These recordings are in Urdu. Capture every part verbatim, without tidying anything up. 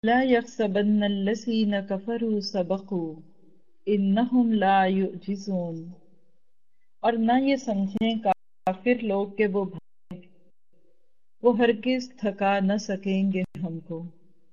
لا يحسبن الذين كفروا سبقوا انہم لا يعجزون، اور نہ یہ سمجھیں کافر لوگ کہ وہ وہ ہرگز تھکا نہ سکیں گے ہم کو۔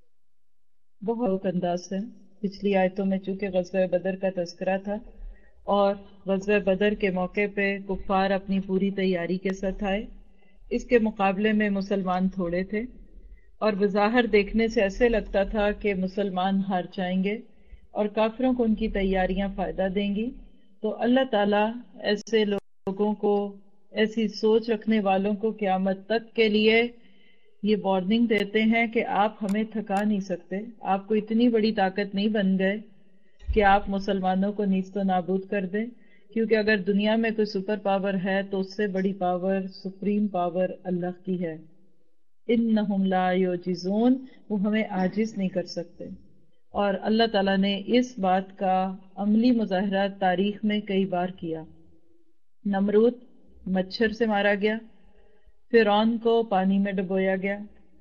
بہت انداز ہے۔ پچھلی آیتوں میں چونکہ غزوہ بدر کا تذکرہ تھا اور غزوہ بدر کے موقع پہ کفار اپنی پوری تیاری کے ساتھ آئے، اس کے مقابلے میں مسلمان تھوڑے تھے اور بظاہر دیکھنے سے ایسے لگتا تھا کہ مسلمان ہار جائیں گے اور کافروں کو ان کی تیاریاں فائدہ دیں گی۔ تو اللہ تعالیٰ ایسے لوگوں کو، ایسی سوچ رکھنے والوں کو قیامت تک کے لیے یہ وارننگ دیتے ہیں کہ آپ ہمیں تھکا نہیں سکتے، آپ کو اتنی بڑی طاقت نہیں بن گئے کہ آپ مسلمانوں کو نیست و نابود کر دیں، کیونکہ اگر دنیا میں کوئی سپر پاور ہے تو اس سے بڑی پاور، سپریم پاور اللہ کی ہے۔ انہم لا یعجزون، وہ ہمیں عاجز نہیں کر سکتے۔ اور اللہ تعالیٰ نے اس بات کا عملی مظاہرہ تاریخ میں کئی بار کیا۔ نمرود مچھر سے مارا گیا، فرعون کو پانی میں ڈبویا گیا،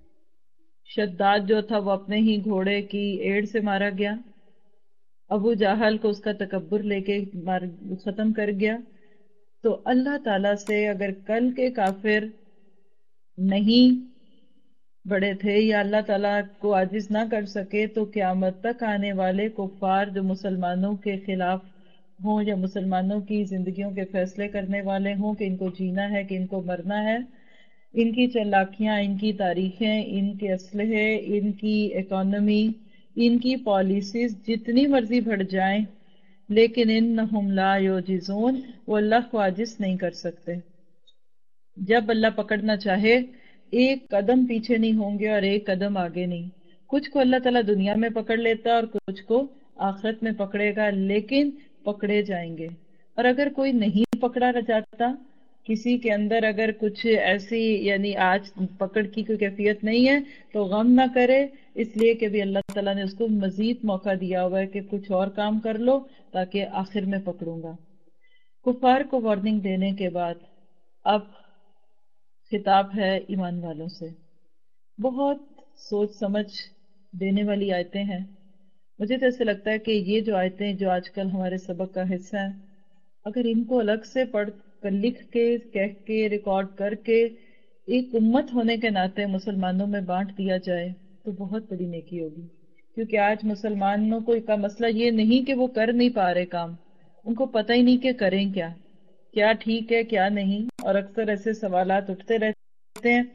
شداد جو تھا وہ اپنے ہی گھوڑے کی ایڑ سے مارا گیا، ابو جہل کو اس کا تکبر لے کے مار ختم کر گیا۔ تو اللہ تعالیٰ سے اگر کل کے کافر نہیں بڑے تھے یا اللہ تعالیٰ کو عاجز نہ کر سکے تو قیامت تک آنے والے کفار جو مسلمانوں کے خلاف ہوں یا مسلمانوں کی زندگیوں کے فیصلے کرنے والے ہوں کہ ان کو جینا ہے کہ ان کو مرنا ہے، ان کی چالاکیاں، ان کی تاریخیں، ان کے اسلحے، ان کی اکانومی، ان کی پالیسیز جتنی مرضی بڑھ جائیں، لیکن انہم لا یعجزون، وہ اللہ کو عاجز نہیں کر سکتے۔ جب اللہ پکڑنا چاہے ایک قدم پیچھے نہیں ہوں گے اور ایک قدم آگے نہیں۔ کچھ کو اللہ تعالیٰ دنیا میں پکڑ لیتا اور کچھ کو آخرت میں پکڑے گا، لیکن پکڑے جائیں گے۔ اور اگر کوئی نہیں پکڑا جاتا، کسی کے اندر اگر کچھ ایسی یعنی آج پکڑ کی کوئی کیفیت نہیں ہے تو غم نہ کرے، اس لیے کہ بھی اللہ تعالیٰ نے اس کو مزید موقع دیا ہوا ہے کہ کچھ اور کام کر لو تاکہ آخر میں پکڑوں گا۔ کفار کو وارننگ دینے کے بعد اب خطاب ہے ایمان والوں سے۔ بہت سوچ سمجھ دینے والی آیتیں ہیں۔ مجھے تو ایسے لگتا ہے کہ یہ جو آیتیں جو آج کل ہمارے سبق کا حصہ ہیں، اگر ان کو الگ سے پڑھ کر، لکھ کے، کہہ کے، ریکارڈ کر کے ایک امت ہونے کے ناطے مسلمانوں میں بانٹ دیا جائے تو بہت بڑی نیکی ہوگی۔ کیونکہ آج مسلمانوں کو کا مسئلہ یہ نہیں کہ وہ کر نہیں پا رہے کام، ان کو پتہ ہی نہیں کہ کریں کیا، کیا ٹھیک ہے کیا نہیں۔ اور اکثر ایسے سوالات اٹھتے رہتے ہیں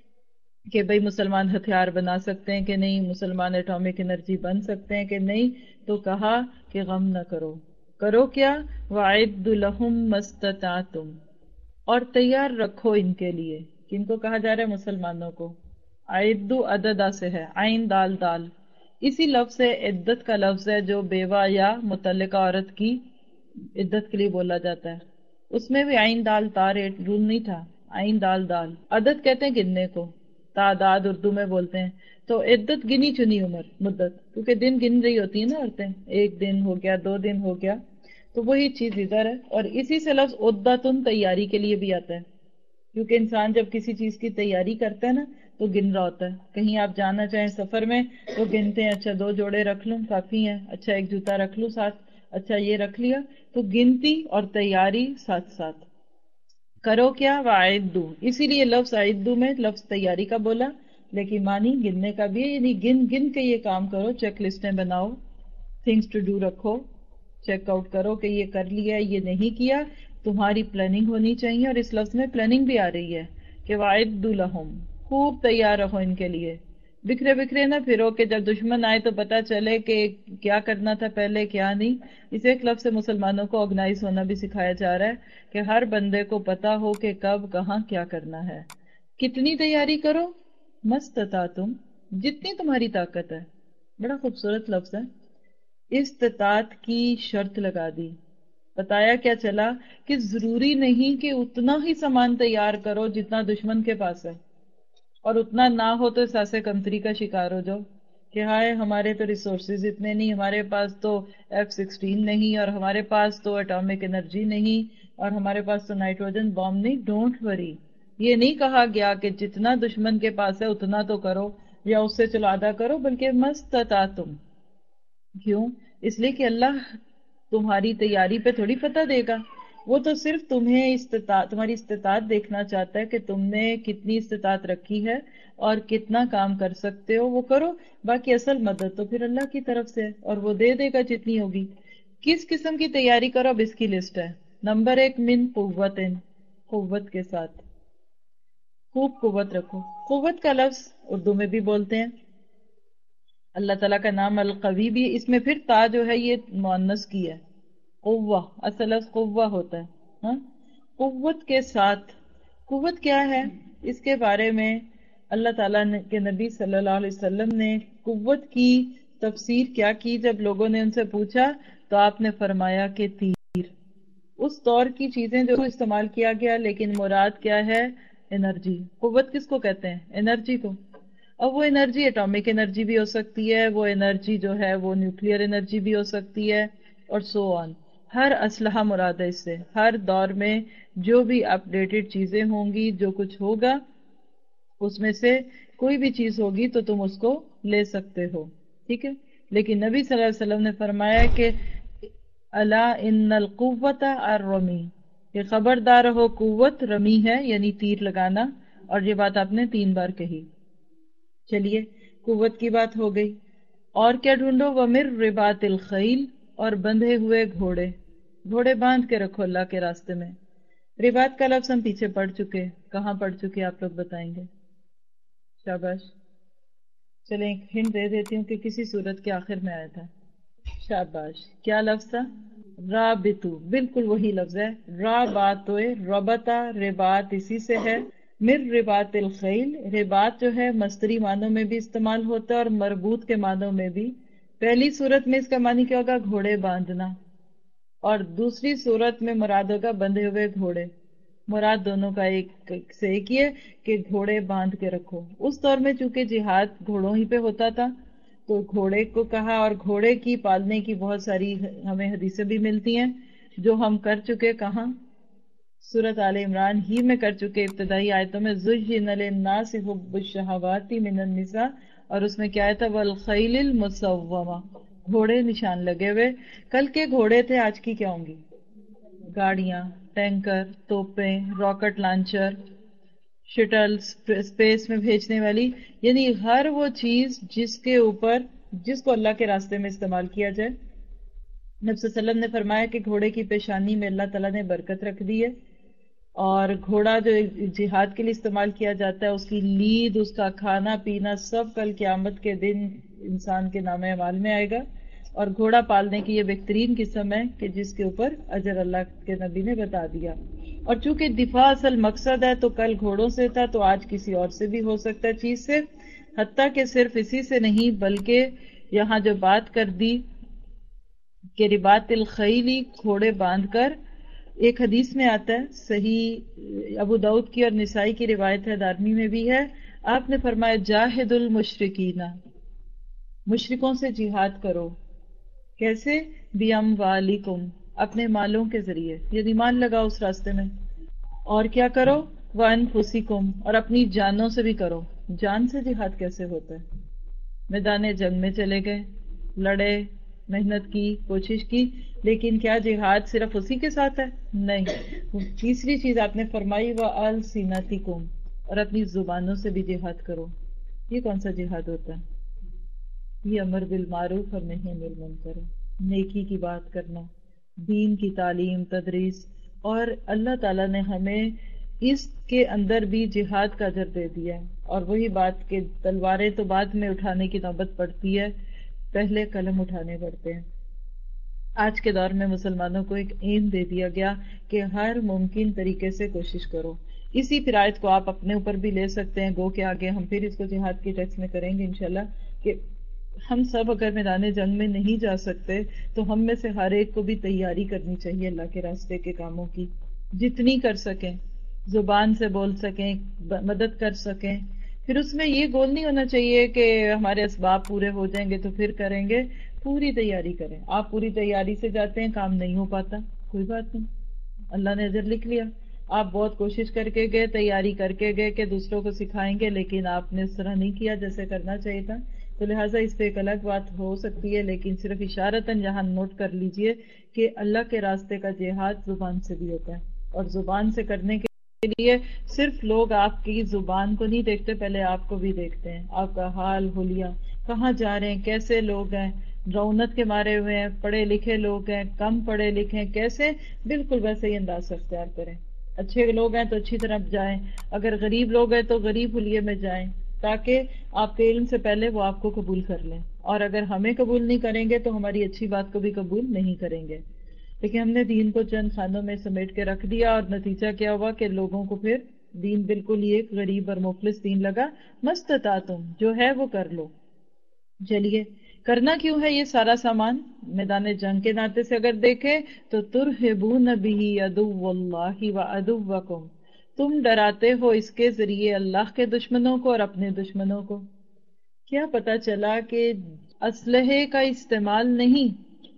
کہ بھئی مسلمان ہتھیار بنا سکتے ہیں کہ نہیں، مسلمان ایٹامک انرجی بن سکتے ہیں کہ نہیں، تو کہا کہ غم نہ کرو، کرو کیا، وَأَعِدُّ لَهُم مَّا اسْتَطَعْتُمْ، اور تیار رکھو ان کے لیے۔ کن کو کہا جا رہا ہے؟ مسلمانوں کو۔ عِدُّ عددہ سے ہے، عین دال دال، اسی لفظ سے عدت کا لفظ ہے جو بیوہ یا متعلقہ عورت کی عدت کے لیے بولا جاتا ہے۔ اس میں بھی عین دال تار رول نہیں تھا، عین دال دال۔ عدد کہتے ہیں گننے کو، تعداد اردو میں بولتے ہیں۔ تو عدت گنی چنی عمر، مدت، کیونکہ دن گن رہی ہوتی ہیں نا عورتیں، ایک دن ہو گیا، دو دن ہو گیا، تو وہی چیز ادھر ہے۔ اور اسی سے لفظ عدتن تیاری کے لیے بھی آتا ہے، کیونکہ انسان جب کسی چیز کی تیاری کرتا ہے نا تو گن رہا ہوتا ہے۔ کہیں آپ جانا چاہیں سفر میں تو گنتے ہیں، اچھا دو جوڑے رکھ لوں کافی ہیں، اچھا ایک جوتا رکھ لوں ساتھ، اچھا یہ رکھ لیا۔ تو گنتی اور تیاری ساتھ ساتھ کرو کیا، وَأَعِدُّ، اسی لیے لفظ اعدو میں لفظ تیاری کا بولا، لیکن معنی گننے کا بھی ہے، یعنی گن گن کے یہ کام کرو، چیک لسٹیں بناؤ، تھنگس ٹو ڈو رکھو، چیک آؤٹ کرو کہ یہ کر لیا، یہ نہیں کیا۔ تمہاری پلاننگ ہونی چاہیے، اور اس لفظ میں پلاننگ بھی آ رہی ہے کہ وَأَعِدُّ لَهُمْ، خوب تیار رہو ان کے لیے، بکھرے بکھرے نہ پھرو کہ جب دشمن آئے تو پتہ چلے کہ کیا کرنا تھا پہلے کیا نہیں۔ اس ایک لفظ سے مسلمانوں کو آرگنائز ہونا بھی سکھایا جا رہا ہے کہ ہر بندے کو پتا ہو کہ کب کہاں کیا کرنا ہے۔ کتنی تیاری کرو، مستطاعتم، جتنی تمہاری طاقت ہے۔ بڑا خوبصورت لفظ ہے، استطاعت کی شرط لگا دی۔ بتایا کیا چلا کہ ضروری نہیں کہ اتنا ہی سامان تیار کرو جتنا دشمن کے پاس ہے، اور اتنا نہ ہو تو احساس کمتری کا شکار ہو جاؤ کہ ہائے ہمارے تو ریسورسز اتنے نہیں، ہمارے پاس تو ایف سکسٹین نہیں، اور ہمارے پاس تو ایٹامک انرجی نہیں، اور ہمارے پاس تو نائٹروجن بام نہیں۔ ڈونٹ وری، یہ نہیں کہا گیا کہ جتنا دشمن کے پاس ہے اتنا تو کرو، یا اس سے چلو آدھا کرو، بلکہ مستطاعتم. کیوں؟ اس لیے کہ اللہ تمہاری تیاری پہ تھوڑی فتح دے گا، وہ تو صرف تمہیں استطاعت، تمہاری استطاعت دیکھنا چاہتا ہے کہ تم نے کتنی استطاعت رکھی ہے اور کتنا کام کر سکتے ہو، وہ کرو. باقی اصل مدد تو پھر اللہ کی طرف سے ہے، اور وہ دے دے گا جتنی ہوگی. کس قسم کی تیاری کرو، اب اس کی لسٹ ہے. نمبر ایک، من قوت، قوت کے ساتھ خوب قوت رکھو. قوت کا لفظ اردو میں بھی بولتے ہیں. اللہ تعالیٰ کا نام القوی بھی، اس میں پھر تا جو ہے یہ مؤنث کی ہے. قوہ اصل لفظ قوہ ہوتا ہے. ہاں، قوت کے ساتھ. قوت کیا ہے، اس کے بارے میں اللہ تعالیٰ کے نبی صلی اللہ علیہ وسلم نے قوت کی تفسیر کیا کی. جب لوگوں نے ان سے پوچھا تو آپ نے فرمایا کہ تیر. اس دور کی چیزیں جو استعمال کیا گیا، لیکن مراد کیا ہے، انرجی. قوت کس کو کہتے ہیں؟ انرجی کو. اب وہ انرجی اٹامک انرجی بھی ہو سکتی ہے، وہ انرجی جو ہے وہ نیوکلیئر انرجی بھی ہو سکتی ہے، اور سو آن. ہر اسلحہ مراد ہے اس سے. ہر دور میں جو بھی اپ ڈیٹڈ چیزیں ہوں گی، جو کچھ ہوگا اس میں سے کوئی بھی چیز ہوگی تو تم اس کو لے سکتے ہو. ٹھیک ہے، لیکن نبی صلی اللہ علیہ وسلم نے فرمایا کہ الا ان القوت الرمی، کہ خبردار ہو قوت رمی ہے، یعنی تیر لگانا. اور یہ بات آپ نے تین بار کہی. چلیے، قوت کی بات ہو گئی. اور کیا ڈھونڈو؟ وَمِن رِبَاطِ الْخَيْلِ، اور بندھے ہوئے گھوڑے. گھوڑے باندھ کے رکھو اللہ کے راستے میں. رباط کا لفظ ہم پیچھے پڑھ چکے. کہاں پڑھ چکے آپ لوگ بتائیں گے؟ شاباش. چلیں ایک ہنٹ دے دیتی ہوں کہ کسی صورت کے آخر میں آیا تھا. شاباش. کیا لفظ تھا؟ رابطو. بالکل وہی لفظ ہے. رابطو، ربطہ، رباط اسی سے ہے. مر رباط الخیل، رباط جو ہے مصدری معنوں میں بھی استعمال ہوتا ہے اور مربوط کے معنوں میں بھی. پہلی صورت میں اس کا معنی کیا ہوگا؟ گھوڑے باندھنا. اور دوسری صورت میں مراد ہوگا بندھے ہوئے گھوڑے. مراد دونوں کا ایک سے ایک ہی ہے کہ گھوڑے باندھ کے رکھو. اس دور میں چونکہ جہاد گھوڑوں ہی پہ ہوتا تھا تو گھوڑے کو کہا. اور گھوڑے کی پالنے کی بہت ساری ہمیں حدیثیں بھی ملتی ہیں جو ہم کر چکے. کہاں؟ سورۃ آل عمران ہی میں کر چکے ابتدائی آیتوں میں. زُيِّنَ لِلنَّاسِ حُبُّ الشَّهَوَاتِ مِنَ النِّسَاءِ، اور اس میں کیا آیا تھا؟ وَالْخَيْلِ الْمُسَوَّمَةِ، گھوڑے نشان لگے ہوئے. کل کے گھوڑے تھے، آج کی کیا ہوں گی؟ گاڑیاں، ٹینکر، توپیں، راکٹ لانچر، شٹل اسپیس میں بھیجنے والی. یعنی ہر وہ چیز جس کے اوپر جس کو اللہ کے راستے میں استعمال کیا جائے. نبی صلی اللہ علیہ وسلم نے فرمایا کہ گھوڑے کی پیشانی میں اللہ تعالیٰ نے برکت رکھ دی ہے. اور گھوڑا جو جہاد کے لیے استعمال کیا جاتا ہے، اس کی لید، اس کا کھانا پینا سب کل قیامت کے دن انسان کے نام اعمال میں آئے گا. اور گھوڑا پالنے کی یہ بہترین قسم ہے کہ جس کے اوپر اجر اللہ کے نبی نے بتا دیا. اور چونکہ دفاع اصل مقصد ہے تو کل گھوڑوں سے تھا تو آج کسی اور سے بھی ہو سکتا ہے چیز سے. حتیٰ کہ صرف اسی سے نہیں، بلکہ یہاں جو بات کر دی کہ رباط الخیلی، گھوڑے باندھ کر. ایک حدیث میں آتا ہے، صحیح ابو داؤد کی اور نسائی کی روایت ہے، دارمی میں بھی ہے. آپ نے فرمایا جاہد المشرکین، مشرکوں سے جہاد کرو. کیسے؟ بِأَمْوَالِكُمْ، اپنے مالوں کے ذریعے، یعنی مال لگاؤ اس راستے میں. اور کیا کرو؟ وَأَنفُسِكُمْ، اور اپنی جانوں سے بھی کرو. جان سے جہاد کیسے ہوتا ہے؟ میدان جنگ میں چلے گئے، لڑے، محنت کی، کوشش کی، لیکن کیا جہاد صرف اسی کے ساتھ ہے؟ نہیں. تیسری چیز آپ نے فرمائی وَأَلْسِنَتِكُمْ، اور اپنی زبانوں سے بھی جہاد کرو. یہ کون سا جہاد ہوتا ہے؟ یہ امر بالمعروف اور نہی عن المنکر، نیکی کی بات کرنا، دین کی تعلیم، تدریس. اور اللہ تعالیٰ نے ہمیں اس کے اندر بھی جہاد کا اجر دے دیا ہے. اور وہی بات کہ تلواریں تو بعد میں اٹھانے کی نوبت پڑتی ہے، پہلے قلم اٹھانے پڑتے ہیں. آج کے دور میں مسلمانوں کو ایک ایم دے دیا گیا کہ ہر ممکن طریقے سے کوشش کرو. اسی پھر آیت کو آپ اپنے اوپر بھی لے سکتے ہیں. گو کے آگے ہم پھر اس کو جہاد کی ٹیکس میں کریں گے انشاءاللہ، کہ ہم سب اگر میدان جنگ میں نہیں جا سکتے تو ہم میں سے ہر ایک کو بھی تیاری کرنی چاہیے اللہ کے راستے کے کاموں کی، جتنی کر سکیں، زبان سے بول سکیں، مدد کر سکیں. پھر اس میں یہ گول نہیں ہونا چاہیے کہ ہمارے اسباب پورے ہو جائیں گے تو پھر کریں گے. پوری تیاری کریں. آپ پوری تیاری سے جاتے ہیں، کام نہیں ہو پاتا، کوئی بات نہیں، اللہ نے اجر لکھ لیا. آپ بہت کوشش کر کے گئے، تیاری کر کے گئے کہ دوسروں کو سکھائیں گے، لیکن آپ نے اس طرح نہیں کیا جیسے کرنا چاہیے تھا، تو لہٰذا اس پہ ایک الگ بات ہو سکتی ہے، لیکن صرف اشارتاً یہاں نوٹ کر لیجئے کہ اللہ کے راستے کا جہاد زبان سے بھی ہوتا ہے، اور زبان سے کرنے کے لیے صرف لوگ آپ کی زبان کو نہیں دیکھتے، پہلے آپ کو بھی دیکھتے ہیں، آپ کا حال حلیہ، کہاں جا رہے ہیں، کیسے لوگ ہیں، رونت کے مارے ہوئے ہیں، پڑھے لکھے لوگ ہیں، کم پڑھے لکھے ہیں، کیسے، بالکل ویسے ہی انداز اختیار کریں۔ اچھے لوگ ہیں تو اچھی طرف جائیں، اگر غریب لوگ ہیں تو غریب حلیے میں جائیں، تاکہ آپ کے علم سے پہلے وہ آپ کو قبول کر لیں، اور اگر ہمیں قبول نہیں کریں گے تو ہماری اچھی بات کو بھی قبول نہیں کریں گے۔ لیکن ہم نے دین کو چند خانوں میں سمیٹ کے رکھ دیا، اور نتیجہ کیا ہوا کہ لوگوں کو پھر دین بالکل ہی ایک غریب اور مفلس دین لگا۔ مستطاعتم، جو ہے وہ کر لو۔ چلیے، کرنا کیوں ہے یہ سارا سامان؟ میدان جنگ کے ناطے سے اگر دیکھیں تو ترہبون بہ عدو اللہ و عدوکم، تم ڈراتے ہو اس کے ذریعے اللہ کے دشمنوں کو اور اپنے دشمنوں کو۔ کیا پتا چلا کہ اسلحے کا استعمال نہیں،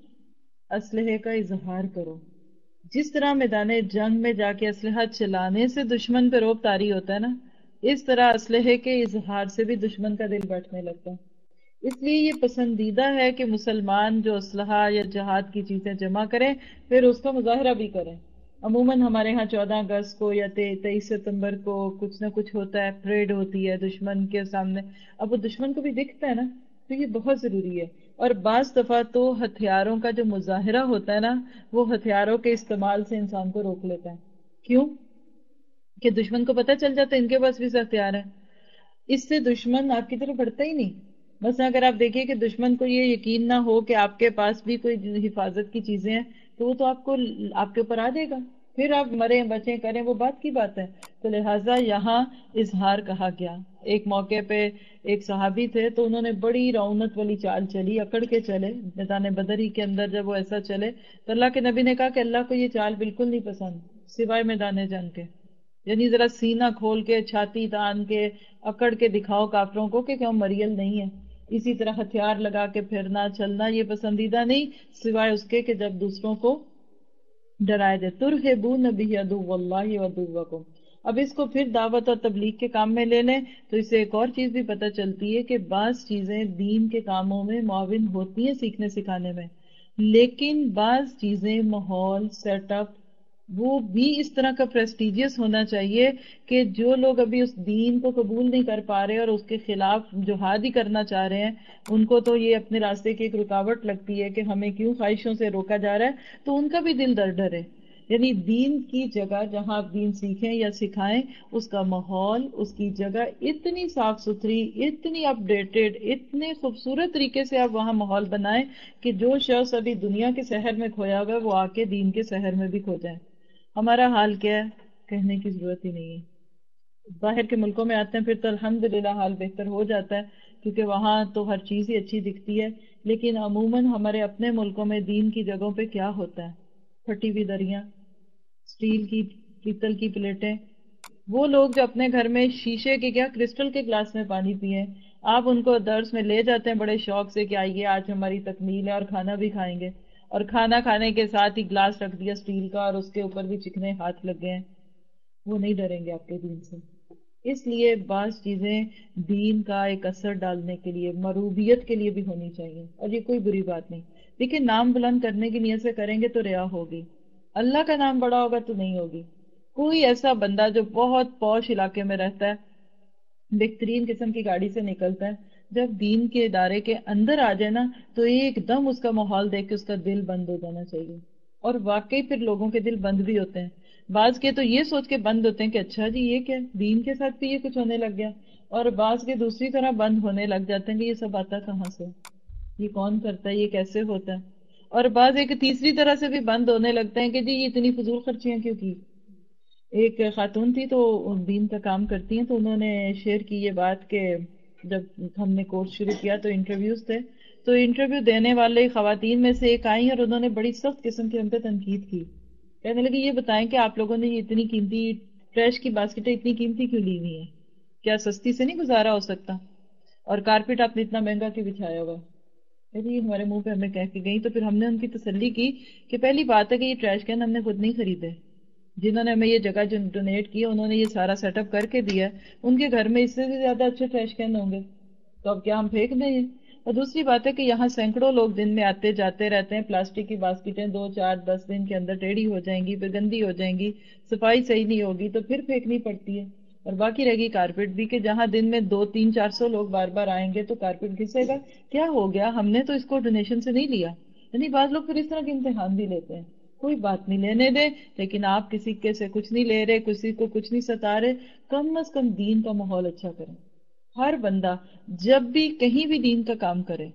اسلحے کا اظہار کرو۔ جس طرح میدان جنگ میں جا کے اسلحہ چلانے سے دشمن پہ روب طاری ہوتا ہے نا، اس طرح اسلحے کے اظہار سے بھی دشمن کا دل بیٹھنے لگتا ہے۔ اس لیے یہ پسندیدہ ہے کہ مسلمان جو اسلحہ یا جہاد کی چیزیں جمع کریں، پھر اس کا مظاہرہ بھی کریں۔ عموماً ہمارے ہاں چودہ اگست کو یا تیئیس ستمبر کو کچھ نہ کچھ ہوتا ہے، پریڈ ہوتی ہے دشمن کے سامنے، اب وہ دشمن کو بھی دکھتا ہے نا، تو یہ بہت ضروری ہے۔ اور بعض دفعہ تو ہتھیاروں کا جو مظاہرہ ہوتا ہے نا، وہ ہتھیاروں کے استعمال سے انسان کو روک لیتا ہے۔ کیوں؟ کہ دشمن کو پتہ چل جاتا ہے ان کے پاس بھی ہتھیار ہے، اس سے دشمن آپ کی طرف بڑھتا ہی نہیں۔ بس اگر آپ دیکھیں کہ دشمن کو یہ یقین نہ ہو کہ آپ کے پاس بھی کوئی حفاظت کی چیزیں ہیں، تو وہ تو آپ کو آپ کے اوپر آ دے گا، پھر آپ مریں بچیں کریں، وہ بات کی بات ہے۔ تو لہٰذا یہاں اظہار کہا گیا۔ ایک موقع پہ ایک صحابی تھے تو انہوں نے بڑی رونت والی چال چلی، اکڑ کے چلے میدان بدری کے اندر، جب وہ ایسا چلے تو اللہ کے نبی نے کہا کہ اللہ کو یہ چال بالکل نہیں پسند سوائے میدان جنگ کے، یعنی ذرا سینہ کھول کے، چھاتی تان کے، اکڑ کے دکھاؤ کافروں کو کہ ہم مریل نہیں ہیں۔ اسی طرح ہتھیار لگا کے پھرنا چلنا یہ پسندیدہ نہیں، سوائے اس کے کہ جب دوسروں کو ڈرائے دے۔ ترہبون بہ عدو اللہ وعدوکم۔ اب اس کو پھر دعوت اور تبلیغ کے کام میں لے لیں تو اس سے ایک اور چیز بھی پتہ چلتی ہے کہ بعض چیزیں دین کے کاموں میں معاون ہوتی ہیں سیکھنے سکھانے میں، لیکن بعض چیزیں ماحول سیٹ اپ وہ بھی اس طرح کا پریسٹیجیس ہونا چاہیے کہ جو لوگ ابھی اس دین کو قبول نہیں کر پا رہے اور اس کے خلاف جہاد ہی کرنا چاہ رہے ہیں، ان کو تو یہ اپنے راستے کی ایک رکاوٹ لگتی ہے کہ ہمیں کیوں خواہشوں سے روکا جا رہا ہے، تو ان کا بھی دل ڈر ڈرے۔ یعنی دین کی جگہ جہاں آپ دین سیکھیں یا سکھائیں، اس کا ماحول، اس کی جگہ اتنی صاف ستھری، اتنی اپ ڈیٹڈ، اتنے خوبصورت طریقے سے آپ وہاں ماحول بنائیں کہ جو شخص ابھی دنیا کے شہر میں کھویا ہوا ہے وہ آ کے دین کے شہر میں بھی کھو جائے۔ ہمارا حال کیا ہے کہنے کی ضرورت ہی نہیں ہے۔ باہر کے ملکوں میں آتے ہیں پھر تو الحمدللہ حال بہتر ہو جاتا ہے، کیونکہ وہاں تو ہر چیز ہی اچھی دکھتی ہے، لیکن عموماً ہمارے اپنے ملکوں میں دین کی جگہوں پہ کیا ہوتا ہے؟ پھٹی ہوئی دریاں، اسٹیل کی پیتل کی پلیٹیں۔ وہ لوگ جو اپنے گھر میں شیشے کے کیا کرسٹل کے گلاس میں پانی پیئے، آپ ان کو درس میں لے جاتے ہیں بڑے شوق سے کہ آئیے آج ہماری تکمیل ہے اور کھانا بھی کھائیں گے، اور کھانا کھانے کے ساتھ ہی گلاس رکھ دیا اسٹیل کا اور اس کے اوپر بھی چکنے ہاتھ لگ گئے ہیں، وہ نہیں ڈریں گے آپ کے دین سے۔ اس لیے بعض چیزیں دین کا ایک اثر ڈالنے کے لیے، مروبیت کے لیے بھی ہونی چاہیے، اور یہ کوئی بری بات نہیں۔ لیکن نام بلند کرنے کی نیت سے کریں گے تو ریا ہوگی، اللہ کا نام بڑا ہوگا تو نہیں ہوگی۔ کوئی ایسا بندہ جو بہت پوش علاقے میں رہتا ہے، بہترین قسم کی گاڑی سے نکلتا ہے، جب دین کے ادارے کے اندر آ جائے نا تو ایک دم اس کا ماحول دیکھ کے اس کا دل بند ہو جانا چاہیے، اور واقعی پھر لوگوں کے دل بند بھی ہوتے ہیں۔ بعض کے تو یہ سوچ کے بند ہوتے ہیں کہ اچھا جی یہ کیا دین کے ساتھ بھی یہ کچھ ہونے لگ گیا، اور بعض کے دوسری طرح بند ہونے لگ جاتے ہیں کہ یہ سب آتا کہاں سے، یہ کون کرتا ہے، یہ کیسے ہوتا ہے، اور بعض ایک تیسری طرح سے بھی بند ہونے لگتے ہیں کہ جی یہ اتنی فضول خرچیاں کیوں کی۔ ایک خاتون تھی تو دین کا کام کرتی ہیں، تو انہوں نے شیئر کی یہ بات کہ جب ہم نے کورس شروع کیا تو انٹرویوز تھے، تو انٹرویو دینے والے خواتین میں سے ایک آئیں اور انہوں نے بڑی سخت قسم کی ہم پہ تنقید کی، کہنے لگی یہ بتائیں کہ آپ لوگوں نے یہ اتنی قیمتی ٹریش کی باسکٹیں اتنی قیمتی کیوں لی ہوئی ہیں، کیا سستی سے نہیں گزارا ہو سکتا، اور کارپیٹ آپ نے اتنا مہنگا کیوں بچھایا ہوا ہے؟ جی ہمارے منہ پہ ہمیں کہہ کے گئی، تو پھر ہم نے ان کی تسلی کی کہ پہلی بات ہے کہ یہ ٹریش کین ہم نے خود نہیں خریدے، جنہوں نے ہمیں یہ جگہ جو ڈونیٹ کی انہوں نے یہ سارا سیٹ اپ کر کے دیا ہے، ان کے گھر میں اس سے بھی زیادہ اچھے ٹریش کین ہوں گے، تو اب کیا ہم پھینک دیں یہ؟ اور دوسری بات ہے کہ یہاں سینکڑوں لوگ دن میں آتے جاتے رہتے ہیں، پلاسٹک کی باسکٹیں دو چار دس دن کے اندر ٹیڑھی ہو جائیں گی، پھر گندی ہو جائیں گی، صفائی صحیح نہیں ہوگی تو پھر پھینکنی پڑتی ہے۔ اور باقی رہ گئی کارپیٹ بھی، کہ جہاں دن میں دو تین چار سو لوگ بار بار آئیں گے تو کارپیٹ گھسے گا۔ کیا ہو گیا، ہم نے تو اس کو ڈونیشن سے نہیں لیا۔ یعنی بعض لوگ پھر اس طرح کے امتحان بھی لیتے ہیں، کوئی بات نہیں، لینے دیں، لیکن آپ کسی کے سے کچھ نہیں لے رہے، کسی کو کچھ نہیں ستا رہے، کم از کم دین کا ماحول اچھا کریں۔ ہر بندہ جب بھی کہیں بھی دین کا کام کرے،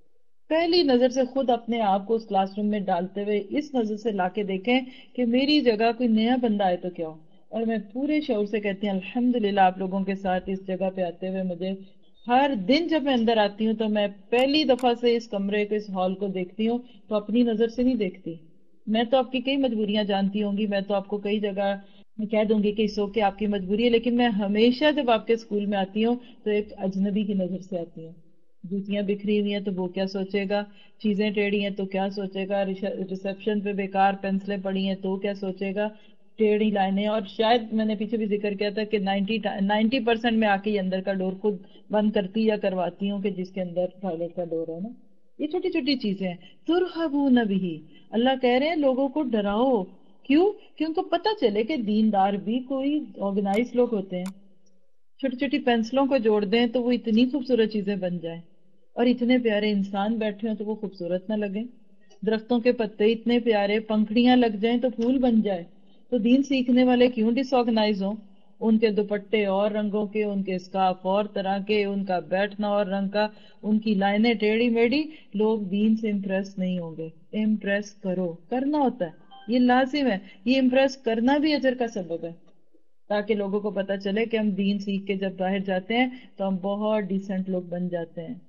پہلی نظر سے خود اپنے آپ کو اس کلاس روم میں ڈالتے ہوئے اس نظر سے لا کے دیکھیں کہ میری جگہ کوئی نیا بندہ آئے تو کیا ہو۔ اور میں پورے شعور سے کہتی ہوں الحمدللہ آپ لوگوں کے ساتھ اس جگہ پہ آتے ہوئے مجھے ہر دن جب میں اندر آتی ہوں تو میں پہلی دفعہ سے اس کمرے کو، اس ہال کو دیکھتی ہوں تو اپنی نظر سے نہیں دیکھتی۔ میں تو آپ کی کئی مجبوریاں جانتی ہوں گی، میں تو آپ کو کئی جگہ میں کہہ دوں گی کہ اس وقت آپ کی مجبوری ہے، لیکن میں ہمیشہ جب آپ کے اسکول میں آتی ہوں تو ایک اجنبی کی نظر سے آتی ہوں۔ جوتیاں بکھری ہوئی ہیں تو وہ کیا سوچے گا، چیزیں ٹیڑھی ہیں تو کیا سوچے گا، ریسپشن پہ بیکار پینسلیں پڑی ہیں تو کیا سوچے گا، ٹیڑھی لائنیں، اور شاید میں نے پیچھے بھی ذکر کیا تھا کہ نائنٹی نائنٹی پرسینٹ میں آ کے یہ اندر کا ڈور خود بند کرتی یا کرواتی ہوں کہ جس کے اندر ٹوائلٹ کا ڈور ہے نا۔ یہ چھوٹی چھوٹی چیزیں ہیں، ترہبون بھی، اللہ کہہ رہے ہیں لوگوں کو ڈراؤ، کیوں کہ ان کو پتہ چلے کہ دیندار بھی کوئی آرگنائز لوگ ہوتے ہیں۔ چھوٹی چھوٹی پینسلوں کو جوڑ دیں تو وہ اتنی خوبصورت چیزیں بن جائیں، اور اتنے پیارے انسان بیٹھے ہوں تو وہ خوبصورت نہ لگیں، درختوں کے پتے اتنے پیارے، پنکھڑیاں لگ جائیں تو پھول بن جائے۔ تو دین سیکھنے والے کیوں ڈس آرگنائز ہوں؟ ان کے دوپٹے اور رنگوں کے، ان کے اسکارف اور طرح کے، ان کا بیٹھنا اور رنگ کا، ان کی لائنیں ٹیڑھی میڑھی، لوگ دین سے امپریس نہیں ہوں گے۔ امپریس کرو، کرنا ہوتا ہے، یہ لازم ہے، یہ امپریس کرنا بھی اجر کا سبب ہے، تاکہ لوگوں کو پتا چلے کہ ہم دین سیکھ کے جب باہر جاتے ہیں تو ہم بہت ڈیسنٹ لوگ بن جاتے ہیں۔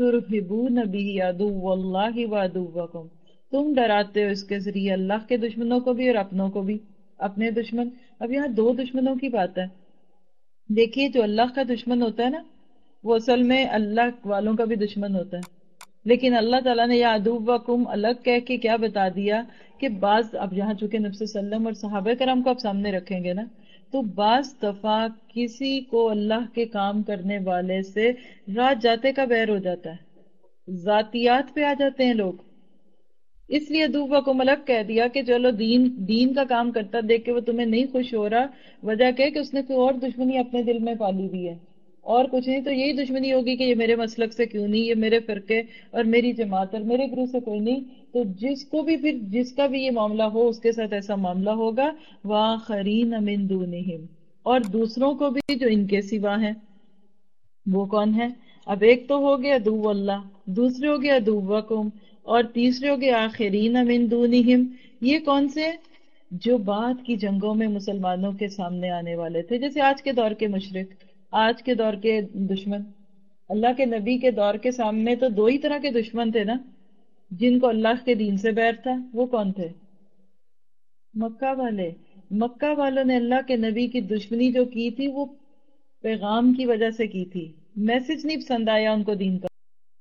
ترہبون به عدو اللہ وعدوکم، تم ڈراتے ہو اس کے ذریعے اللہ کے دشمنوں کو بھی اور اپنوں کو بھی، اپنے دشمن۔ اب یہاں دو دشمنوں کی بات ہے، دیکھیے جو اللہ کا دشمن ہوتا ہے نا وہ اصل میں اللہ والوں کا بھی دشمن ہوتا ہے، لیکن اللہ تعالیٰ نے یا عدوکم الگ کہہ کے کیا بتا دیا کہ بعض، اب یہاں چونکہ نبی صلی اللہ علیہ وسلم اور صحابہ کرام کو آپ سامنے رکھیں گے نا، تو بعض دفعہ کسی کو اللہ کے کام کرنے والے سے رات جاتے کا بیر ہو جاتا ہے، ذاتیات پہ آ جاتے ہیں لوگ، اس لیے دوبا کو ملک کہہ دیا کہ چلو دین دین کا کام کرتا دیکھ کے وہ تمہیں نہیں خوش ہو رہا، وجہ کہ کہ اس نے کوئی اور دشمنی اپنے دل میں پالی دی ہے، اور کچھ نہیں تو یہی دشمنی ہوگی کہ یہ میرے مسلک سے کیوں نہیں، یہ میرے فرقے اور میری جماعت اور میرے گروہ سے کوئی نہیں، تو جس کو بھی پھر جس کا بھی یہ معاملہ ہو اس کے ساتھ ایسا معاملہ ہوگا۔ وآخرین من دونہم، اور دوسروں کو بھی جو ان کے سوا ہیں، وہ کون ہے؟ اب ایک تو ہو گیا عدو اللہ، دوسرے ہو گیا عدوکم، اور تیسرے ہو گیا آخرین من دونہم۔ یہ کون سے؟ جو بعد کی جنگوں میں مسلمانوں کے سامنے آنے والے تھے، جیسے آج کے دور کے مشرک، آج کے دور کے دشمن۔ اللہ کے نبی کے دور کے سامنے تو دو ہی طرح کے دشمن تھے نا، جن کو اللہ کے دین سے بیر تھا، وہ کون تھے؟ مکہ والے۔ مکہ والوں نے اللہ کے نبی کی دشمنی جو کی تھی وہ پیغام کی وجہ سے کی تھی، میسج نہیں پسند آیا ان کو دین کا،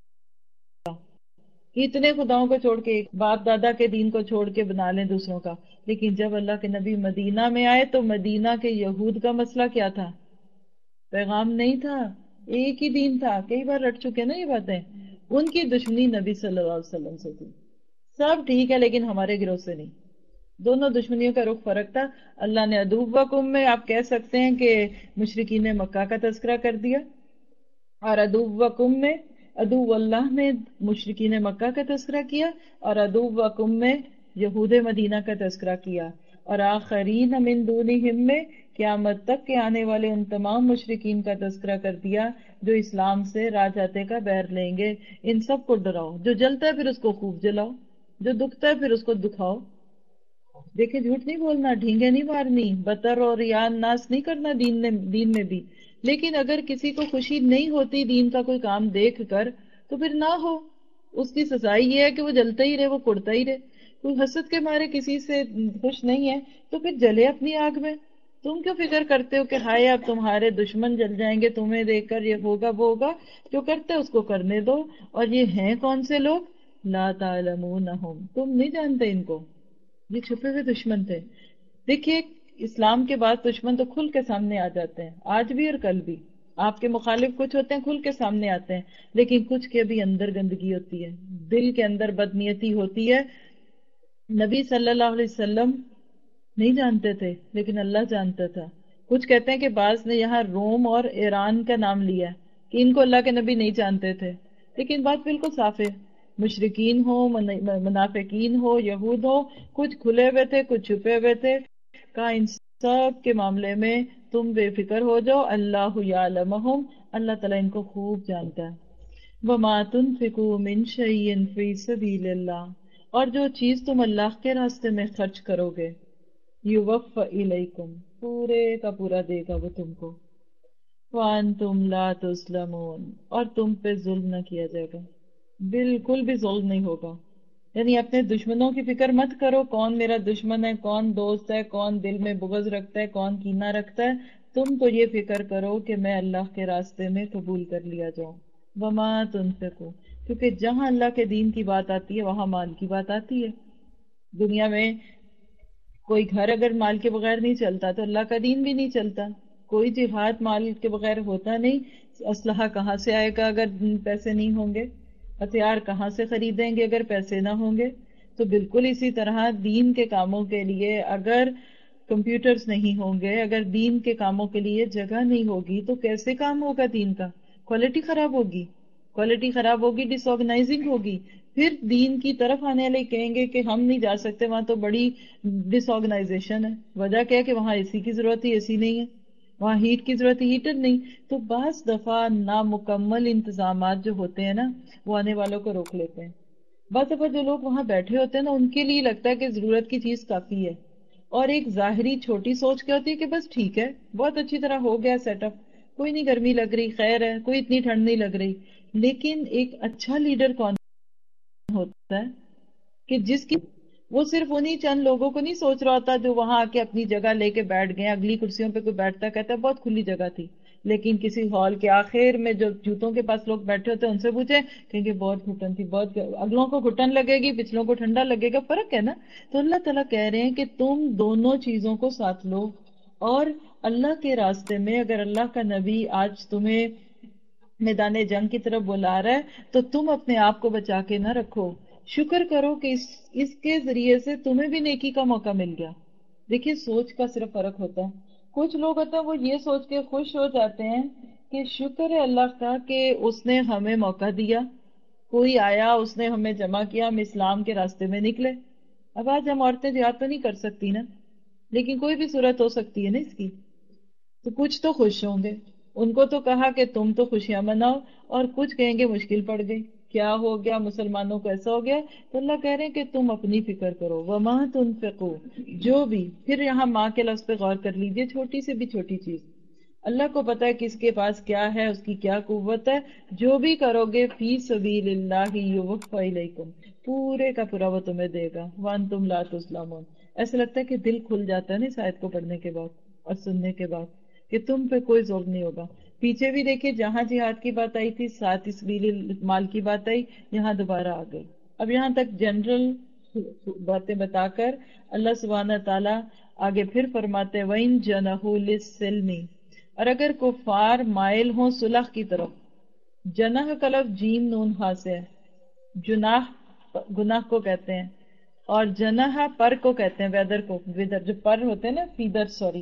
کہ اتنے خداؤں کو چھوڑ کے ایک باپ دادا کے دین کو چھوڑ کے بنا لیں دوسروں کا۔ لیکن جب اللہ کے نبی مدینہ میں آئے تو مدینہ کے یہود کا مسئلہ کیا تھا؟ پیغام نہیں تھا، ایک ہی دین تھا، کئی بار رٹ چکے نا یہ باتیں۔ ان کی دشمنی نبی صلی اللہ علیہ وسلم سے تھی، سب ٹھیک ہے لیکن ہمارے گروہ سے نہیں، دونوں دشمنیوں کا رخ فرق تھا۔ اللہ نے عدوکم میں آپ کہہ سکتے ہیں کہ مشرکین مکہ کا تذکرہ کر دیا، اور عدوکم میں، عدو اللہ میں مشرکین مکہ کا تذکرہ کیا، اور عدوکم میں یہود مدینہ کا تذکرہ کیا، اور آخرین من دونہم میں قیامت تک کے آنے والے ان تمام مشرکین کا تذکرہ کر دیا جو اسلام سے راجاتے کا بیر لیں گے۔ ان سب کو ڈراؤ، جو جلتا ہے پھر اس کو خوب جلاؤ، جو دکھتا ہے پھر اس کو دکھاؤ۔ دیکھیں جھوٹ نہیں بولنا، ڈھینگے نہیں مارنی، بطر اور ریان ناس نہیں کرنا دین نے دین میں بھی، لیکن اگر کسی کو خوشی نہیں ہوتی دین کا کوئی کام دیکھ کر تو پھر نہ ہو، اس کی سزائی یہ ہے کہ وہ جلتا ہی رہے، وہ کڑتا ہی رہے۔ کوئی حسد کے مارے کسی سے خوش نہیں ہے تو پھر جلے اپنی آگ میں، تم کیوں فکر کرتے ہو کہ ہائے اب تمہارے دشمن جل جائیں گے تمہیں دیکھ کر، یہ ہوگا وہ ہوگا، جو کرتے اس کو کرنے دو۔ اور یہ ہیں کون سے لوگ؟ لا تعلمونہم، تم نہیں جانتے ان کو، یہ چھپے ہوئے دشمن تھے۔ دیکھیے اسلام کے بعد دشمن تو کھل کے سامنے آ جاتے ہیں، آج بھی اور کل بھی آپ کے مخالف کچھ ہوتے ہیں کھل کے سامنے آتے ہیں، لیکن کچھ کے بھی اندر گندگی ہوتی ہے، دل کے اندر بدنیتی ہوتی ہے۔ نبی صلی اللہ علیہ وسلم نہیں جانتے تھے لیکن اللہ جانتا تھا۔ کچھ کہتے ہیں کہ بعض نے یہاں روم اور ایران کا نام لیا کہ ان کو اللہ کے نبی نہیں جانتے تھے، لیکن بات بالکل صاف ہے، مشرکین ہو، منافقین ہو، یہود ہو، کچھ کھلے ہوئے تھے کچھ چھپے ہوئے تھے، کہا ان سب کے معاملے میں تم بے فکر ہو جاؤ، اللہ یعلمہم، اللہ تعالیٰ ان کو خوب جانتا ہے۔ وَمَا تُنْفِقُوا مِنْ شَيْءٍ فِي سَبِيلِ اللَّهِ، اور جو چیز تم اللہ کے راستے میں خرچ کرو گے، یوفَّ الیکم، پورے کا پورا دے گا وہ تم کو، وَأَنْتُمْ لَا تُظْلَمُونَ، اور تم پہ ظلم نہ کیا جائے گا، بالکل بھی ظلم نہیں ہوگا۔ یعنی اپنے دشمنوں کی فکر مت کرو، کون میرا دشمن ہے، کون دوست ہے، کون دل میں بغض رکھتا ہے، کون کینہ رکھتا ہے، تم تو یہ فکر کرو کہ میں اللہ کے راستے میں قبول کر لیا جاؤں۔ وما تنفقوا، کیونکہ جہاں اللہ کے دین کی بات آتی ہے وہاں مال کی بات آتی ہے۔ دنیا میں کوئی گھر اگر مال کے بغیر نہیں چلتا تو اللہ کا دین بھی نہیں چلتا، کوئی جہاد مال کے بغیر ہوتا نہیں، اسلحہ کہاں سے آئے گا اگر پیسے نہیں ہوں گے، ہتھیار کہاں سے خریدیں گے اگر پیسے نہ ہوں گے۔ تو بالکل اسی طرح دین کے کاموں کے لیے اگر کمپیوٹرز نہیں ہوں گے، اگر دین کے کاموں کے لیے جگہ نہیں ہوگی تو کیسے کام ہوگا دین کا؟ کوالٹی خراب ہوگی، کوالٹی خراب ہوگی، ڈس آرگنائزنگ ہوگی، پھر دین کی طرف آنے والے کہیں گے کہ ہم نہیں جا سکتے وہاں تو بڑی ڈس آرگنائزیشن ہے۔ وجہ کیا ہے کہ وہاں اے سی کی ضرورت ہے، اے سی نہیں ہے، وہاں ہیٹ کی ضرورت ہے، ہیٹر نہیں۔ تو بعض دفعہ نامکمل انتظامات جو ہوتے ہیں نا وہ آنے والوں کو روک لیتے ہیں۔ بعض دفعہ جو لوگ وہاں بیٹھے ہوتے ہیں نا ان کے لیے لگتا ہے کہ ضرورت کی چیز کافی ہے، اور ایک ظاہری چھوٹی سوچ کیا ہوتی ہے کہ بس ٹھیک ہے، بہت اچھی طرح ہو گیا سیٹ اپ، کوئی نہیں گرمی لگ رہی، خیر ہے، کوئی اتنی ٹھنڈ نہیں لگ رہی۔ لیکن ایک اچھا لیڈر کون ہوتا ہے کہ جس کی وہ صرف انہی چند لوگوں کو نہیں سوچ رہا ہوتا جو وہاں آ کے اپنی جگہ لے کے بیٹھ گئے، اگلی کرسیوں پہ کوئی بیٹھتا کہتا ہے بہت کھلی جگہ تھی، لیکن کسی ہال کے آخر میں جو جوتوں کے پاس لوگ بیٹھے ہوتے ہیں ان سے پوچھے کہیں گے بہت گھٹن تھی، بہت اگلوں کو گھٹن لگے گی پچھلوں کو ٹھنڈا لگے گا، فرق ہے نا۔ تو اللہ تعالیٰ کہہ رہے ہیں کہ تم دونوں چیزوں کو ساتھ لو، اور اللہ کے راستے میں اگر اللہ کا نبی آج تمہیں میدان جنگ کی طرف بلا رہا ہے تو تم اپنے آپ کو بچا کے نہ رکھو، شکر کرو کہ اس اس کے ذریعے سے تمہیں بھی نیکی کا موقع مل گیا۔ دیکھیے سوچ کا صرف فرق ہوتا ہے، کچھ لوگ ہوتے ہیں وہ یہ سوچ کے خوش ہو جاتے ہیں کہ شکر ہے اللہ کا کہ اس نے ہمیں موقع دیا، کوئی آیا اس نے ہمیں جمع کیا، ہم اسلام کے راستے میں نکلے۔ اب آج ہم عورتیں جہاد تو نہیں کر سکتی نا، لیکن کوئی بھی صورت ہو سکتی ہے نا اس کی، تو کچھ تو خوش ہوں گے، ان کو تو کہا کہ تم تو خوشیاں مناؤ، اور کچھ کہیں گے مشکل پڑ گئی، کیا ہو گیا مسلمانوں کو ایسا ہو گیا۔ تو اللہ کہہ رہے ہیں کہ تم اپنی فکر کرو، وما تنفقو، جو بھی، پھر یہاں ماں کے لفظ پہ غور کر لیجئے، چھوٹی سے بھی چھوٹی چیز، اللہ کو پتا ہے کس کے پاس کیا ہے، اس کی کیا قوت ہے، جو بھی کرو گے فی سبیل اللہ یوفی الیکم، پورے کا پورا وہ تمہیں دے گا، وانتم لا تظلمون۔ ایسا لگتا ہے کہ دل کھل جاتا ہے نا اس آیت کو پڑھنے کے بعد اور سننے کے بعد کہ تم پہ کوئی ظلم نہیں ہوگا۔ پیچھے بھی دیکھیے جہاں جہاد کی بات آئی تھی ساتھ سبیل مال کی بات آئی، یہاں دوبارہ آ گئی۔ اب یہاں تک جنرل باتیں بتا کر اللہ سبحانہ تعالیٰ آگے پھر فرماتے وَإِن جَنَحُوا لِلسِّلْمِ، اور اگر کفار مائل ہوں صلح کی طرف، جناح کا لفظ جیم نون ہا سے ہے، جناح گناہ کو کہتے ہیں، اور جناح پر کو کہتے ہیں، ویدر کو، ویدر جو پر ہوتے ہیں نا، فیدر سوری،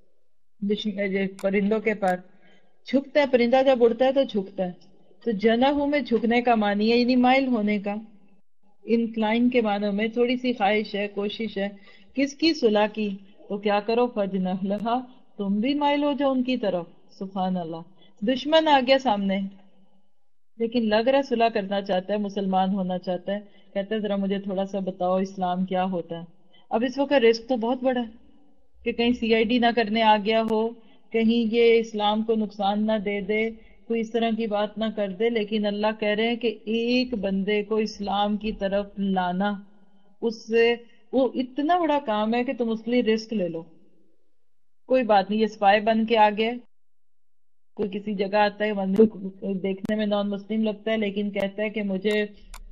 پرندوں کے پر جھکتا ہے، پرندہ جب اڑتا ہے تو جھکتا ہے، تو جناح میں جھکنے کا معنی ہے، یعنی مائل ہونے کا، انکلائن کے معنوں میں تھوڑی سی خواہش ہے، کوشش ہے، کس کی؟ صلح کی۔ تو کیا کرو فجنح لہا، تم بھی مائل ہو جاؤ ان کی طرف، سبحان اللہ۔ دشمن آ گیا سامنے لیکن لگ رہا ہے صلح کرنا چاہتا ہے، مسلمان ہونا چاہتا ہے، کہتا ہے ذرا مجھے تھوڑا سا بتاؤ اسلام کیا ہوتا ہے۔ اب اس وقت رسک تو بہت بڑا ہے کہ کہیں سی آئی ڈی نہ کرنے آ گیا ہو، کہیں یہ اسلام کو نقصان نہ دے دے، کوئی اس طرح کی بات نہ کر دے، لیکن اللہ کہہ رہے ہیں کہ ایک بندے کو اسلام کی طرف لانا، اس سے وہ اتنا بڑا کام ہے کہ تم اس کے لیے رسک لے لو۔ کوئی بات نہیں، یہ سپائی بن کے آ گیا، کوئی کسی جگہ آتا ہے دیکھنے میں نان مسلم لگتا ہے لیکن کہتا ہے کہ مجھے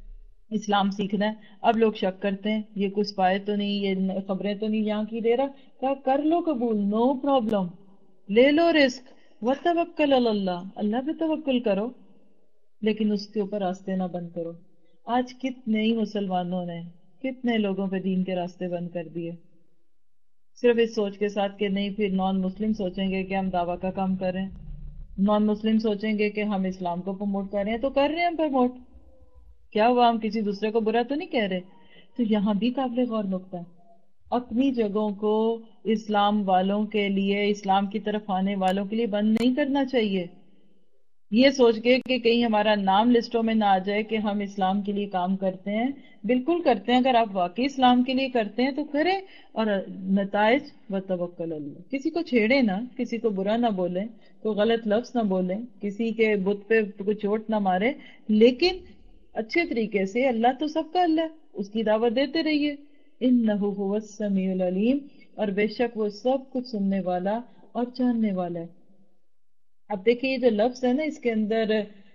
اسلام سیکھنا ہے. اب لوگ شک کرتے ہیں یہ کچھ پائے تو نہیں، یہ خبریں تو نہیں یہاں کی دے رہا. کہا کر لو قبول، نو پرابلم، لے لو رسک. وتوکل علی اللہ، اللہ پہ توکل کرو، لیکن اس کے اوپر راستے نہ بند کرو. آج کتنے ہی مسلمانوں نے کتنے لوگوں پہ دین کے راستے بند کر دیے، صرف اس سوچ کے ساتھ کہ نہیں پھر نان مسلم سوچیں گے کہ ہم دعویٰ کا کام کر رہے ہیں، نان مسلم سوچیں گے کہ ہم اسلام کو پروموٹ کر رہے ہیں. تو کر رہے ہیں ہم پروموٹ، کیا ہوا، ہم کسی دوسرے کو برا تو نہیں کہہ رہے. تو یہاں بھی قابل غور نقطہ ہے. اپنی جگہوں کو اسلام والوں کے لیے، اسلام کی طرف آنے والوں کے لیے بند نہیں کرنا چاہیے، یہ سوچ کے کہ کہیں ہمارا نام لسٹوں میں نہ آ جائے کہ ہم اسلام کے لیے کام کرتے ہیں. بالکل کرتے ہیں، اگر آپ واقعی اسلام کے لیے کرتے ہیں تو کریں، اور نتائج وتوکل اللہ. کسی کو چھیڑے نہ، کسی کو برا نہ بولیں، کوئی غلط لفظ نہ بولیں، کسی کے بت پہ کوئی چوٹ نہ مارے، لیکن اچھے طریقے سے، اللہ تو سب کا اللہ ہے، اس کی دعوت دیتے رہیے. انہ هو السمیع العلیم، اور بے شک وہ سب کچھ سننے والا اور جاننے والا ہے. اب دیکھیں یہ جو لفظ ہے نا، اس کے اندر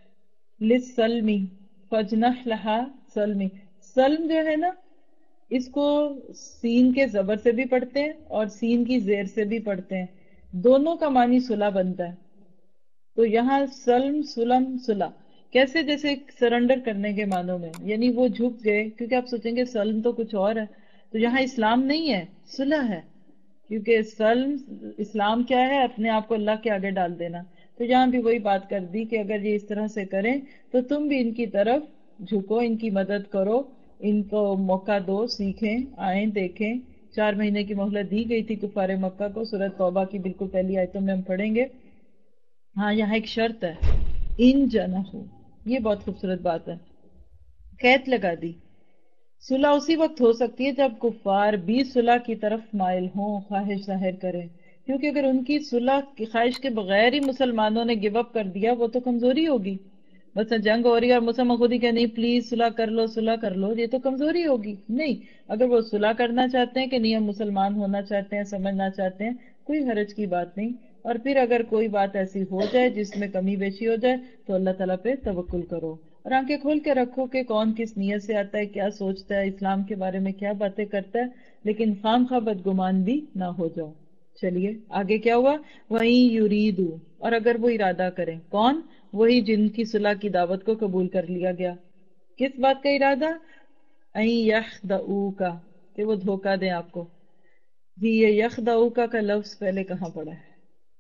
لسلمی، فجنح لہا سلمی، سلم جو ہے نا، اس کو سین کے زبر سے بھی پڑھتے ہیں اور سین کی زیر سے بھی پڑھتے ہیں، دونوں کا معنی صلح بنتا ہے. تو یہاں سلم، سلم، صلح، کیسے؟ جیسے سرنڈر کرنے کے معنوں میں، یعنی وہ جھک گئے. کیونکہ آپ سوچیں گے سلم تو کچھ اور ہے، تو یہاں اسلام نہیں ہے، صلح ہے. کیونکہ سلم، اسلام کیا ہے؟ اپنے آپ کو اللہ کے آگے ڈال دینا. تو یہاں بھی وہی بات کر دی کہ اگر یہ اس طرح سے کریں تو تم بھی ان کی طرف جھکو، ان کی مدد کرو، ان کو موقع دو، سیکھیں، آئیں، دیکھیں. چار مہینے کی مہلت دی گئی تھی کفار مکہ کو، سورۃ توبہ کی بالکل پہلی آیتوں میں ہم پڑھیں گے. ہاں یہاں ایک شرط ہے، ان جنحو، یہ بہت خوبصورت بات ہے، قید لگا دی. صلح اسی وقت ہو سکتی ہے جب کفار بھی صلح کی طرف مائل ہوں، خواہش ظاہر کریں. کیونکہ اگر ان کی صلح کی خواہش کے بغیر ہی مسلمانوں نے گیو اپ کر دیا، وہ تو کمزوری ہوگی. بس جنگ ہو رہی ہے اور مسلمان خود ہی کہ نہیں پلیز صلح کر لو، صلح کر لو، یہ تو کمزوری ہوگی. نہیں، اگر وہ صلح کرنا چاہتے ہیں کہ نہیں ہم مسلمان ہونا چاہتے ہیں، سمجھنا چاہتے ہیں، کوئی حرج کی بات نہیں. اور پھر اگر کوئی بات ایسی ہو جائے جس میں کمی بیشی ہو جائے تو اللہ تعالیٰ پہ توکل کرو، اور آنکھیں کھول کے رکھو کہ کون کس نیت سے آتا ہے، کیا سوچتا ہے، اسلام کے بارے میں کیا باتیں کرتا ہے، لیکن خام خواہ بدگمان بھی نہ ہو جاؤ. چلیے آگے کیا ہوا؟ وَإِن يُرِيدُوا، اور اگر وہ ارادہ کریں، کون؟ وہی جن کی صلح کی دعوت کو قبول کر لیا گیا. کس بات کا ارادہ؟ اَن يَخْدَعُوكَ، کہ وہ دھوکہ دیں آپ کو. جی یہ یخدعوک کا لفظ پہلے کہاں پڑا ہے؟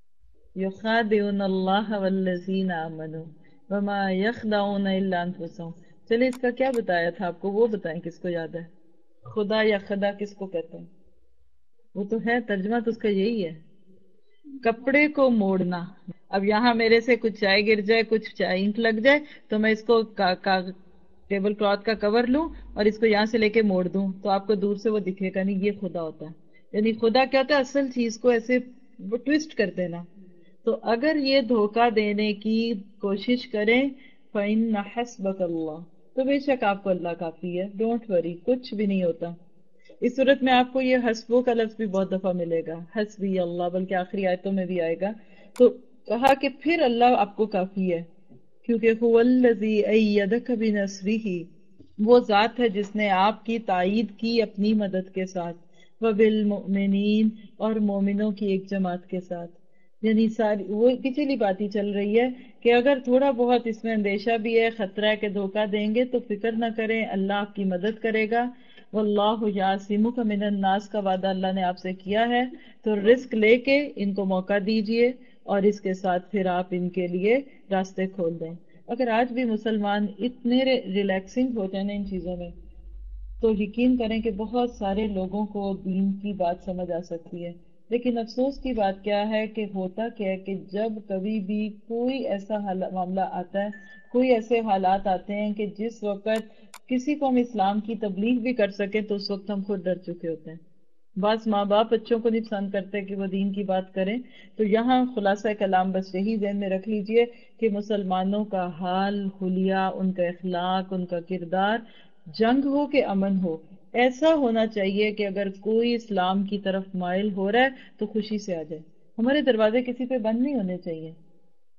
یخادعون اللہ والذین آمنوا وما یخدعون الا انفسهم. چلے اس کا کیا بتایا تھا آپ کو، وہ بتائیں کس کو یاد ہے؟ خدا یا خدا کس کو کہتے ہیں؟ وہ تو ہے، ترجمہ تو اس کا یہی ہے، کپڑے کو موڑنا. اب یہاں میرے سے کچھ چائے گر جائے، کچھ چائے اینٹ لگ جائے، تو میں اس کو کا, کا, ٹیبل کلاتھ کا کور لوں اور اس کو یہاں سے لے کے موڑ دوں، تو آپ کو دور سے وہ دکھے گا نہیں. یہ خدا ہوتا ہے. یعنی خدا کیا ہوتا ہے؟ اصل چیز کو ایسے ٹویسٹ کر دینا. تو اگر یہ دھوکہ دینے کی کوشش کریں فَإِنَّ حَسْبَكَ اللَّهُ، تو بے شک آپ کو اللہ کافی ہے، ڈونٹ وری، کچھ بھی نہیں ہوتا. اس صورت میں آپ کو یہ حسبو کا لفظ بھی بہت دفعہ ملے گا، حسبی اللہ، بلکہ آخری آیتوں میں بھی آئے گا. تو کہا کہ پھر اللہ آپ کو کافی ہے، کیونکہ هُوَ الَّذِي أَيَّدَكَ بِنَصْرِهِ، وہ ذات ہے جس نے آپ کی تائید کی اپنی مدد کے ساتھ، وَبِالْمُؤْمِنِينَ، اور مومنوں کی ایک جماعت کے ساتھ. یعنی ساری وہ پچھلی بات ہی چل رہی ہے کہ اگر تھوڑا بہت اس میں اندیشہ بھی ہے، خطرہ ہے کہ دھوکہ دیں گے، تو فکر نہ کریں، اللہ آپ کی مدد کرے گا. واللہ یعصمک من الناس کا وعدہ اللہ نے آپ سے کیا ہے، تو رزق لے کے ان کو موقع دیجئے، اور اس کے ساتھ پھر آپ ان کے لیے راستے کھول دیں. اگر آج بھی مسلمان اتنے ریلیکسنگ ہوتے ہیں نا ان چیزوں میں، تو یقین کریں کہ بہت سارے لوگوں کو دین کی بات سمجھ آ سکتی ہے. لیکن افسوس کی بات کیا ہے کہ ہوتا کیا ہے کہ جب کبھی بھی کوئی ایسا معاملہ آتا ہے، کوئی ایسے حالات آتے ہیں کہ جس وقت کسی کو ہم اسلام کی تبلیغ بھی کر سکیں تو اس وقت ہم خود ڈر چکے ہوتے ہیں. بعض ماں باپ بچوں کو نہیں پسند کرتے کہ وہ دین کی بات کریں. تو یہاں خلاصہ کلام بس یہی ذہن میں رکھ لیجئے کہ مسلمانوں کا حال حلیہ، ان کا اخلاق، ان کا کردار، جنگ ہو کہ امن ہو، ایسا ہونا چاہیے کہ اگر کوئی اسلام کی طرف مائل ہو رہا ہے تو خوشی سے آ جائے. ہمارے دروازے کسی پہ بند نہیں ہونے چاہیے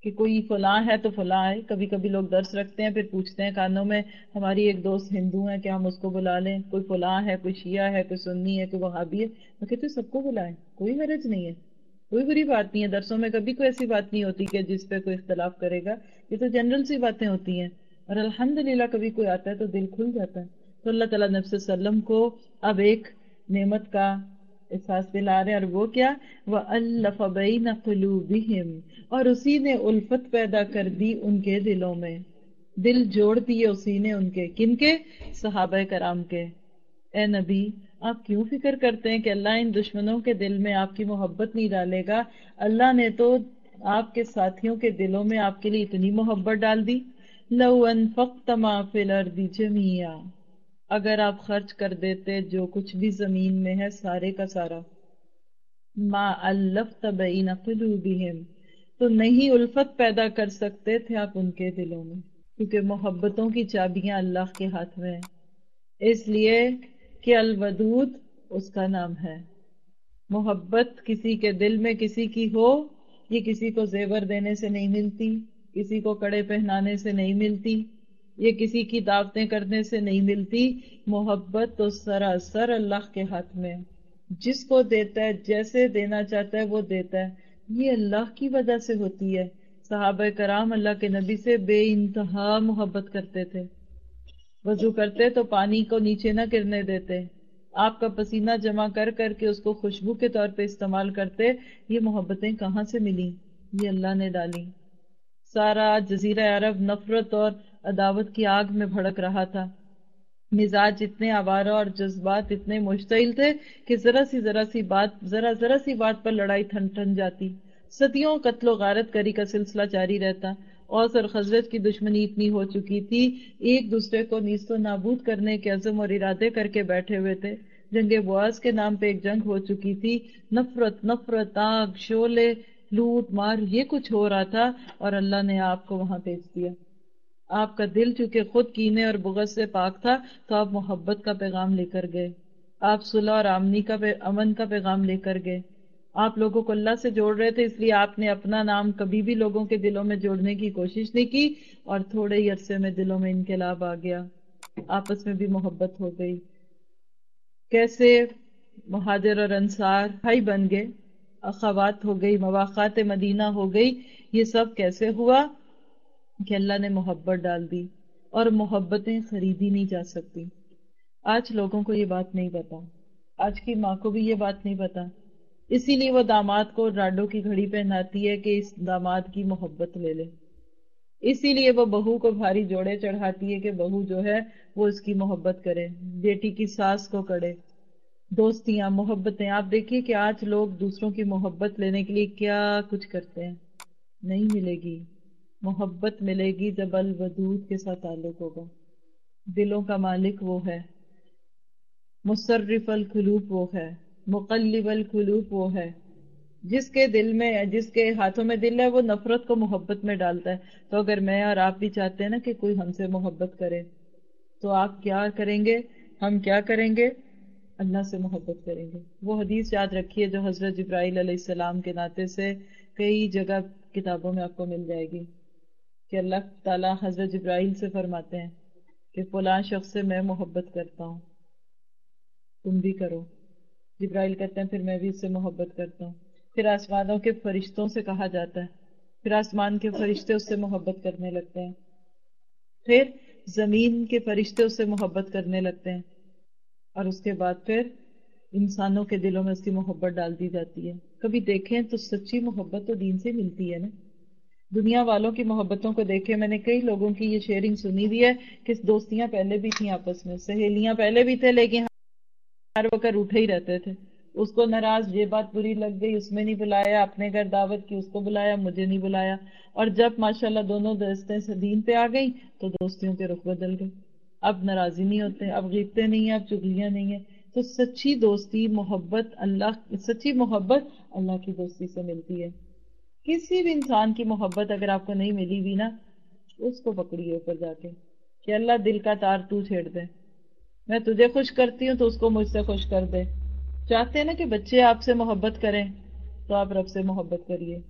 کہ کوئی فلاں ہے تو فلاں ہے. کبھی کبھی لوگ درس رکھتے ہیں پھر پوچھتے ہیں کانوں میں ہماری ایک دوست ہندو ہے کیا ہم اس کو بلا لیں, کوئی فلاں ہے, کوئی شیعہ ہے, کوئی سنی ہے, کوئی وہابی ہے. میں کہتے سب کو بلائیں, کوئی حرج نہیں ہے, کوئی بری بات نہیں ہے. درسوں میں کبھی کوئی ایسی بات نہیں ہوتی کہ جس پہ کوئی اختلاف کرے گا, یہ تو جنرل سی باتیں ہوتی ہیں. اور الحمدللہ کبھی کوئی آتا ہے تو دل کھل جاتا ہے. تو اللہ تعالیٰ نبی صلی اللہ علیہ وسلم کو اب ایک نعمت کا احساس دلا رہے ہیں, اور وہ کیا, وَأَلَّفَ بَيْنَ قُلُوبِهِمْ, اور اسی نے الفت پیدا کر دی ان کے دلوں میں, دل جوڑ دیے اسی نے ان کے, کن کے, صحابہ کرام کے. اے نبی آپ کیوں فکر کرتے ہیں کہ اللہ ان دشمنوں کے دل میں آپ کی محبت نہیں ڈالے گا؟ اللہ نے تو آپ کے ساتھیوں کے دلوں میں آپ کے لیے اتنی محبت ڈال دی. لَوْ أَنفَقْتَ مَا فِي الْأَرْضِ جَمِيعًا, اگر آپ خرچ کر دیتے جو کچھ بھی زمین میں ہے سارے کا سارا, ما الفت بین قلوبہم, تو نہیں الفت پیدا کر سکتے تھے آپ ان کے دلوں میں, کیونکہ محبتوں کی چابیاں اللہ کے ہاتھ میں ہیں. اس لیے کہ الودود اس کا نام ہے. محبت کسی کے دل میں کسی کی ہو, یہ کسی کو زیور دینے سے نہیں ملتی, کسی کو کڑے پہنانے سے نہیں ملتی, یہ کسی کی دعوتیں کرنے سے نہیں ملتی. محبت تو سراسر اللہ کے ہاتھ میں, جس کو دیتا ہے جیسے دینا چاہتا ہے وہ دیتا ہے. یہ اللہ کی وجہ سے ہوتی ہے. صحابہ کرام اللہ کے نبی سے بے انتہا محبت کرتے تھے. وضو کرتے تو پانی کو نیچے نہ گرنے دیتے, آپ کا پسینہ جمع کر کر کے اس کو خوشبو کے طور پہ استعمال کرتے. یہ محبتیں کہاں سے ملی؟ یہ اللہ نے ڈالی. سارا جزیرہ عرب نفرت اور عداوت کی آگ میں بھڑک رہا تھا. مزاج اتنے آوارہ اور جذبات اتنے مشتعل تھے کہ ذرا سی ذرا سی بات ذرا ذرا سی بات پر لڑائی تھن تھن جاتی. صدیوں قتل و غارت کری کا سلسلہ جاری رہتا. اوس اور خزرج کی دشمنی اتنی ہو چکی تھی, ایک دوسرے کو نیست و نابود کرنے کے عزم اور ارادے کر کے بیٹھے ہوئے تھے. جنگ بواس کے نام پہ ایک جنگ ہو چکی تھی. نفرت نفرت آگ شعلے لوٹ مار یہ کچھ ہو رہا تھا, اور اللہ نے آپ کو وہاں بھیج دیا. آپ کا دل چونکہ خود کینے اور بغض سے پاک تھا تو آپ محبت کا پیغام لے کر گئے. آپ صلح اور امنی کا امن کا پیغام لے کر گئے. آپ لوگوں کو اللہ سے جوڑ رہے تھے, اس لیے آپ نے اپنا نام کبھی بھی لوگوں کے دلوں میں جوڑنے کی کوشش نہیں کی, اور تھوڑے ہی عرصے میں دلوں میں انقلاب آ گیا. آپس میں بھی محبت ہو گئی. کیسے مہاجر اور انصار بھائی بن گئے, اخوات ہو گئی, مواقعات مدینہ ہو گئی. یہ سب کیسے ہوا؟ کہ اللہ نے محبت ڈال دی, اور محبتیں خریدی نہیں جا سکتی. آج لوگوں کو یہ بات نہیں پتا, آج کی ماں کو بھی یہ بات نہیں پتا. اسی لیے وہ داماد کو راڈو کی گھڑی پہناتی ہے کہ اس داماد کی محبت لے لے. اسی لیے وہ بہو کو بھاری جوڑے چڑھاتی ہے کہ بہو جو ہے وہ اس کی محبت کرے, بیٹی کی ساس کو کڑے. دوستیاں محبتیں, آپ دیکھیے کہ آج لوگ دوسروں کی محبت لینے کے لیے کیا کچھ کرتے ہیں. نہیں ملے گی. محبت ملے گی جب الودود کے ساتھ تعلق ہوگا. دلوں کا مالک وہ ہے, مصرف القلوب وہ ہے, مقلب القلوب وہ ہے. جس کے دل میں جس کے ہاتھوں میں دل ہے وہ نفرت کو محبت میں ڈالتا ہے. تو اگر میں اور آپ بھی چاہتے ہیں نا کہ کوئی ہم سے محبت کرے, تو آپ کیا کریں گے؟ ہم کیا کریں گے؟ اللہ سے محبت کریں گے. وہ حدیث یاد رکھیے جو حضرت جبرائیل علیہ السلام کے ناطے سے کئی جگہ کتابوں میں آپ کو مل جائے گی, کہ اللہ تعالیٰ حضرت جبرائیل سے فرماتے ہیں کہ فلاں شخص سے میں محبت کرتا ہوں, تم بھی کرو. جبرائیل کہتے ہیں پھر میں بھی اس سے محبت کرتا ہوں. پھر آسمانوں کے فرشتوں سے کہا جاتا ہے, پھر آسمان کے فرشتے اس سے محبت کرنے لگتے ہیں. پھر زمین کے فرشتے اس سے محبت کرنے لگتے ہیں, اور اس کے بعد پھر انسانوں کے دلوں میں اس کی محبت ڈال دی جاتی ہے. کبھی دیکھیں تو سچی محبت تو دین سے ملتی ہے نا. دنیا والوں کی محبتوں کو دیکھے, میں نے کئی لوگوں کی یہ شیئرنگ سنی بھی ہے کہ دوستیاں پہلے بھی تھیں آپس میں, سہیلیاں پہلے بھی تھے, لیکن ہر وقت اٹھے ہی رہتے تھے. اس کو ناراض یہ بات بری لگ گئی, اس میں نہیں بلایا, اپنے گھر دعوت کی اس کو بلایا, مجھے نہیں بلایا. اور جب ماشاءاللہ دونوں دوستیں دین پہ آ گئیں تو دوستیوں کے رخ بدل گئے. اب ناراضی نہیں ہوتے, اب غیبتیں نہیں ہیں, اب چغلیاں نہیں ہیں. تو سچی دوستی محبت اللہ سچی محبت اللہ کی دوستی سے ملتی ہے. کسی بھی انسان کی محبت اگر آپ کو نہیں ملی بھی نا, اس کو پکڑیے اوپر جا کے کہ اللہ دل کا تار تو چھیڑ دے. میں تجھے خوش کرتی ہوں تو اس کو مجھ سے خوش کر دے. چاہتے ہیں نا کہ بچے آپ سے محبت کریں, تو آپ رب سے محبت کریے.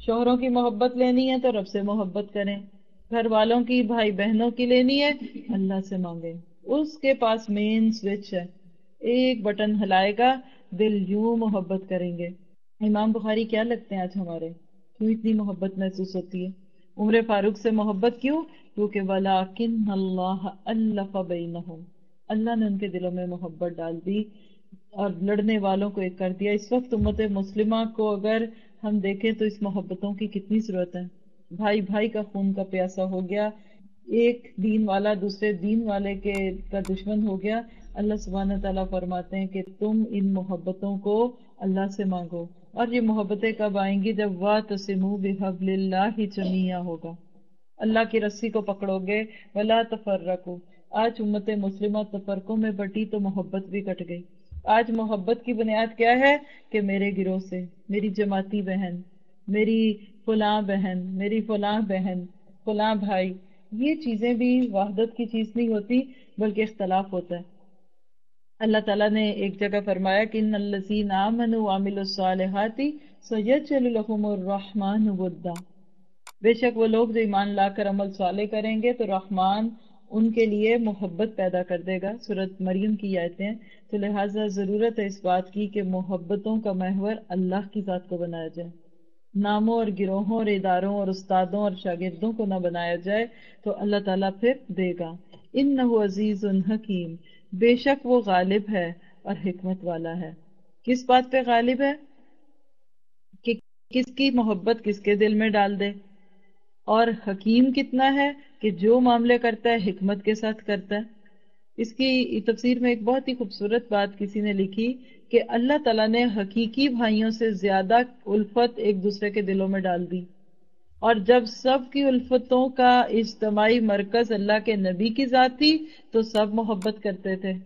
شوہروں کی محبت لینی ہے تو رب سے محبت کریں، گھر والوں کی، بھائی بہنوں کی لینی ہے اللہ سے مانگیں، اس کے پاس مین سوئچ ہے، ایک بٹن ہلائے گا دل یوں محبت کریں گے۔ امام بخاری کیا لگتے ہیں آج ہمارے؟ کیوں اتنی محبت محسوس ہوتی ہے؟ عمر فاروق سے محبت کیوں؟ کیونکہ وَلَٰكِنَّ اللَّهَ أَلَّفَ بَيْنَهُمْ، اللہ نے ان کے دلوں میں محبت ڈال دی اور لڑنے والوں کو ایک کر دیا۔ اس وقت امت مسلمہ کو اگر ہم دیکھیں تو اس محبتوں کی کتنی ضرورت ہے۔ بھائی بھائی کا خون کا پیاسا ہو گیا، ایک دین والا دوسرے دین والے کے کا دشمن ہو گیا۔ اللہ سبحانہ تعالیٰ فرماتے ہیں کہ تم ان محبتوں کو اللہ سے مانگو، اور یہ محبتیں کب آئیں گی؟ جب وَاعْتَصِمُوا بِحَبْلِ اللَّهِ جَمِيعًا ہوگا، اللہ کی رسی کو پکڑو گے۔ وَلَا تَفَرَّقُوا، آج امت مسلمہ تفرقوں میں بٹی تو محبت بھی کٹ گئی۔ آج محبت کی بنیاد کیا ہے کہ میرے گروہ سے، میری جماعتی بہن، میری فلاں بہن، میری فلاں بہن، فلاں بھائی، یہ چیزیں بھی وحدت کی چیز نہیں ہوتی بلکہ اختلاف ہوتا ہے۔ اللہ تعالیٰ نے ایک جگہ فرمایا کہ ان الذین آمنوا وعملوا الصالحات سیجعل لهم الرحمن ودا، بے شک وہ لوگ جو ایمان لا کر عمل صالح کریں گے تو رحمان ان کے لیے محبت پیدا کر دے گا۔ سورۃ مریم کی آیتیں، تو لہٰذا ضرورت ہے اس بات کی کہ محبتوں کا محور اللہ کی ذات کو بنایا جائے، ناموں اور گروہوں اور اداروں اور استادوں اور شاگردوں کو نہ بنایا جائے، تو اللہ تعالیٰ پھر دے گا۔ انہ عزیز حکیم، بے شک وہ غالب ہے اور حکمت والا ہے۔ کس بات پہ غالب ہے؟ کہ کس کی محبت کس کے دل میں ڈال دے، اور حکیم کتنا ہے کہ جو معاملے کرتا ہے حکمت کے ساتھ کرتا ہے۔ اس کی تفسیر میں ایک بہت ہی خوبصورت بات کسی نے لکھی کہ اللہ تعالیٰ نے حقیقی بھائیوں سے زیادہ الفت ایک دوسرے کے دلوں میں ڈال دی، اور جب سب کی الفتوں کا اجتماعی مرکز اللہ کے نبی کی ذات تھی تو سب محبت کرتے تھے،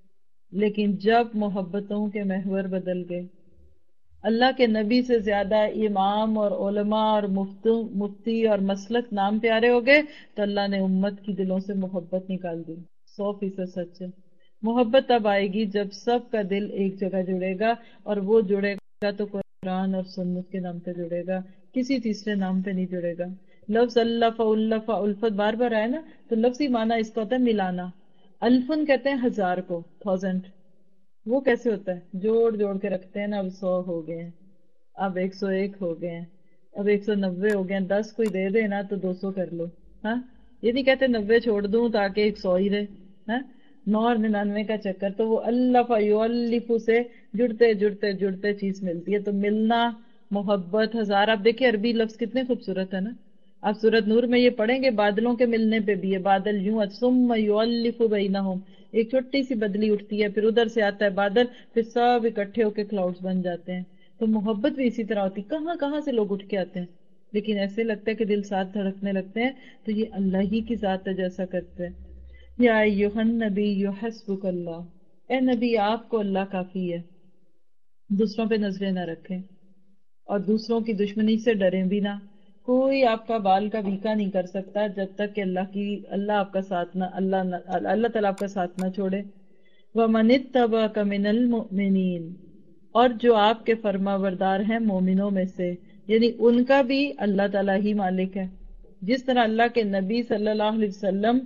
لیکن جب محبتوں کے محور بدل گئے، اللہ کے نبی سے زیادہ امام اور علماء اور مفتی اور مسلک نام پیارے ہو گئے تو اللہ نے امت کی دلوں سے محبت نکال دی۔ سو فیصد سچ ہے۔ محبت تب آئے گی جب سب کا دل ایک جگہ جڑے گا، اور وہ جڑے گا تو قرآن اور سنت کے نام پہ جڑے گا، کسی تیسرے نام پہ نہیں جڑے گا۔ لفظ الف الف الفت بار بار آئے نا تو لفظی معنی اس کا ہوتا ہے ملانا۔ الفن کہتے ہیں ہزار کو، تھاؤزینڈ۔ وہ کیسے ہوتا ہے؟ جوڑ جوڑ کے رکھتے ہیں نا، اب سو ہو گئے ہیں، اب ایک سو ایک ہو گئے ہیں، اب ایک سو نوے ہو گئے ہیں، دس کوئی دے دے نا تو دو سو کر لو۔ ہاں، یہ نہیں کہتے نوے چھوڑ دوں تاکہ ایک سو ہی رہے، ہاں، نو اور ننانوے کا چکر۔ تو وہ الف یؤلف سے جڑتے جڑتے جڑتے چیز ملتی ہے۔ تو ملنا، محبت، ہزار۔ آپ دیکھیں عربی لفظ کتنے خوبصورت ہے نا۔ آپ سورۃ نور میں یہ پڑھیں گے بادلوں کے ملنے پہ بھی ہے، بادل یوں ثم یؤلف بینہم، ایک چھوٹی سی بدلی اٹھتی ہے، پھر ادھر سے آتا ہے بادل، پھر سب اکٹھے ہو کے کلاؤڈز بن جاتے ہیں۔ تو محبت بھی اسی طرح ہوتی، کہاں کہاں سے لوگ اٹھ کے آتے ہیں، لیکن ایسے لگتا ہے کہ دل ساتھ دھڑکنے لگتے ہیں، تو یہ اللہ ہی کی ذات ہے جیسا کرتے ہیں۔ یا ایھا النبی حسبک اللہ، اے نبی آپ کو اللہ کافی ہے، دوسروں پہ نظریں نہ رکھیں اور دوسروں کی دشمنی سے ڈریں بھی نہ۔ کوئی آپ کا بال کا بیکا نہیں کر سکتا جب تک کہ اللہ کی اللہ آپ کا ساتھ نہ اللہ نہ اللہ تعالیٰ آپ کا ساتھ نہ چھوڑے۔ وَمَنِ اتَّبَعَكَ مِنَ الْمُؤْمِنِينَ، اور جو آپ کے فرما بردار ہیں مومنوں میں سے، یعنی ان کا بھی اللہ تعالیٰ ہی مالک ہے۔ جس طرح اللہ کے نبی صلی اللہ علیہ وسلم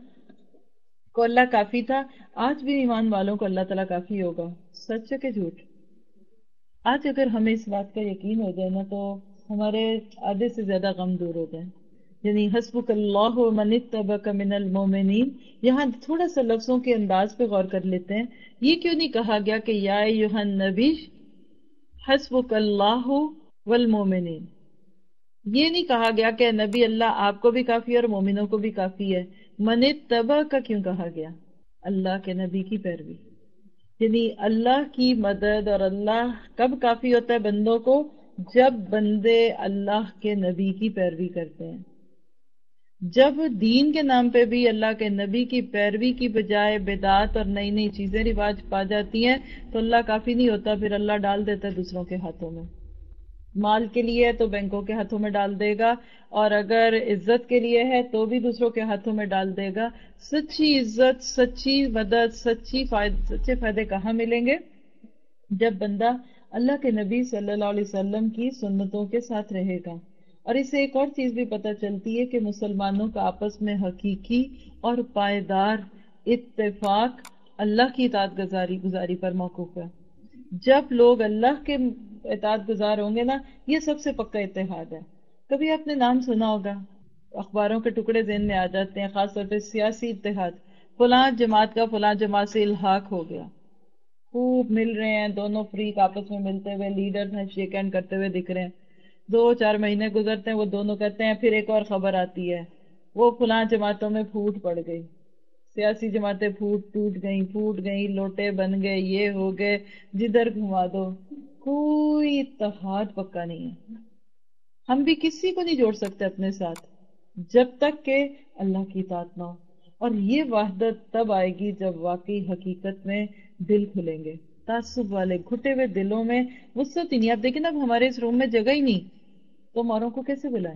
کو اللہ کافی تھا، آج بھی ایمان والوں کو اللہ تعالیٰ کافی ہوگا۔ سچ ہے کہ جھوٹ؟ آج اگر ہمیں اس بات کا یقین ہو جائے نا تو ہمارے آدھے سے زیادہ غم دور ہو جائیں۔ یعنی حسبک اللہ ومن اتبعک من المؤمنین، یہاں تھوڑا سا لفظوں کے انداز پہ غور کر لیتے ہیں۔ یہ کیوں نہیں کہا گیا کہ یا ایھا النبی حسبک اللہ والمؤمنین؟ یہ نہیں کہا گیا کہ نبی اللہ آپ کو بھی کافی ہے اور مومنوں کو بھی کافی ہے۔ من اتبع کا کیوں کہا گیا؟ اللہ کے نبی کی پیروی، یعنی اللہ کی مدد، اور اللہ کب کافی ہوتا ہے بندوں کو؟ جب بندے اللہ کے نبی کی پیروی کرتے ہیں۔ جب دین کے نام پہ بھی اللہ کے نبی کی پیروی کی بجائے بدعات اور نئی نئی چیزیں رواج پا جاتی ہیں تو اللہ کافی نہیں ہوتا، پھر اللہ ڈال دیتا ہے دوسروں کے ہاتھوں میں۔ مال کے لیے ہے تو بینکوں کے ہاتھوں میں ڈال دے گا، اور اگر عزت کے لیے ہے تو بھی دوسروں کے ہاتھوں میں ڈال دے گا۔ سچی عزت، سچی مدد، سچی فائد سچے فائدے کہاں ملیں گے؟ جب بندہ اللہ کے نبی صلی اللہ علیہ وسلم کی سنتوں کے ساتھ رہے گا، اور اس سے ایک اور چیز بھی پتہ چلتی ہے کہ مسلمانوں کا آپس میں حقیقی اور پائیدار اتفاق اللہ کی اطاعت گزاری گزاری پر موقوف ہے. جب لوگ اللہ کے اطاعت گزار ہوں گے نا، یہ سب سے پکا اتحاد ہے. کبھی آپ نے نام سنا ہوگا، اخباروں کے ٹکڑے ذہن میں آ جاتے ہیں، خاص طور پہ سیاسی اتحاد، فلاں جماعت کا فلاں جماعت سے الحاق ہو گیا. خوب مل رہے ہیں دونوں فریق، آپس میں ملتے ہوئے، لیڈر ہیں شیک ہینڈ کرتے ہوئے دکھ رہے ہیں. دو چار مہینے گزرتے ہیں، وہ دونوں کہتے ہیں، پھر ایک اور خبر آتی ہے، وہ فلاں جماعتوں میں پھوٹ پڑ گئی، سیاسی جماعتیں پھوٹ ٹوٹ گئیں، پھوٹ گئیں، لوٹے بن گئے، یہ ہو گئے، جدھر گھما دو. کوئی اتحاد پکا نہیں ہے. ہم بھی کسی کو نہیں جوڑ سکتے اپنے ساتھ جب تک کہ اللہ کی اطاعت نہ ہو. اور یہ وحدت تب آئے گی جب واقعی حقیقت میں دل کھلیں گے. تعصب والے گھٹے ہوئے دلوں میں وسعت ہی نہیں. آپ دیکھیں نا، اب ہمارے اس روم میں جگہ ہی نہیں، تو ہم اوروں کو کیسے بلائیں؟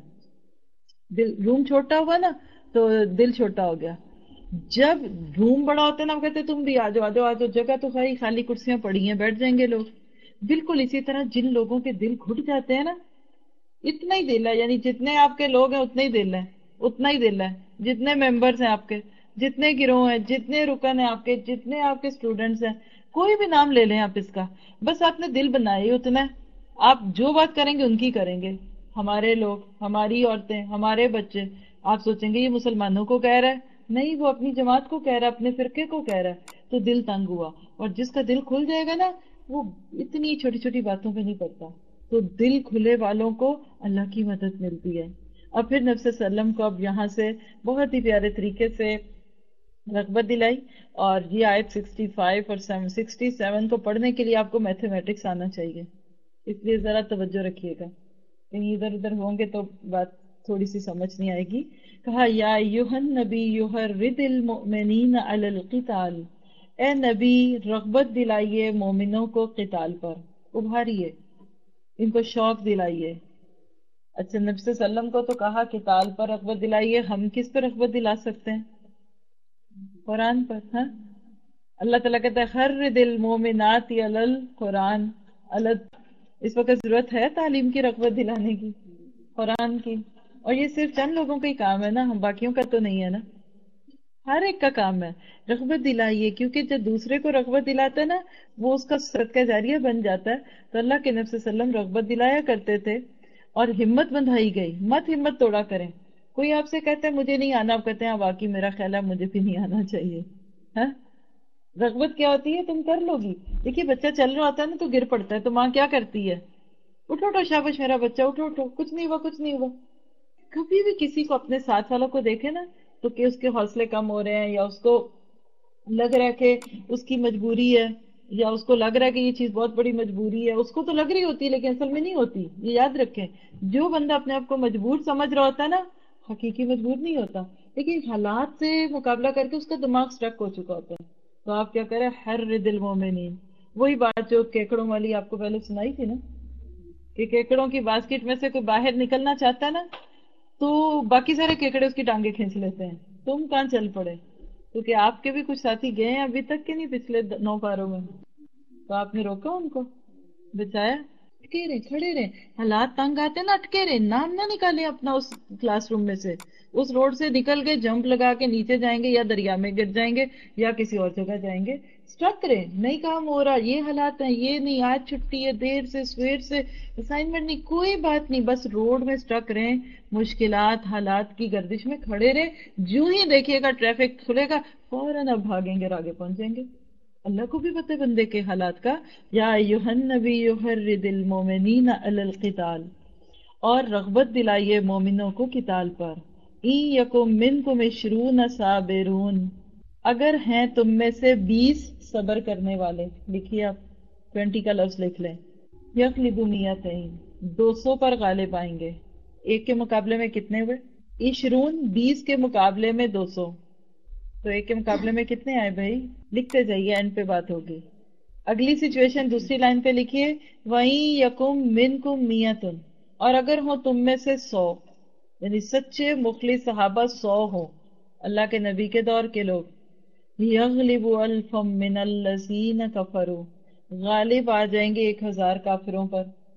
دل روم چھوٹا ہوا نا تو دل چھوٹا ہو گیا. جب روم بڑا ہوتا ہے نا، ہم کہتے ہیں تم بھی آ جاؤ آ جاؤ آ جاؤ، جگہ تو خالی خالی کرسیاں پڑی ہیں، بیٹھ جائیں گے لوگ. بالکل اسی طرح جن لوگوں کے دل گھٹ جاتے ہیں نا، اتنا ہی دل ہے، یعنی جتنے آپ کے لوگ ہیں اتنا ہی دل ہے، اتنا ہی دل ہے. جتنے ممبرز ہیں آپ کے، جتنے گروہ ہیں، جتنے رکن ہیں آپ کے، جتنے آپ کے اسٹوڈنٹس ہیں، کوئی بھی نام لے لیں آپ اس کا، بس آپ نے دل بنایا ہی اتنا ہے. آپ جو بات کریں گے ان کی کریں گے. ہمارے لوگ، ہماری عورتیں، ہمارے بچے. آپ سوچیں گے یہ مسلمانوں کو کہہ رہا ہے، نہیں، وہ اپنی جماعت کو کہہ رہا ہے، اپنے فرقے کو کہہ رہا ہے. تو دل تنگ ہوا. اور جس کا دل کھل جائے گا نا، وہ اتنی چھوٹی چھوٹی باتوں پہ نہیں پڑتا. تو دل کھلے والوں کو اللہ کی مدد ملتی ہے. اب پھر نبی صلی اللہ علیہ وسلم کو اب یہاں سے بہت ہی پیارے طریقے سے رغبت دلائی. اور یہ آیت سکسٹی فائیو اور سکسٹی سیون کو پڑھنے کے لیے آپ کو میتھمیٹکس آنا چاہیے، اس لیے ذرا توجہ رکھیے گا، کہیں ادھر ادھر ہوں گے تو بات تھوڑی سی سمجھ نہیں آئے گی. کہا یا ایھا النبی حرض المؤمنین علی القتال، اے نبی رغبت دلائیے مومنوں کو قتال پر، ابھاریے، ان کو شوق دلائیے. اچھا، نبی صلی اللہ علیہ وسلم کو تو کہا قتال پر رغبت دلائیے، ہم کس پر رغبت دلا سکتے ہیں؟ قرآن پر. ہاں، اللہ تعالیٰ کہتا ہے حرض المؤمنات علی القرآن. اس وقت ضرورت ہے تعلیم کی، رغبت دلانے کی، قرآن کی. اور یہ صرف چند لوگوں کا ہی کام ہے نا، ہم باقیوں کا تو نہیں ہے نا، ہر ایک کا کام ہے. رغبت دلائیے، کیونکہ جب دوسرے کو رغبت دلاتا ہے نا، وہ اس کا صدقہ جاریہ بن جاتا ہے. تو اللہ کے نبی صلی اللہ علیہ وسلم رغبت دلایا کرتے تھے اور ہمت بندھائی گئی. مت ہمت توڑا کریں. کوئی آپ سے کہتا ہے مجھے نہیں آنا، آپ کہتے ہیں واقعی میرا خیال ہے مجھے بھی نہیں آنا چاہیے. ہاں، رغبت کیا ہوتی ہے؟ تم کر لو گی. دیکھیے بچہ چل رہا ہوتا ہے نا تو گر پڑتا ہے، تو ماں کیا کرتی ہے؟ اٹھو اٹھو، شاباش میرا بچہ، اٹھو اٹھو، کچھ نہیں ہوا کچھ نہیں ہوا. کبھی بھی کسی کو اپنے ساتھ والوں کو دیکھے نا تو کہ اس کے حوصلے کم ہو رہے ہیں، یا اس کو لگ رہا ہے کہ اس کی مجبوری ہے، یا اس کو لگ رہا ہے کہ یہ چیز بہت بڑی مجبوری ہے، اس کو تو لگ رہی ہوتی ہے لیکن اصل میں نہیں ہوتی. یہ یاد رکھیں، جو بندہ اپنے آپ کو مجبور سمجھ رہا ہوتا ہے نا، حقیقی مجبور نہیں ہوتا، لیکن حالات سے مقابلہ کر کے اس کا دماغ سٹرک ہو چکا ہوتا ہے. تو آپ کیا کریں؟ حرض المؤمنین. وہی بات جو کیکڑوں والی آپ کو پہلے سنائی تھی نا، کہ کیکڑوں کی باسکٹ میں سے کوئی باہر نکلنا چاہتا ہے نا، تو باقی سارے کیکڑے اس کی ٹانگیں کھینچ لیتے ہیں. تم کہاں چل پڑے؟ کیونکہ آپ کے بھی کچھ ساتھی گئے ہیں ابھی تک کے نہیں پچھلے نو پاروں میں، تو آپ نے روکا ان کو، بچایا. اٹکے رہے، کھڑے رہے. حالات تنگ آتے نا، اٹکے رہے، نام نہ نکالے اپنا اس کلاس روم میں سے. اس روڈ سے نکل کے جمپ لگا کے نیچے جائیں گے، یا دریا میں گر جائیں گے، یا کسی اور جگہ جائیں گے. اسٹرک رہے، نہیں کام ہو رہا، یہ حالات ہیں، یہ نہیں، آج چھٹی ہے، دیر سے سویر سے اسائنمنٹ نہیں، کوئی بات نہیں، بس روڈ میں اسٹرک رہے، مشکلات حالات کی گردش میں کھڑے رہے. جو ہی دیکھیے گا ٹریفک کھلے گا، فوراً اب بھاگیں گے اور آگے پہنچ جائیں گے. اللہ کو بھی پتہ بندے کے حالات کا. یا ایھا النبی حرض المؤمنین علی القتال، اور رغبت دلائیے مومنوں کو قتال پر. ان یکم منکم عشرون صابرون، اگر ہیں تم میں سے بیس صبر کرنے والے. لکھیے آپ، ٹوینٹی کا لفظ لکھ لیں. یغلبوا مئتین، دو سو پر غالب آئیں گے. ایک کے مقابلے میں کتنے ہوئے؟ عشرون، بیس کے مقابلے میں دو سو، تو ایک کے مقابلے میں کتنے آئے بھائی؟ لکھتے جائیے، اینڈ پہ بات ہوگی. اگلی سچویشن دوسری لائن پہ لکھیے، وَإِن يَكُن مِّنكُم مِّائَةٌ، اور اگر ہو تم میں سے سو، یعنی سچے مخلص صحابہ سو ہوں، اللہ کے نبی کے دور کے لوگ. يَغْلِبُ أَلْفًا مِّنَ الَّذِينَ كَفَرُوا، غالب آ جائیں گے ایک ہزار کافروں پر.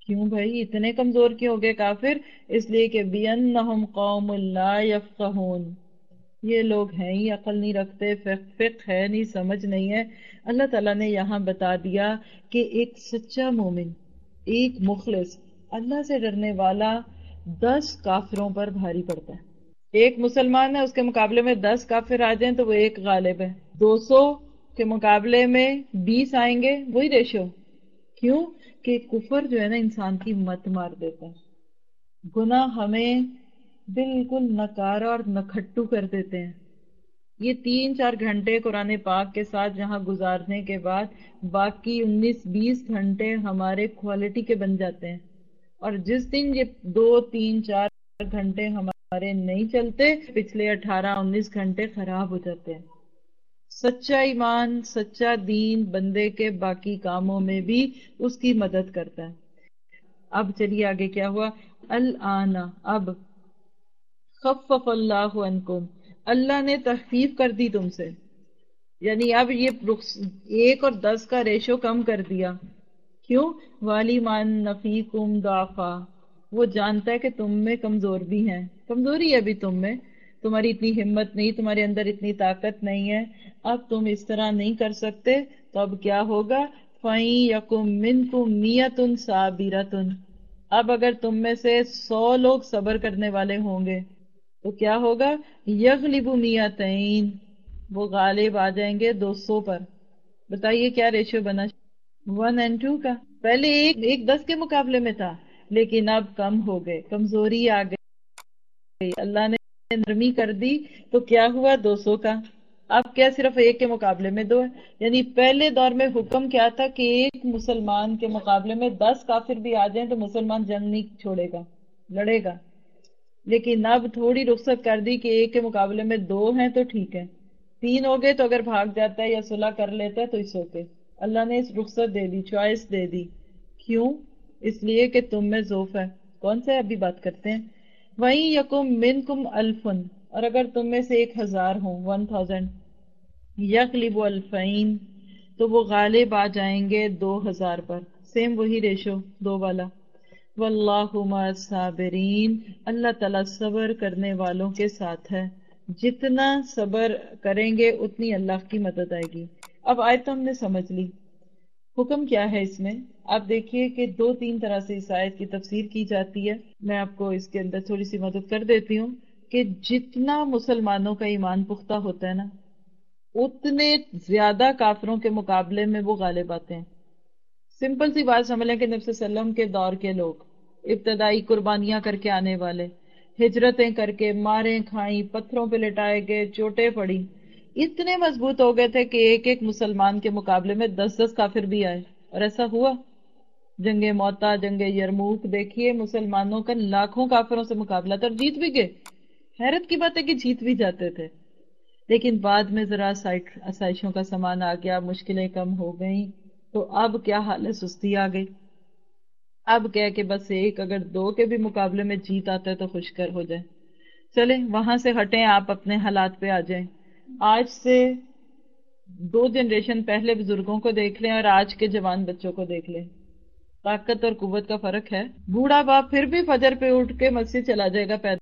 کیوں بھائی اتنے کمزور کیوں ہو گئے کافر؟ اس لیے کہ بِأَنَّهُمْ قَوْمٌ لَا يَفْقَهُونَ، یہ لوگ ہیں ہی عقل نہیں رکھتے، فقہ ہے نہیں، سمجھ نہیں ہے۔ اللہ تعالیٰ نے یہاں بتا دیا کہ ایک سچا مومن، ایک مخلص، اللہ سے ڈرنے والا دس کافروں پر بھاری پڑتا ہے۔ ایک مسلمان ہے، اس کے مقابلے میں دس کافر آ جائیں تو وہ ایک غالب ہے۔ دو سو کے مقابلے میں بیس آئیں گے، وہی ریشو۔ کیوں کہ کفر جو ہے نا انسان کی مت مار دیتا ہے، گناہ ہمیں بالکل نکارا اور نکھٹو کر دیتے ہیں۔ یہ تین چار گھنٹے قرآن پاک کے ساتھ جہاں گزارنے کے بعد باقی انیس بیس گھنٹے ہمارے کوالٹی کے بن جاتے ہیں، اور جس دن یہ دو تین چار گھنٹے ہمارے نہیں چلتے، پچھلے اٹھارہ انیس گھنٹے خراب ہو جاتے ہیں۔ سچا ایمان، سچا دین بندے کے باقی کاموں میں بھی اس کی مدد کرتا ہے۔ اب چلیے آگے کیا ہوا؟ الآن، اب خفف اللہ عنکم، اللہ نے تخفیف کر دی تم سے، یعنی اب یہ ایک اور دس کا ریشو کم کر دیا۔ کیوں؟ والی مان نفیکم ضعفا، وہ جانتا ہے کہ تم میں کمزور بھی ہیں، کمزوری ہے بھی تم میں، تمہاری اتنی ہمت نہیں، تمہارے اندر اتنی طاقت نہیں ہے، اب تم اس طرح نہیں کر سکتے، تو اب کیا ہوگا؟ فَإِن يَكُن مِّنكُم مِّئَةٌ صَابِرَةٌ، اب اگر تم میں سے سو لوگ صبر کرنے والے ہوں گے تو کیا ہوگا؟ یغلب مئتین، وہ غالب آ جائیں گے دو سو پر۔ بتائیے کیا ریشو بنا؟ ون اینڈ ٹو کا۔ پہلے ایک ایک دس کے مقابلے میں تھا، لیکن اب کم ہو گئے، کمزوری آ گئی، اللہ نے نرمی کر دی تو کیا ہوا؟ دو سو کا۔ اب کیا صرف ایک کے مقابلے میں دو ہے؟ یعنی پہلے دور میں حکم کیا تھا کہ ایک مسلمان کے مقابلے میں دس کافر بھی آ جائیں تو مسلمان جنگ نہیں چھوڑے گا، لڑے گا، لیکن اب تھوڑی رخصت کر دی کہ ایک کے مقابلے میں دو ہیں تو ٹھیک ہے، تین ہو گئے تو اگر بھاگ جاتا ہے یا صلح کر لیتا ہے تو اس اوکے، اللہ نے اس رخصت دے دی، چوائس دے دی۔ کیوں؟ اس لیے کہ تم میں ضعف ہے۔ کون سے ابھی بات کرتے ہیں؟ وَإِن يَكُن مِّنكُمْ أَلْفٌ، اور اگر تم میں سے ایک ہزار ہوں، ون تھاؤزینڈ، یغلب الفین، تو وہ غالب آ جائیں گے دو ہزار پر، سیم وہی ریشو دو والا۔ واللہ مع الصابرین، اللہ تعالیٰ صبر کرنے والوں کے ساتھ ہے، جتنا صبر کریں گے اتنی اللہ کی مدد آئے گی۔ اب آیت تو ہم نے سمجھ لی، حکم کیا ہے اس میں؟ آپ دیکھیے کہ دو تین طرح سے اس آیت کی تفسیر کی جاتی ہے، میں آپ کو اس کے اندر تھوڑی سی مدد کر دیتی ہوں کہ جتنا مسلمانوں کا ایمان پختہ ہوتا ہے نا، اتنے زیادہ کافروں کے مقابلے میں وہ غالب آتے ہیں۔ سمپل سی بات سمجھ لیں کہ نبی صلی اللہ علیہ وسلم کے دور کے لوگ، ابتدائی قربانیاں کر کے آنے والے، ہجرتیں کر کے، ماریں کھائیں، پتھروں پہ لٹائے گئے، چوٹیں پڑی، اتنے مضبوط ہو گئے تھے کہ ایک ایک مسلمان کے مقابلے میں دس دس کافر بھی آئے، اور ایسا ہوا۔ جنگ موتا، جنگ یرموک دیکھیے، مسلمانوں کا لاکھوں کافروں سے مقابلہ تھا اور جیت بھی گئے۔ حیرت کی بات ہے کہ جیت بھی جاتے تھے، لیکن بعد میں ذرا آسائشوں کا سامان آ گیا، مشکلیں کم ہو گئیں، تو اب کیا حال ہے؟ سستی آ گئی۔ اب کیا کہ بس ایک اگر دو کے بھی مقابلے میں جیت آتا ہے تو خوش کر ہو جائے۔ چلیں وہاں سے ہٹیں، آپ اپنے حالات پہ آ جائیں۔ آج سے دو جنریشن پہلے بزرگوں کو دیکھ لیں اور آج کے جوان بچوں کو دیکھ لیں، طاقت اور قوت کا فرق ہے۔ بوڑھا باپ پھر بھی فجر پہ اٹھ کے مسجد چلا جائے گا پیدل،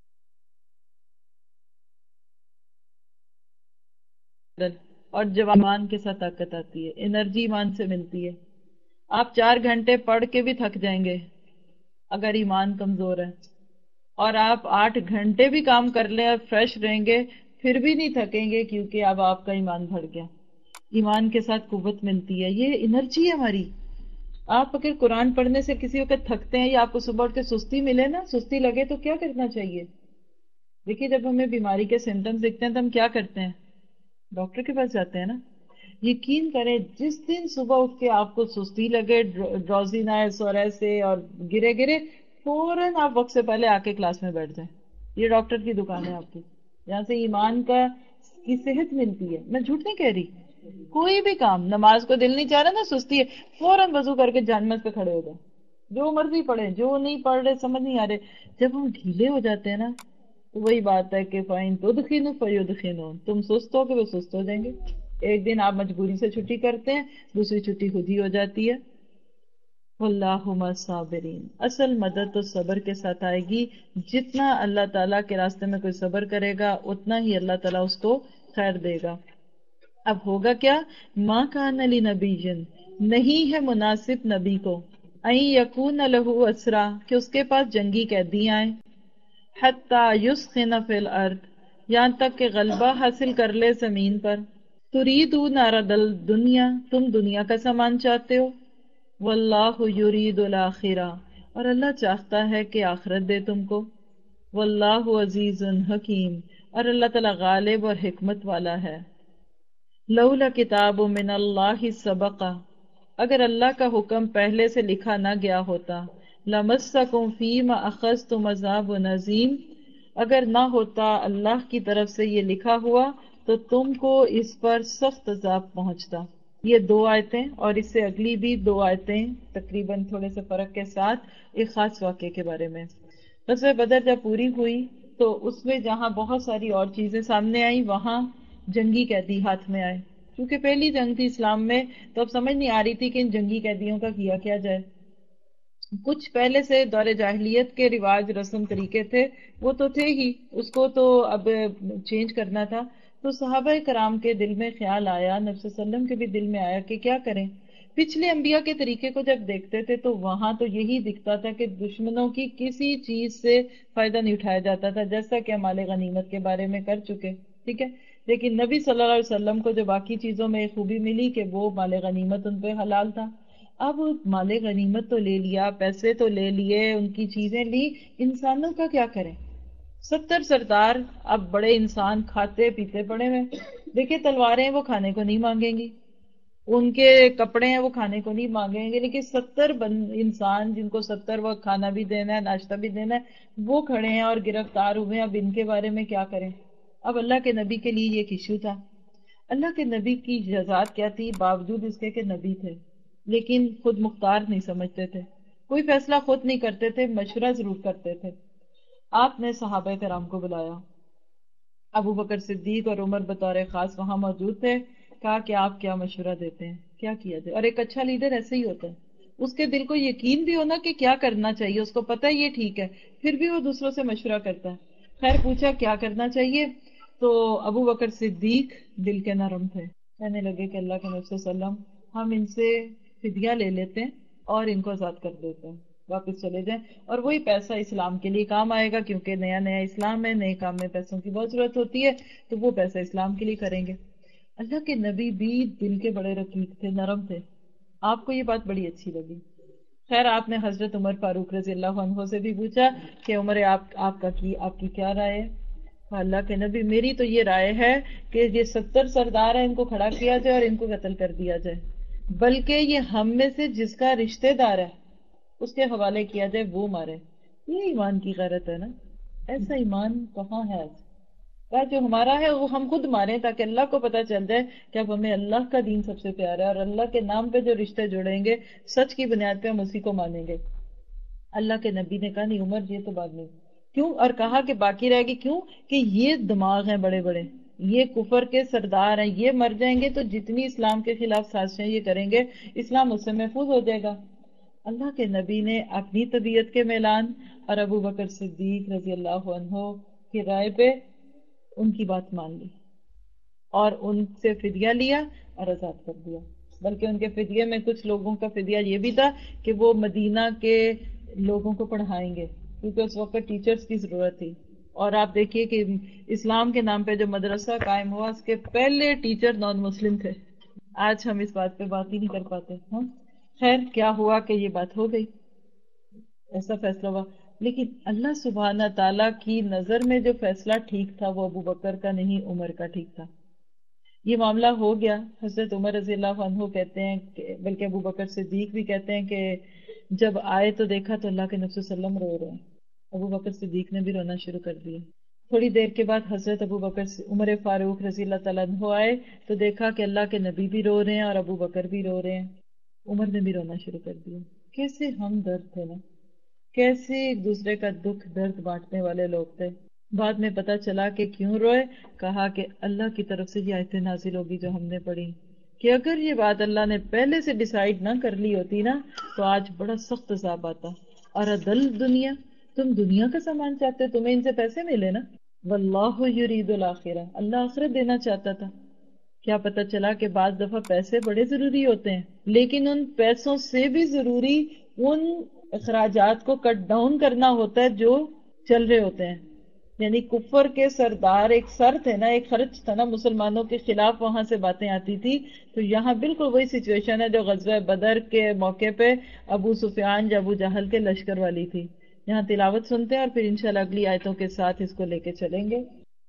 اور جوان کے ساتھ طاقت آتی ہے، انرجی ایمان سے ملتی ہے۔ آپ چار گھنٹے پڑھ کے بھی تھک جائیں گے اگر ایمان کمزور ہے، اور آپ آٹھ گھنٹے بھی کام کر لیں اور فریش رہیں گے پھر بھی نہیں تھکیں گے، کیونکہ اب آپ کا ایمان بڑھ گیا، ایمان کے ساتھ قوت ملتی ہے، یہ انرجی ہے ہماری۔ آپ اگر قرآن پڑھنے سے کسی وقت تھکتے ہیں یا آپ کو صبح اٹھ کے سستی ملے نا، سستی لگے تو کیا کرنا چاہیے؟ دیکھیے جب ہمیں بیماری کے سمٹمز دکھتے ہیں تو ہم کیا کرتے ہیں؟ ڈاکٹر کے پاس جاتے ہیں نا۔ یقین کریں جس دن صبح اٹھ کے آپ کو سستی لگے، ڈروزینس اور ایسے اور گرے گرے، فوراً آپ وقت سے پہلے آ کے کلاس میں بیٹھ جائیں، یہ ڈاکٹر کی دکان ہے آپ کی، یہاں سے ایمان کا کی صحت ملتی ہے، میں جھوٹ نہیں کہہ رہی۔ کوئی بھی کام، نماز کو دل نہیں چاہ رہا نا، سستی ہے، فوراً وضو کر کے جہنم پہ کھڑے ہو جائیں، جو مرضی پڑھیں، جو نہیں پڑھ رہے سمجھ نہیں آ رہے، جب ہم ڈھیلے ہو جاتے ہیں نا تو وہی بات ہے کہ فَإِن تُدْخِنُوا فَيُدْخِنُونَ، تم سست ہو کہ وہ سست ہو جائیں گے۔ ایک دن آپ مجبوری سے چھٹی کرتے ہیں، دوسری چھٹی خود ہی ہو جاتی ہے۔ واللہ مع الصابرین، اصل مدد تو صبر کے ساتھ آئے گی. جتنا اللہ تعالیٰ کے راستے میں کوئی صبر کرے گا اتنا ہی اللہ تعالیٰ اس کو خیر دے گا. اب ہوگا کیا؟ ماں کان لنبی، نہیں ہے مناسب نبی کو، این یکون لہ اسرا، کہ اس کے پاس جنگی قیدی آئیں، حتی یسخن فی الارض، یہاں تک کہ غلبہ حاصل کر لے زمین پر. تریدون عرض الدنیا، تم دنیا کا سامان چاہتے ہو، واللہ یرید الاخرہ، اور اللہ چاہتا ہے کہ آخرت دے تم کو. واللہ عزیز حکیم، اور اللہ تعالیٰ غالب اور حکمت والا ہے. لولا کتاب من اللہ سبق، اگر اللہ کا حکم پہلے سے لکھا نہ گیا ہوتا، لمسکم فیما اخذتم عذاب عظیم، اگر نہ ہوتا اللہ کی طرف سے یہ لکھا ہوا تو تم کو اس پر سخت عذاب پہنچتا. یہ دو آیتیں اور اس سے اگلی بھی دو آیتیں تقریباً تھوڑے سے فرق کے ساتھ ایک خاص واقعے کے بارے میں. غزوہ بدر جب پوری ہوئی تو اس میں جہاں بہت ساری اور چیزیں سامنے آئیں وہاں جنگی قیدی ہاتھ میں آئے. کیونکہ پہلی جنگ تھی اسلام میں تو اب سمجھ نہیں آ رہی تھی کہ ان جنگی قیدیوں کا کیا کیا جائے. کچھ پہلے سے دور جاہلیت کے رواج رسم طریقے تھے وہ تو تھے ہی، اس کو تو اب چینج کرنا تھا. تو صحابہ کرام کے دل میں خیال آیا، نبی صلی اللہ علیہ وسلم کے بھی دل میں آیا کہ کیا کریں. پچھلے انبیاء کے طریقے کو جب دیکھتے تھے تو وہاں تو یہی دکھتا تھا کہ دشمنوں کی کسی چیز سے فائدہ نہیں اٹھایا جاتا تھا، جیسا کہ ہم مال غنیمت کے بارے میں کر چکے. ٹھیک ہے، لیکن نبی صلی اللہ علیہ وسلم کو جو باقی چیزوں میں خوبی ملی کہ وہ مال غنیمت ان پہ حلال تھا. اب مال غنیمت تو لے لیا، پیسے تو لے لیے، ان کی چیزیں لی، انسانوں کا کیا کریں؟ ستر سردار اب بڑے انسان کھاتے پیتے پڑے ہوئے. دیکھیں تلواریں وہ کھانے کو نہیں مانگیں گی، ان کے کپڑے ہیں وہ کھانے کو نہیں مانگیں گے، لیکن ستر انسان جن کو ستر وقت کھانا بھی دینا ہے ناشتہ بھی دینا ہے وہ کھڑے ہیں اور گرفتار ہوئے ہیں. اب ان کے بارے میں کیا کریں؟ اب اللہ کے نبی کے لیے یہ ایک ایشو تھا. اللہ کے نبی کی جزات کیا تھی؟ باوجود اس کے کہ نبی تھے لیکن خود مختار نہیں سمجھتے تھے، کوئی فیصلہ خود نہیں کرتے تھے، مشورہ ضرور کرتے تھے. آپ نے صحابہ کرام کو بلایا، ابو بکر صدیق اور عمر بطور خاص وہاں موجود تھے. کہا کہ آپ کیا مشورہ دیتے ہیں، کیا کیا جائے؟ اور ایک اچھا لیڈر ایسے ہی ہوتا ہے، اس کے دل کو یقین بھی ہونا کہ کیا کرنا چاہیے، اس کو پتہ ہے یہ ٹھیک ہے، پھر بھی وہ دوسروں سے مشورہ کرتا ہے. خیر پوچھا کیا کرنا چاہیے تو ابو بکر صدیق دل کے نرم تھے، کہنے لگے کہ اللہ کے نبی صلی اللہ علیہ وسلم ہم ان سے فدیہ لے لیتے ہیں اور ان کو آزاد کر دیتے ہیں، واپس چلے جائیں، اور وہی پیسہ اسلام کے لیے کام آئے گا کیونکہ نیا نیا اسلام ہے، نئے کام میں پیسوں کی بہت ضرورت ہوتی ہے تو وہ پیسہ اسلام کے لیے کریں گے. اللہ کے نبی بھی دل کے بڑے رقیق تھے، نرم تھے. آپ کو یہ بات بڑی اچھی لگی. خیر آپ نے حضرت عمر فاروق رضی اللہ عنہ سے بھی پوچھا کہ عمر آپ آپ کا کی آپ کی کیا رائے ہے؟ اللہ کے نبی میری تو یہ رائے ہے کہ یہ ستر سردار ہیں ان کو کھڑا کیا جائے اور ان کو قتل کر دیا جائے، بلکہ یہ ہم میں سے جس کا رشتہ دار ہے اس کے حوالے کیا جائے، وہ مارے. یہ ایمان کی غیرت ہے نا، ایسا ایمان کہاں ہے آج؟ کہا جو ہمارا ہے وہ ہم خود ماریں تاکہ اللہ کو پتا چل جائے کہ اب ہمیں اللہ کا دین سب سے پیارا ہے اور اللہ کے نام پہ جو رشتے جوڑیں گے سچ کی بنیاد پہ ہم اسی کو مانیں گے. اللہ کے نبی نے کہا نہیں عمر یہ تو بات نہیں. کیوں؟ اور کہا کہ باقی رہے گی، کیوں کہ یہ دماغ ہیں بڑے بڑے، یہ کفر کے سردار ہیں، یہ مر جائیں گے تو جتنی اسلام کے خلاف سازشیں یہ کریں گے اسلام اس سے محفوظ ہو جائے گا. اللہ کے نبی نے اپنی طبیعت کے میلان اور ابو بکر صدیق رضی اللہ عنہ کی رائے پہ ان کی بات مان لی اور ان سے فدیہ لیا اور آزاد کر دیا. بلکہ ان کے فدیے میں کچھ لوگوں کا فدیہ یہ بھی تھا کہ وہ مدینہ کے لوگوں کو پڑھائیں گے کیونکہ اس وقت ٹیچرز کی ضرورت تھی. اور آپ دیکھیے کہ اسلام کے نام پہ جو مدرسہ قائم ہوا اس کے پہلے ٹیچر نان مسلم تھے. آج ہم اس بات پہ بات ہی نہیں کر پاتے. ہاں خیر کیا ہوا کہ یہ بات ہو گئی، ایسا فیصلہ ہوا. لیکن اللہ سبحانہ تعالیٰ کی نظر میں جو فیصلہ ٹھیک تھا وہ ابو بکر کا نہیں عمر کا ٹھیک تھا. یہ معاملہ ہو گیا. حضرت عمر رضی اللہ عنہ کہتے ہیں کہ بلکہ ابو بکر صدیق بھی کہتے ہیں کہ جب آئے تو دیکھا تو اللہ کے نبی صلی اللہ علیہ وسلم رو رہے ہیں. ابو بکر صدیق نے بھی رونا شروع کر دیا. تھوڑی دیر کے بعد حضرت ابو بکر عمر فاروق رضی اللہ تعالیٰ عنہ آئے تو دیکھا کہ اللہ کے نبی بھی رو رہے ہیں اور ابو بکر بھی رو رہے ہیں. عمر نے بھی رونا شروع کر دیا. کیسے ہم درد تھے نا، کیسے ایک دوسرے کا دکھ درد بانٹنے والے لوگ تھے. بعد میں پتا چلا کہ کیوں روئے. کہا کہ اللہ کی طرف سے یہ آیتیں نازل ہوگی جو ہم نے پڑھی کہ اگر یہ بات اللہ نے پہلے سے ڈیسائیڈ نہ کر لی ہوتی نا تو آج بڑا سخت عذاب آتا. اور دل دنیا، تم دنیا کا سامان چاہتے، تمہیں ان سے پیسے ملے نا. واللہ یرید الآخرہ، اللہ آخرت دینا چاہتا تھا. کیا پتہ چلا کہ بعض دفعہ پیسے بڑے ضروری ہوتے ہیں، لیکن ان پیسوں سے بھی ضروری ان اخراجات کو کٹ ڈاؤن کرنا ہوتا ہے جو چل رہے ہوتے ہیں. یعنی کفر کے سردار ایک سر تھے نا، ایک خرچ تھا نا، مسلمانوں کے خلاف وہاں سے باتیں آتی تھی. تو یہاں بالکل وہی سچویشن ہے جو غزوہ بدر کے موقع پہ ابو سفیان یا ابو جہل کے لشکر والی تھی. یہاں تلاوت سنتے ہیں اور پھر انشاءاللہ اگلی آیتوں کے ساتھ اس کو لے کے چلیں گے.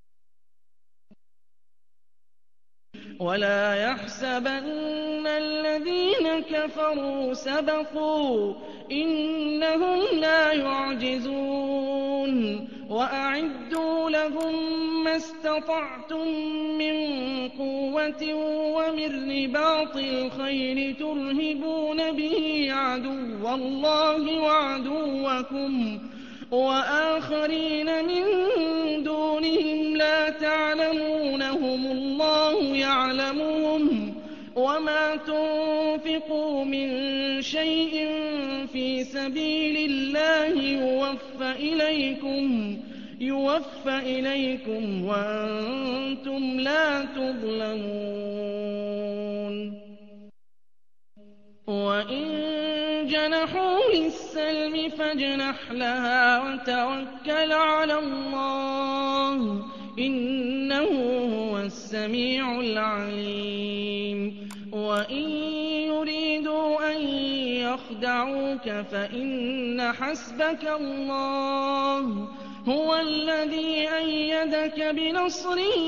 ولا يحسبن الذين كفروا سبقوا إنهم لا يعجزون وأعدوا لهم ما استطعتم من قوة ومن رباط الخيل ترهبون به عدو الله وعدوكم وآخرين من دونهم لا تعلمونهم الله يعلمهم وما تنفقوا من شيء في سبيل الله يوفى إليكم يوفى إليكم وأنتم لا تظلمون. وإن جنحوا للسلم فاجنح لها وتوكل على الله إنه هو السميع العليم. وإن يريدوا أن يخدعوك فإن حسبك الله هو الذي أيدك بنصره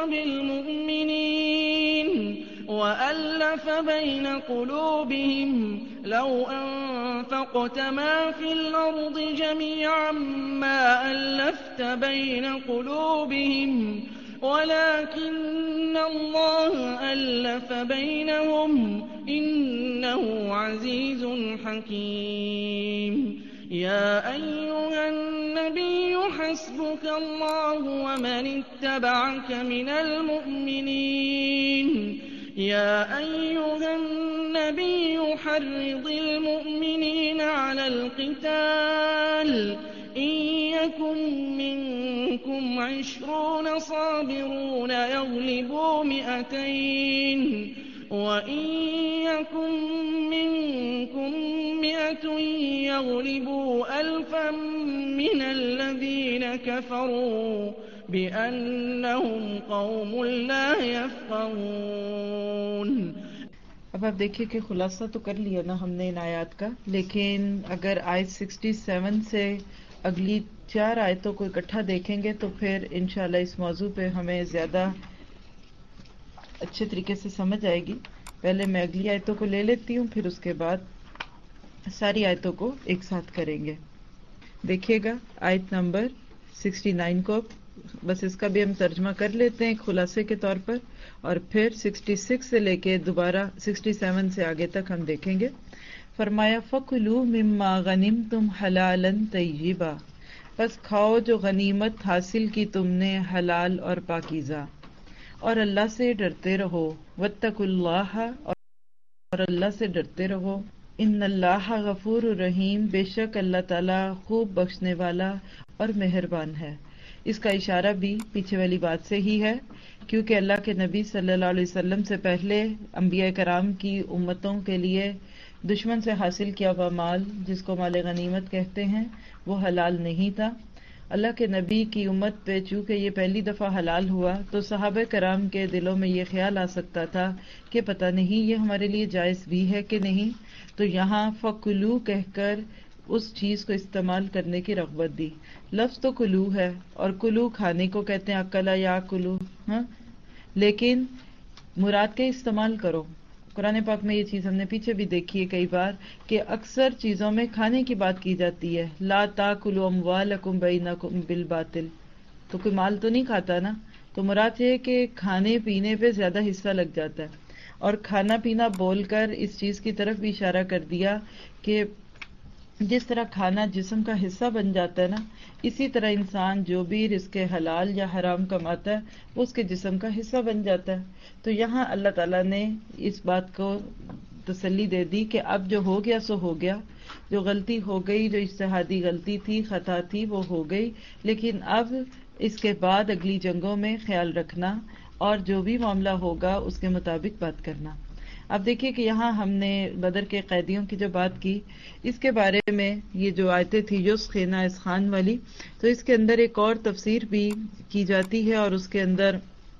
وبالمؤمنين وألف بين قلوبهم لو أنفقت ما في الأرض جميعا ما ألفت بين قلوبهم ولكن الله ألف بينهم إنه عزيز حكيم. يا أيها النبي حسبك الله ومن اتبعك من المؤمنين يا أيها النبي حرض المؤمنين على القتال إن يكن منكم عشرون صابرون يغلبوا مئتين وإن يكن منكم مئة يغلبوا ألفا من الذين كفروا بأنهم قوم لا يفقهون. اب آپ دیکھیے کہ خلاصہ تو کر لیا نا ہم نے ان آیات کا، لیکن اگر آیت سکسٹی سیون سے اگلی چار آیتوں کو اکٹھا دیکھیں گے تو پھر انشاءاللہ اس موضوع پہ ہمیں زیادہ اچھے طریقے سے سمجھ آئے گی. پہلے میں اگلی آیتوں کو لے لیتی ہوں، پھر اس کے بعد ساری آیتوں کو ایک ساتھ کریں گے. دیکھیے گا آیت نمبر سکسٹی نائن کو، بس اس کا بھی ہم ترجمہ کر لیتے ہیں ایک خلاصے کے طور پر، اور پھر سکسٹی سکس سے لے کے دوبارہ سکسٹی سیون سے آگے تک ہم دیکھیں گے. فرمایا فَكُلُوا مِمَّا غَنِمْتُمْ حَلَالًا طَيِّبًا، بس کھاؤ جو غنیمت حاصل کی تم نے حلال اور پاکیزہ، اور اللہ سے ڈرتے رہو. وَاتَّقُوا اللَّهَ، اور اللہ سے ڈرتے رہو. ان اللہ غفور الرحیم، بے شک اللہ تعالیٰ خوب بخشنے والا اور مہربان ہے. اس کا اشارہ بھی پیچھے والی بات سے ہی ہے، کیونکہ اللہ کے نبی صلی اللہ علیہ وسلم سے پہلے انبیاء کرام کی امتوں کے لیے دشمن سے حاصل کیا ہوا مال، جس کو مال غنیمت کہتے ہیں، وہ حلال نہیں تھا. اللہ کے نبی کی امت پہ چونکہ یہ پہلی دفعہ حلال ہوا تو صحابہ کرام کے دلوں میں یہ خیال آ سکتا تھا کہ پتہ نہیں یہ ہمارے لیے جائز بھی ہے کہ نہیں، تو یہاں فَکُلُوا کہہ کر اس چیز کو استعمال کرنے کی رغبت دی. لفظ تو کلو ہے، اور کلو کھانے کو کہتے ہیں، اکلا یا کلو، ہاں، لیکن مراد کے استعمال کرو. قرآن پاک میں یہ چیز ہم نے پیچھے بھی دیکھی ہے کئی بار کہ اکثر چیزوں میں کھانے کی بات کی جاتی ہے. لا تاکلوا اموالکم بینکم بالباطل، تو کوئی مال تو نہیں کھاتا نا، تو مراد یہ ہے کہ کھانے پینے پہ زیادہ حصہ لگ جاتا ہے. اور کھانا پینا بول کر اس چیز کی طرف بھی اشارہ کر دیا کہ جس طرح کھانا جسم کا حصہ بن جاتا ہے نا، اسی طرح انسان جو بھی رزق حلال یا حرام کماتا ہے وہ اس کے جسم کا حصہ بن جاتا ہے۔ تو یہاں اللہ تعالیٰ نے اس بات کو تسلی دے دی کہ اب جو ہو گیا سو ہو گیا، جو غلطی ہو گئی، جو اجتہادی غلطی تھی، خطا تھی، وہ ہو گئی، لیکن اب اس کے بعد اگلی جنگوں میں خیال رکھنا اور جو بھی معاملہ ہوگا اس کے مطابق بات کرنا۔ اب دیکھیے کہ یہاں ہم نے بدر کے قیدیوں کی جو بات کی، اس کے بارے میں یہ جو آیتیں تھی یس خینا اس خان والی، تو اس کے اندر ایک اور تفسیر بھی کی جاتی ہے اور اس کے اندر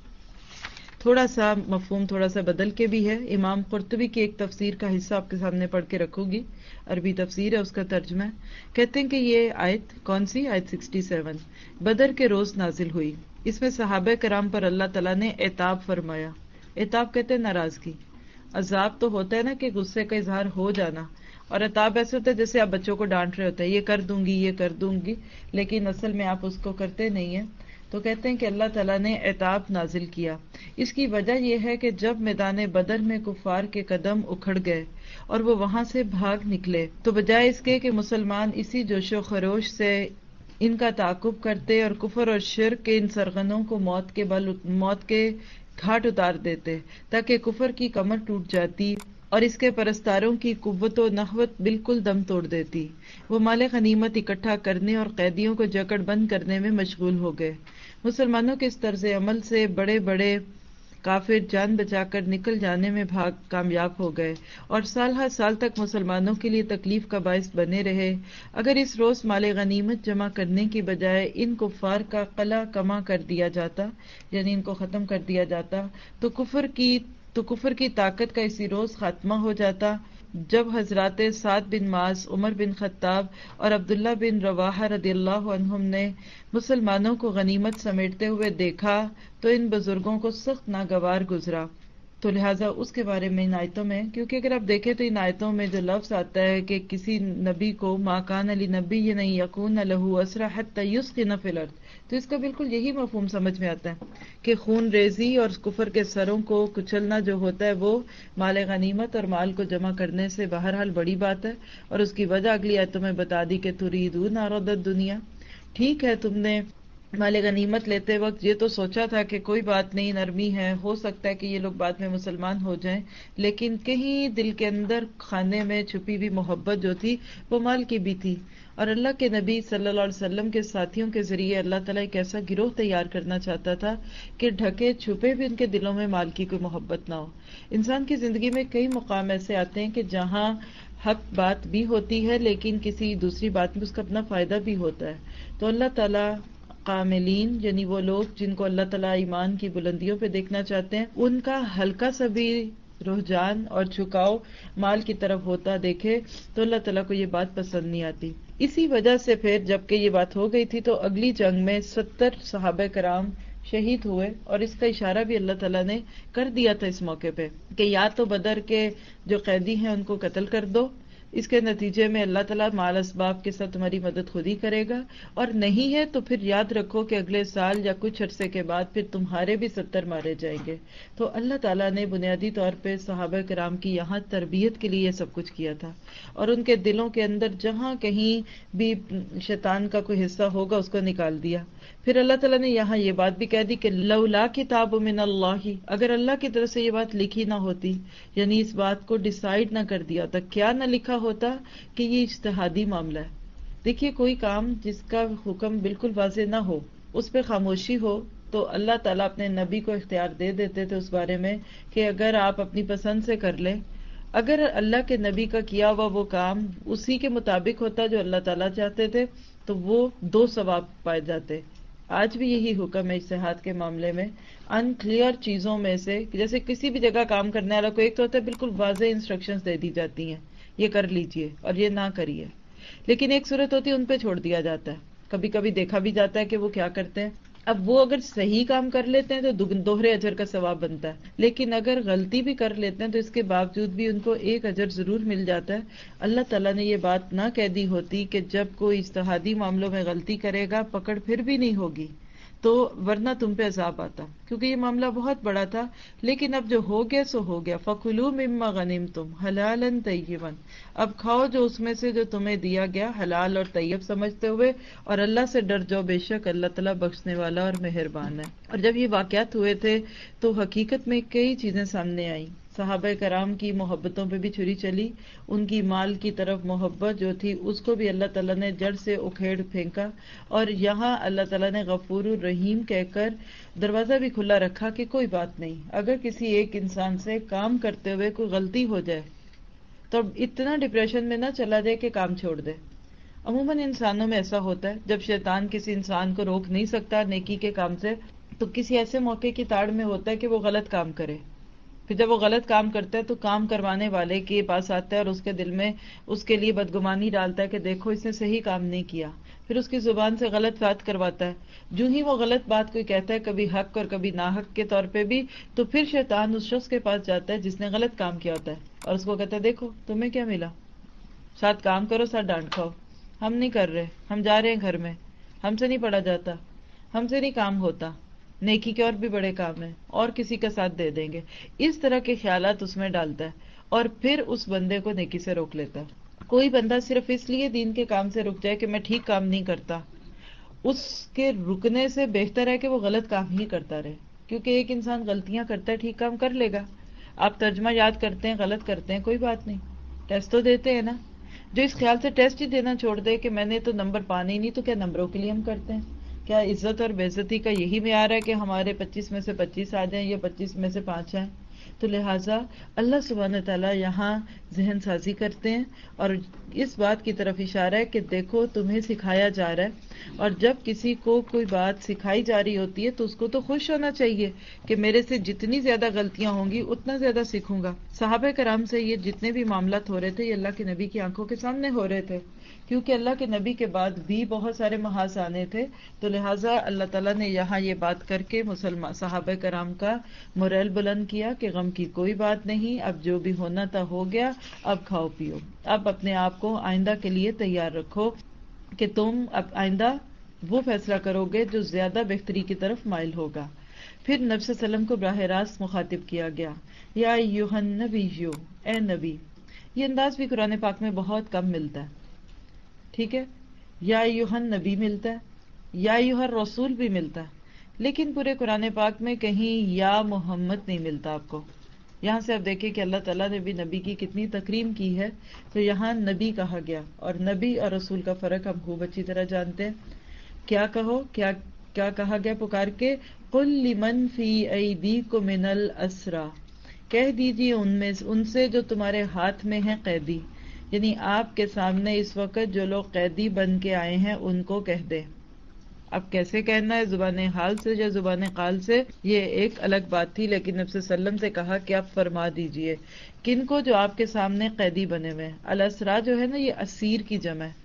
تھوڑا سا مفہوم تھوڑا سا بدل کے بھی ہے۔ امام قرطبی کی ایک تفسیر کا حصہ آپ کے سامنے پڑھ کے رکھوں گی، عربی تفسیر ہے، اس کا ترجمہ ہے۔ کہتے ہیں کہ یہ آیت کون سی آیت سکسٹی سیون بدر کے روز نازل ہوئی، اس میں صحابہ کرام پر اللہ تعالیٰ نے عتاب فرمایا۔ عتاب کہتے ہیں ناراضگی، عذاب تو ہوتا ہے نا کہ غصے کا اظہار ہو جانا، اور عتاب ایسے ہوتا ہے جیسے آپ بچوں کو ڈانٹ رہے ہوتے ہیں، یہ کر دوں گی یہ کر دوں گی، لیکن اصل میں آپ اس کو کرتے نہیں ہیں۔ تو کہتے ہیں کہ اللہ تعالیٰ نے عتاب نازل کیا۔ اس کی وجہ یہ ہے کہ جب میدان بدر میں کفار کے قدم اکھڑ گئے اور وہ وہاں سے بھاگ نکلے، تو بجائے اس کے کہ مسلمان اسی جوش و خروش سے ان کا تعاقب کرتے اور کفر اور شرک کے ان سرغنوں کو موت کے بل موت کے گھاٹ اتار دیتے تاکہ کفر کی کمر ٹوٹ جاتی اور اس کے پرستاروں کی قوت و نخوت بالکل دم توڑ دیتی، وہ مال غنیمت اکٹھا کرنے اور قیدیوں کو جکڑ بند کرنے میں مشغول ہو گئے۔ مسلمانوں کے اس طرز عمل سے بڑے بڑے کافر جان بچا کر نکل جانے میں بھاگ کامیاب ہو گئے اور سال ہر سال تک مسلمانوں کے لیے تکلیف کا باعث بنے رہے۔ اگر اس روز مال غنیمت جمع کرنے کی بجائے ان کفار کا قلع کما کر دیا جاتا، یعنی ان کو ختم کر دیا جاتا، تو کفر کی تو کفر کی طاقت کا اسی روز خاتمہ ہو جاتا۔ جب حضرات سعد بن معاذ، عمر بن خطاب اور عبداللہ بن رواحہ رضی اللہ عنہم نے مسلمانوں کو غنیمت سمیٹتے ہوئے دیکھا تو ان بزرگوں کو سخت ناگوار گزرا۔ تو لہٰذا اس کے بارے میں ان آیتوں میں، کیونکہ اگر آپ دیکھیں تو ان آیتوں میں جو لفظ آتا ہے کہ کسی نبی کو ما کان لنبی نہیں یکون لہ اسرى حتى یثخن فی الارض، تو اس کا بالکل یہی مفہوم سمجھ میں آتا ہے کہ خون ریزی اور کفر کے سروں کو کچلنا جو ہوتا ہے وہ مال غنیمت اور مال کو جمع کرنے سے بہرحال بڑی بات ہے، اور اس کی وجہ اگلی آیتوں میں بتا دی کہ تریدون عرض الدنیا، ٹھیک ہے تم نے مال غنیمت لیتے وقت یہ تو سوچا تھا کہ کوئی بات نہیں، نرمی ہے، ہو سکتا ہے کہ یہ لوگ بعد میں مسلمان ہو جائیں، لیکن کہیں دل کے اندر خانے میں چھپی ہوئی محبت جو تھی وہ مال کی بھی تھی، اور اللہ کے نبی صلی اللہ علیہ وسلم کے ساتھیوں کے ذریعے اللہ تعالیٰ ایک ایسا گروہ تیار کرنا چاہتا تھا کہ ڈھکے چھپے بھی ان کے دلوں میں مال کی کوئی محبت نہ ہو۔ انسان کی زندگی میں کئی مقام ایسے آتے ہیں کہ جہاں حق بات بھی ہوتی ہے لیکن کسی دوسری بات میں اس کا اپنا فائدہ بھی ہوتا ہے، تو اللہ تعالیٰ کاملین، یعنی وہ لوگ جن کو اللہ تعالیٰ ایمان کی بلندیوں پہ دیکھنا چاہتے ہیں، ان کا ہلکا سا بھی رجحان اور جھکاؤ مال کی طرف ہوتا دیکھے تو اللہ تعالیٰ کو یہ بات پسند نہیں آتی۔ اسی وجہ سے پھر جب کہ یہ بات ہو گئی تھی تو اگلی جنگ میں ستر صحابہ کرام شہید ہوئے، اور اس کا اشارہ بھی اللہ تعالیٰ نے کر دیا تھا اس موقع پہ کہ یا تو بدر کے جو قیدی ہیں ان کو قتل کر دو، اس کے نتیجے میں اللہ تعالیٰ مال اسباب کے ساتھ تمہاری مدد خود ہی کرے گا، اور نہیں ہے تو پھر یاد رکھو کہ اگلے سال یا کچھ عرصے کے بعد پھر تمہارے بھی ستر مارے جائیں گے۔ تو اللہ تعالیٰ نے بنیادی طور پہ صحابہ کرام کی یہاں تربیت کے لیے یہ سب کچھ کیا تھا، اور ان کے دلوں کے اندر جہاں کہیں بھی شیطان کا کوئی حصہ ہوگا اس کو نکال دیا۔ پھر اللہ تعالیٰ نے یہاں یہ بات بھی کہہ دی کہ لولا کتاب من اللہ، اگر اللہ کی طرف سے یہ بات لکھی نہ ہوتی، یعنی اس بات کو ڈیسائیڈ نہ کر دیا ہوتا، کیا نہ لکھا ہوتا کہ یہ اجتہادی معاملہ ہے۔ دیکھیے کوئی کام جس کا حکم بالکل واضح نہ ہو، اس پہ خاموشی ہو، تو اللہ تعالیٰ اپنے نبی کو اختیار دے دیتے تھے اس بارے میں کہ اگر آپ اپنی پسند سے کر لیں، اگر اللہ کے نبی کا کیا ہوا وہ کام اسی کے مطابق ہوتا جو اللہ تعالیٰ چاہتے تھے تو وہ دو ثواب پائے جاتے۔ آج بھی یہی حکم ہے اجتہاد کے معاملے میں، ان کلیئر چیزوں میں سے، جیسے کسی بھی جگہ کام کرنے والا کو ایک تو ہوتا ہے بالکل واضح انسٹرکشنز دے دی جاتی ہیں، یہ کر لیجئے اور یہ نہ کریے، لیکن ایک صورت ہوتی ہے ان پہ چھوڑ دیا جاتا ہے، کبھی کبھی دیکھا بھی جاتا ہے کہ وہ کیا کرتے ہیں۔ اب وہ اگر صحیح کام کر لیتے ہیں تو دوہرے اجر کا ثواب بنتا ہے، لیکن اگر غلطی بھی کر لیتے ہیں تو اس کے باوجود بھی ان کو ایک اجر ضرور مل جاتا ہے۔ اللہ تعالیٰ نے یہ بات نہ کہہ دی ہوتی کہ جب کوئی اجتہادی معاملوں میں غلطی کرے گا پکڑ پھر بھی نہیں ہوگی، تو ورنہ تم پہ عذاب آتا، کیونکہ یہ معاملہ بہت بڑا تھا. لیکن اب جو ہو گیا سو ہو گیا. فَكُلُوا مِمَّا غَنِمْتُمْ حَلَالًا طَيِّبًا، اب کھاؤ جو اس میں سے جو تمہیں دیا گیا حلال اور طیب سمجھتے ہوئے، اور اللہ سے ڈر جاؤ، بے شک اللہ تعالیٰ بخشنے والا اور مہربان ہے. اور جب یہ واقعات ہوئے تھے تو حقیقت میں کئی چیزیں سامنے آئیں. صحابہ کرام کی محبتوں پہ بھی چھری چلی، ان کی مال کی طرف محبت جو تھی اس کو بھی اللہ تعالیٰ نے جڑ سے اکھیڑ پھینکا. اور یہاں اللہ تعالیٰ نے غفور الرحیم کہہ کر دروازہ بھی کھلا رکھا کہ کوئی بات نہیں، اگر کسی ایک انسان سے کام کرتے ہوئے کوئی غلطی ہو جائے تو اب اتنا ڈپریشن میں نہ چلا جائے کہ کام چھوڑ دے. عموماً انسانوں میں ایسا ہوتا ہے، جب شیطان کسی انسان کو روک نہیں سکتا نیکی کے کام سے تو کسی ایسے موقع کی تاڑ میں ہوتا ہے کہ وہ غلط کام کرے. پھر جب وہ غلط کام کرتا ہے تو کام کروانے والے کے پاس آتا ہے اور اس کے دل میں اس کے لیے بدگمانی ڈالتا ہے کہ دیکھو اس نے صحیح کام نہیں کیا. پھر اس کی زبان سے غلط بات کرواتا ہے. جو ہی وہ غلط بات کوئی کہتا ہے، کبھی حق اور کبھی ناحق کے طور پہ بھی، تو پھر شیطان اس شخص کے پاس جاتا ہے جس نے غلط کام کیا ہوتا ہے اور اس کو کہتا ہے دیکھو تمہیں کیا ملا، ساتھ کام کرو ساتھ ڈانٹ کھاؤ، ہم نہیں کر رہے، ہم جا رہے ہیں گھر میں، ہم سے نہیں پڑھا جاتا، ہم سے نہیں کام ہوتا، نیکی کے اور بھی بڑے کام ہیں اور کسی کا ساتھ دے دیں گے. اس طرح کے خیالات اس میں ڈالتا ہے اور پھر اس بندے کو نیکی سے روک لیتا ہے. کوئی بندہ صرف اس لیے دین کے کام سے رک جائے کہ میں ٹھیک کام نہیں کرتا، اس کے رکنے سے بہتر ہے کہ وہ غلط کام ہی کرتا رہے. کیونکہ ایک انسان غلطیاں کرتا ہے، ٹھیک کام کر لے گا. آپ ترجمہ یاد کرتے ہیں، غلط کرتے ہیں، کوئی بات نہیں، ٹیسٹ تو دیتے ہیں نا. جو اس خیال سے ٹیسٹ ہی دینا چھوڑ دے کہ میں نے تو نمبر پانے ہی نہیں، تو کیا نمبروں کے لیے ہم کرتے ہیں؟ کیا عزت اور بے عزتی کا یہی معیار ہے کہ ہمارے پچیس میں سے پچیس آ جائیں یا پچیس میں سے پانچ آئیں؟ تو لہٰذا اللہ سبحانہ تعالیٰ یہاں ذہن سازی کرتے ہیں اور اس بات کی طرف اشارہ ہے کہ دیکھو تمہیں سکھایا جا رہا ہے، اور جب کسی کو کوئی بات سکھائی جا رہی ہوتی ہے تو اس کو تو خوش ہونا چاہیے کہ میرے سے جتنی زیادہ غلطیاں ہوں گی اتنا زیادہ سیکھوں گا. صحابہ کرام سے یہ جتنے بھی معاملات ہو رہے تھے یہ اللہ کے نبی کی آنکھوں کے سامنے ہو رہے تھے، کیونکہ اللہ کے نبی کے بعد بھی بہت سارے محاذ آنے تھے. تو لہٰذا اللہ تعالیٰ نے یہاں یہ بات کر کے مسلمان صحابہ کرام کا موریل بلند کیا کہ غم کی کوئی بات نہیں، اب جو بھی ہونا تھا ہو گیا، اب کھاؤ پیو، اب اپنے آپ کو آئندہ کے لیے تیار رکھو کہ تم اب آئندہ وہ فیصلہ کرو گے جو زیادہ بہتری کی طرف مائل ہوگا. پھر نبی صلی اللہ علیہ وسلم کو براہ راست مخاطب کیا گیا، یا ایھا النبی، اے نبی. یہ انداز بھی قرآن پاک میں بہت کم ملتا ہے، ٹھیک ہے. یا ایھا النبی ملتا ہے، یا ایھا الرسول بھی ملتا ہے، لیکن پورے قرآن پاک میں کہیں یا محمد نہیں ملتا آپ کو. یہاں سے آپ دیکھیں کہ اللہ تعالیٰ نے بھی نبی کی کتنی تکریم کی ہے. تو یہاں نبی کہا گیا، اور نبی اور رسول کا فرق ہم خوب اچھی طرح جانتے ہیں. کیا کہو، کیا کیا کہا گیا پکار کے، قل لمن فی ایدیکم من الاسریٰ، کہہ دیجیے ان میں ان سے جو تمہارے ہاتھ میں ہیں قیدی، یعنی آپ کے سامنے اس وقت جو لوگ قیدی بن کے آئے ہیں ان کو کہہ دے. اب کیسے کہنا ہے، زبان حال سے یا زبان قال سے، یہ ایک الگ بات تھی، لیکن نبی صلی اللہ علیہ وسلم سے کہا کہ آپ فرما دیجئے کن کو جو آپ کے سامنے قیدی بنے ہوئے ہیں. الاسریٰ جو ہے نا یہ اسیر کی جمع ہے،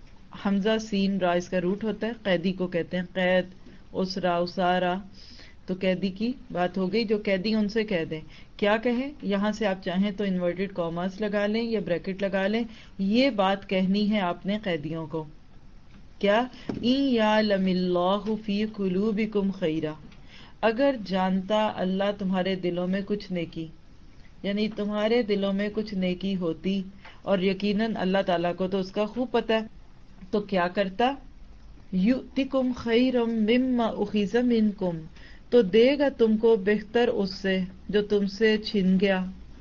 حمزہ سین را اس کا روٹ ہوتا ہے، قیدی کو کہتے ہیں قید، اسرا اسارا، تو قیدی کی بات ہو گئی. جو قیدی ان سے کہہ دیں، کیا کہیں، یہاں سے آپ چاہیں تو انورٹڈ کاماس لگا لیں یا بریکٹ لگا لیں، یہ بات کہنی ہے آپ نے قیدیوں کو. کیا، ان یعلم اللہ فی قلوبکم خیرا، اگر جانتا اللہ تمہارے دلوں میں کچھ نیکی، یعنی تمہارے دلوں میں کچھ نیکی ہوتی، اور یقیناً اللہ تعالیٰ کو تو اس کا خوب پتہ ہے، تو کیا کرتا، یؤتکم خیرا مما اخذ منکم، تو دے گا تم کو بہتر اس سے جو تم سے چھن گیا،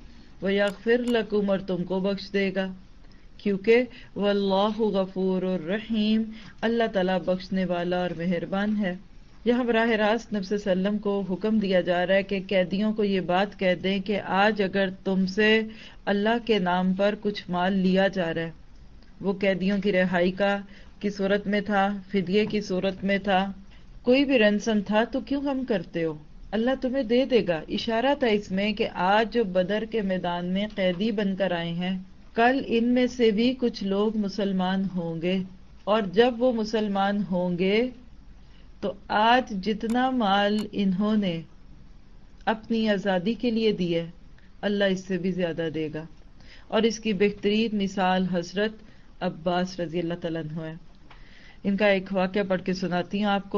ویغفر لکم، اور تم کو بخش دے گا، کیونکہ واللہ غفور الرحیم، اللہ تعالیٰ بخشنے والا اور مہربان ہے. یہاں براہ راست نبی صلی اللہ علیہ وسلم کو حکم دیا جا رہا ہے کہ قیدیوں کو یہ بات کہہ دیں کہ آج اگر تم سے اللہ کے نام پر کچھ مال لیا جا رہا ہے، وہ قیدیوں کی رہائی کا کی صورت میں تھا، فدیے کی صورت میں تھا، کوئی بھی رنسم تھا، تو کیوں ہم کرتے ہو، اللہ تمہیں دے دے گا. اشارہ تھا اس میں کہ آج جو بدر کے میدان میں قیدی بن کر آئے ہیں، کل ان میں سے بھی کچھ لوگ مسلمان ہوں گے، اور جب وہ مسلمان ہوں گے تو آج جتنا مال انہوں نے اپنی آزادی کے لیے دیے، اللہ اس سے بھی زیادہ دے گا. اور اس کی بہترین مثال حضرت عباس رضی اللہ تعالیٰ عنہ ہے. ان کا ایک واقعہ پڑھ کے سناتی ہوں آپ کو.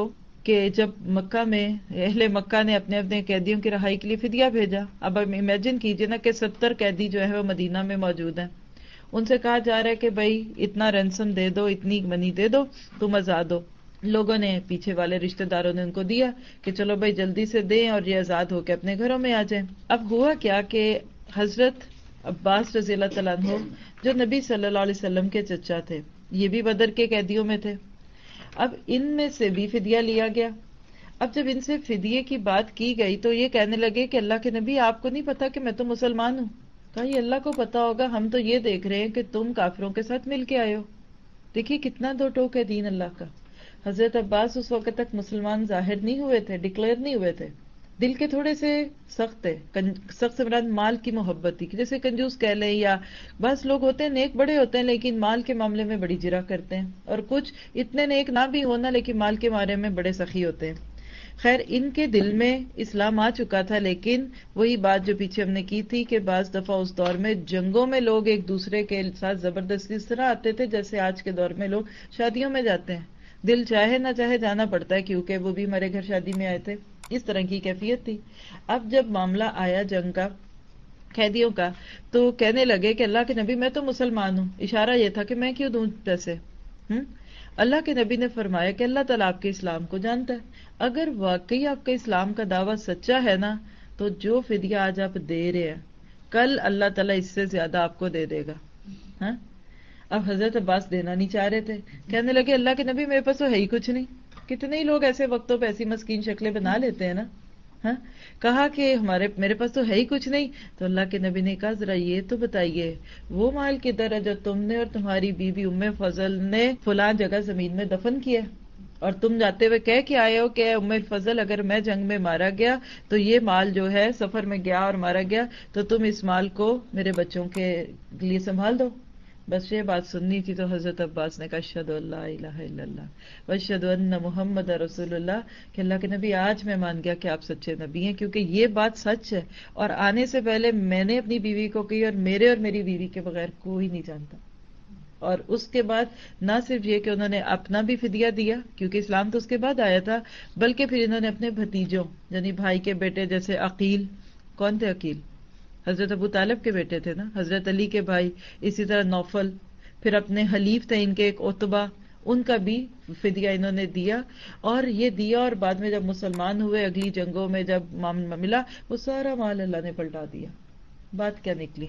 کہ جب مکہ میں اہل مکہ نے اپنے اپنے قیدیوں کی رہائی کے لیے فدیہ بھیجا. اب امیجن کیجئے نا کہ ستر قیدی جو ہے وہ مدینہ میں موجود ہیں. ان سے کہا جا رہا ہے کہ بھائی اتنا رینسم دے دو, اتنی منی دے دو, تم آزاد ہو. لوگوں نے, پیچھے والے رشتہ داروں نے ان کو دیا کہ چلو بھائی جلدی سے دیں اور یہ آزاد ہو کے اپنے گھروں میں آ جائیں. اب ہوا کیا کہ حضرت عباس رضی اللہ تعالیٰ عنہ جو نبی صلی اللہ علیہ وسلم کے چچا تھے, یہ بھی بدر کے قیدیوں میں تھے. اب ان میں سے بھی فدیہ لیا گیا. اب جب ان سے فدیے کی بات کی گئی تو یہ کہنے لگے کہ اللہ کے نبی آپ کو نہیں پتا کہ میں تو مسلمان ہوں. کہا یہ اللہ کو پتا ہوگا, ہم تو یہ دیکھ رہے ہیں کہ تم کافروں کے ساتھ مل کے آئے ہو. دیکھیے کتنا دو ٹوک ہے دین اللہ کا. حضرت عباس اس وقت تک مسلمان ظاہر نہیں ہوئے تھے, ڈکلیئر نہیں ہوئے تھے, دل کے تھوڑے سے سخت تھے. سخت سے مراد مال کی محبت تھی, جیسے کنجوس کہہ لیں, یا بس لوگ ہوتے ہیں نیک بڑے ہوتے ہیں لیکن مال کے معاملے میں بڑی جرا کرتے ہیں, اور کچھ اتنے نیک نہ بھی ہونا لیکن مال کے بارے میں بڑے سخی ہوتے ہیں. خیر ان کے دل میں اسلام آ چکا تھا, لیکن وہی بات جو پیچھے ہم نے کی تھی کہ بعض دفعہ اس دور میں جنگوں میں لوگ ایک دوسرے کے ساتھ زبردستی اس طرح آتے تھے جیسے آج کے دور میں لوگ شادیوں میں جاتے ہیں, دل چاہے نہ چاہے جانا پڑتا ہے کیونکہ وہ بھی ہمارے گھر شادی میں آئے تھے. اس طرح کی کیفیت تھی. اب جب معاملہ آیا جنگ کا, قیدیوں کا, تو کہنے لگے کہ اللہ کے نبی میں تو مسلمان ہوں. اشارہ یہ تھا کہ میں کیوں دوں پیسے. ہم اللہ کے نبی نے فرمایا کہ اللہ تعالیٰ آپ کے اسلام کو جانتا ہے, اگر واقعی آپ کا اسلام کا دعویٰ سچا ہے نا تو جو فدیہ آج آپ دے رہے ہیں کل اللہ تعالیٰ اس سے زیادہ آپ کو دے دے گا. ہاں اب حضرت عباس دینا نہیں چاہ رہے تھے, کہنے لگے اللہ کے نبی میرے پاس تو ہے ہی کچھ نہیں. کتنے ہی لوگ ایسے وقتوں پہ ایسی مسکین شکلیں بنا لیتے ہیں نا. ہاں کہا کہ ہمارے میرے پاس تو ہے ہی کچھ نہیں. تو اللہ کے نبی نے کہا ذرا یہ تو بتائیے وہ مال کدھر ہے جو تم نے اور تمہاری بیوی ام فضل نے فلاں جگہ زمین میں دفن کیا, اور تم جاتے ہوئے کہہ کے آئے ہو کہ ام فضل اگر میں جنگ میں مارا گیا تو یہ مال جو ہے سفر میں گیا اور مارا گیا تو تم اس مال کو میرے بچوں کے لیے سنبھال دو. بس یہ بات سننی تھی تو حضرت عباس نے کہا اشہد ان لا الہ الا اللہ واشہد ان محمد رسول اللہ, کہ اللہ کے نبی آج میں مان گیا کہ آپ سچے نبی ہیں, کیونکہ یہ بات سچ ہے اور آنے سے پہلے میں نے اپنی بیوی کو کی اور میرے اور میری بیوی کے بغیر کوئی نہیں جانتا. اور اس کے بعد نہ صرف یہ کہ انہوں نے اپنا بھی فدیہ دیا کیونکہ اسلام تو اس کے بعد آیا تھا, بلکہ پھر انہوں نے اپنے بھتیجوں یعنی بھائی کے بیٹے جیسے عقیل, کون تھے عقیل, حضرت ابو طالب کے بیٹے تھے نا, حضرت علی کے بھائی, اسی طرح نوفل, پھر اپنے حلیف تھے ان کے ایک عتبہ, ان کا بھی فدیہ انہوں نے دیا. اور یہ دیا اور بعد میں جب مسلمان ہوئے اگلی جنگوں میں جب معاملہ ملا وہ سارا مال اللہ نے پلٹا دیا. بات کیا نکلی,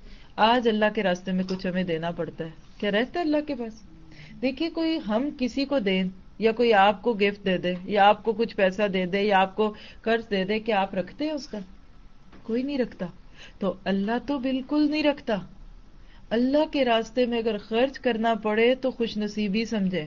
آج اللہ کے راستے میں کچھ ہمیں دینا پڑتا ہے, کیا رہتا ہے اللہ کے پاس. دیکھیے کوئی ہم کسی کو دیں یا کوئی آپ کو گفٹ دے دے یا آپ کو کچھ پیسہ دے دے یا آپ کو قرض دے دے, کیا آپ رکھتے ہیں اس کا؟ کوئی نہیں رکھتا. تو اللہ تو بالکل نہیں رکھتا. اللہ کے راستے میں اگر خرچ کرنا پڑے تو خوش نصیبی سمجھیں.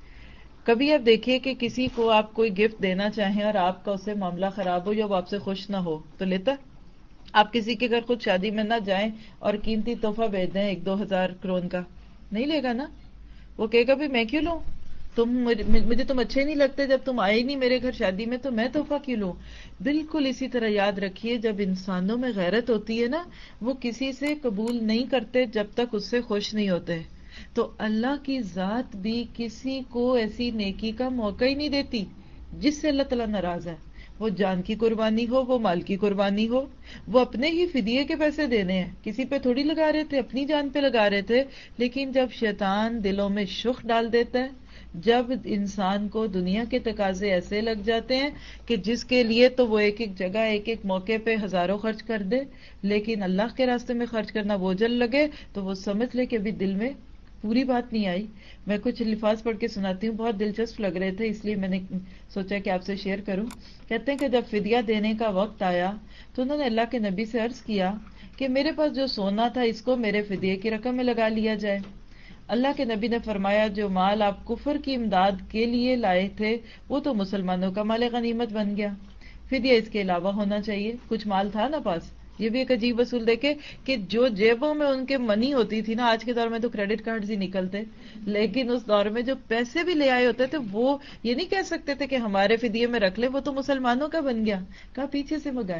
کبھی آپ دیکھیے کہ کسی کو آپ کوئی گفٹ دینا چاہیں اور آپ کا اس سے معاملہ خراب ہو یا وہ آپ سے خوش نہ ہو تو لیتا؟ آپ کسی کے گھر خود شادی میں نہ جائیں اور قیمتی تحفہ بھیج دیں ایک دو ہزار کرون کا, نہیں لے گا نا. وہ کہے گا بھی میں کیوں لوں, تم مجھے تم اچھے نہیں لگتے, جب تم آئے نہیں میرے گھر شادی میں تو میں تحفہ کیوں لوں. بالکل اسی طرح یاد رکھیے جب انسانوں میں غیرت ہوتی ہے نا وہ کسی سے قبول نہیں کرتے جب تک اس سے خوش نہیں ہوتے. تو اللہ کی ذات بھی کسی کو ایسی نیکی کا موقع ہی نہیں دیتی جس سے اللہ تعالیٰ ناراض ہے. وہ جان کی قربانی ہو, وہ مال کی قربانی ہو, وہ اپنے ہی فدیے کے پیسے دینے ہیں, کسی پہ تھوڑی لگا رہے تھے, اپنی جان پہ لگا رہے تھے. لیکن جب شیطان دلوں میں شخ ڈال دیتا ہے, جب انسان کو دنیا کے تقاضے ایسے لگ جاتے ہیں کہ جس کے لیے تو وہ ایک ایک جگہ ایک ایک موقع پہ ہزاروں خرچ کر دے, لیکن اللہ کے راستے میں خرچ کرنا وہ جل لگے, تو وہ سمجھ لے کہ ابھی دل میں پوری بات نہیں آئی. میں کچھ الفاظ پڑھ کے سناتی ہوں, بہت دلچسپ لگ رہے تھے اس لیے میں نے سوچا کہ آپ سے شیئر کروں. کہتے ہیں کہ جب فدیہ دینے کا وقت آیا تو انہوں نے اللہ کے نبی سے عرض کیا کہ میرے پاس جو سونا تھا اس کو میرے فدیے کی رقم میں لگا لیا جائے. اللہ کے نبی نے فرمایا جو مال آپ کفر کی امداد کے لیے لائے تھے وہ تو مسلمانوں کا مال غنیمت بن گیا, فدیہ اس کے علاوہ ہونا چاہیے. کچھ مال تھا نا پاس. یہ بھی ایک عجیب اصول دیکھے کہ جو جیبوں میں ان کے منی ہوتی تھی نا, آج کے دور میں تو کریڈٹ کارڈز ہی نکلتے, لیکن اس دور میں جو پیسے بھی لے آئے ہوتے تھے وہ یہ نہیں کہہ سکتے تھے کہ ہمارے فدیے میں رکھ لیں, وہ تو مسلمانوں کا بن گیا. کہا پیچھے سے منگائیں,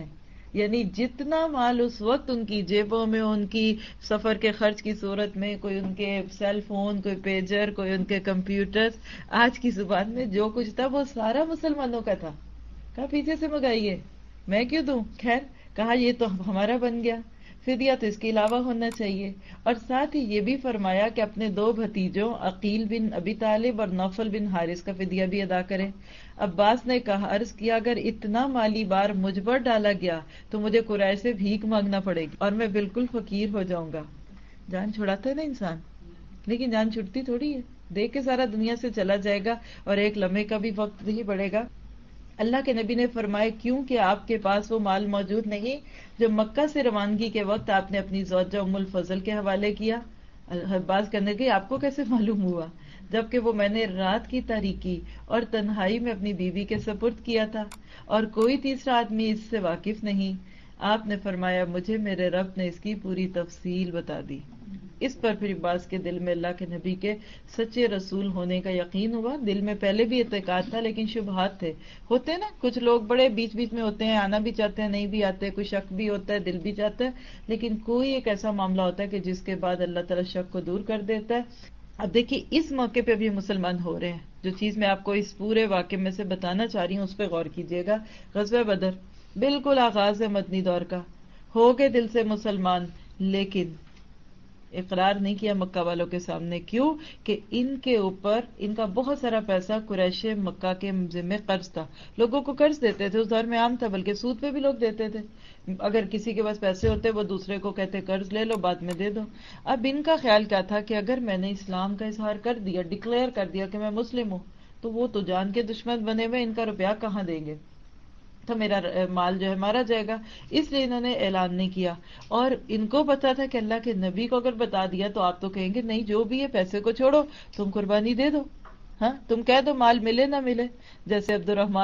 یعنی جتنا مال اس وقت ان کی جیبوں میں، ان کی سفر کے خرچ کی صورت میں، کوئی ان کے سیل فون، کوئی پیجر، کوئی ان کے کمپیوٹر، آج کی زبان میں جو کچھ تھا وہ سارا مسلمانوں کا تھا. کہا پیچھے سے منگائیے، میں کیوں دوں؟ خیر کہا یہ تو ہمارا بن گیا، فدیہ تو اس کے علاوہ ہونا چاہیے. اور ساتھ ہی یہ بھی فرمایا کہ اپنے دو بھتیجوں عقیل بن ابی طالب اور نوفل بن حارث کا فدیہ بھی ادا کریں. عباس نے کہا، عرض کیا اگر اتنا مالی بار مجھ پر ڈالا گیا تو مجھے قریش سے بھیک مانگنا پڑے گی اور میں بالکل فقیر ہو جاؤں گا. جان چھڑاتا ہے نا انسان، لیکن جان چھٹتی تھوڑی ہے. دیکھ کے سارا دنیا سے چلا جائے گا اور ایک لمحے کا بھی وقت نہیں پڑے گا. اللہ کے نبی نے فرمایا کیوں کہ آپ کے پاس وہ مال موجود نہیں جو مکہ سے روانگی کے وقت آپ نے اپنی زوجہ ام الفضل کے حوالے کیا. عباس کہنے لگے آپ کو کیسے معلوم ہوا، جبکہ وہ میں نے رات کی تاریکی اور تنہائی میں اپنی بیوی کے سپرد کیا تھا اور کوئی تیسرا آدمی اس سے واقف نہیں. آپ نے فرمایا مجھے میرے رب نے اس کی پوری تفصیل بتا دی. اس پر پھر عباس کے دل میں اللہ کے نبی کے سچے رسول ہونے کا یقین ہوا. دل میں پہلے بھی اعتقاد تھا لیکن شبہات تھے. ہوتے نا کچھ لوگ بڑے بیچ بیچ میں ہوتے ہیں، آنا بھی چاہتے ہیں نہیں بھی آتے، کوئی شک بھی ہوتا ہے، دل بھی چاہتا ہے، لیکن کوئی ایک ایسا معاملہ ہوتا ہے کہ جس کے بعد اللہ تعالیٰ شک کو دور کر دیتا ہے. اب دیکھیے اس موقع پہ بھی مسلمان ہو رہے ہیں. جو چیز میں آپ کو اس پورے واقعے میں سے بتانا چاہ رہی ہوں اس پہ غور کیجیے گا. غزوہ بدر بالکل آغاز ہے مدنی دور کا، ہو گئے دل سے مسلمان لیکن اقرار نہیں کیا مکہ والوں کے سامنے. کیوں کہ ان کے اوپر ان کا بہت سارا پیسہ قریش مکہ کے ذمہ قرض تھا. لوگوں کو قرض دیتے تھے، اس دور میں عام تھا، بلکہ سود پہ بھی لوگ دیتے تھے. اگر کسی کے پاس پیسے ہوتے وہ دوسرے کو کہتے قرض لے لو بعد میں دے دو. اب ان کا خیال کیا تھا کہ اگر میں نے اسلام کا اظہار کر دیا، ڈکلیئر کر دیا کہ میں مسلم ہوں، تو وہ تو جان کے دشمن بنے ہوئے، ان کا روپیہ کہاں دیں گے، تو میرا مال جو ہے مارا جائے گا. اس لیے انہوں نے اعلان نہیں کیا. اور ان کو پتا تھا کہ اللہ کے نبی کو اگر بتا دیا تو آپ تو کہیں گے نہیں جو بھی ہے پیسے کو چھوڑو، تم قربانی دے دو، ہاں تم کہہ دو مال ملے نہ ملے، جیسے عبد الرحمان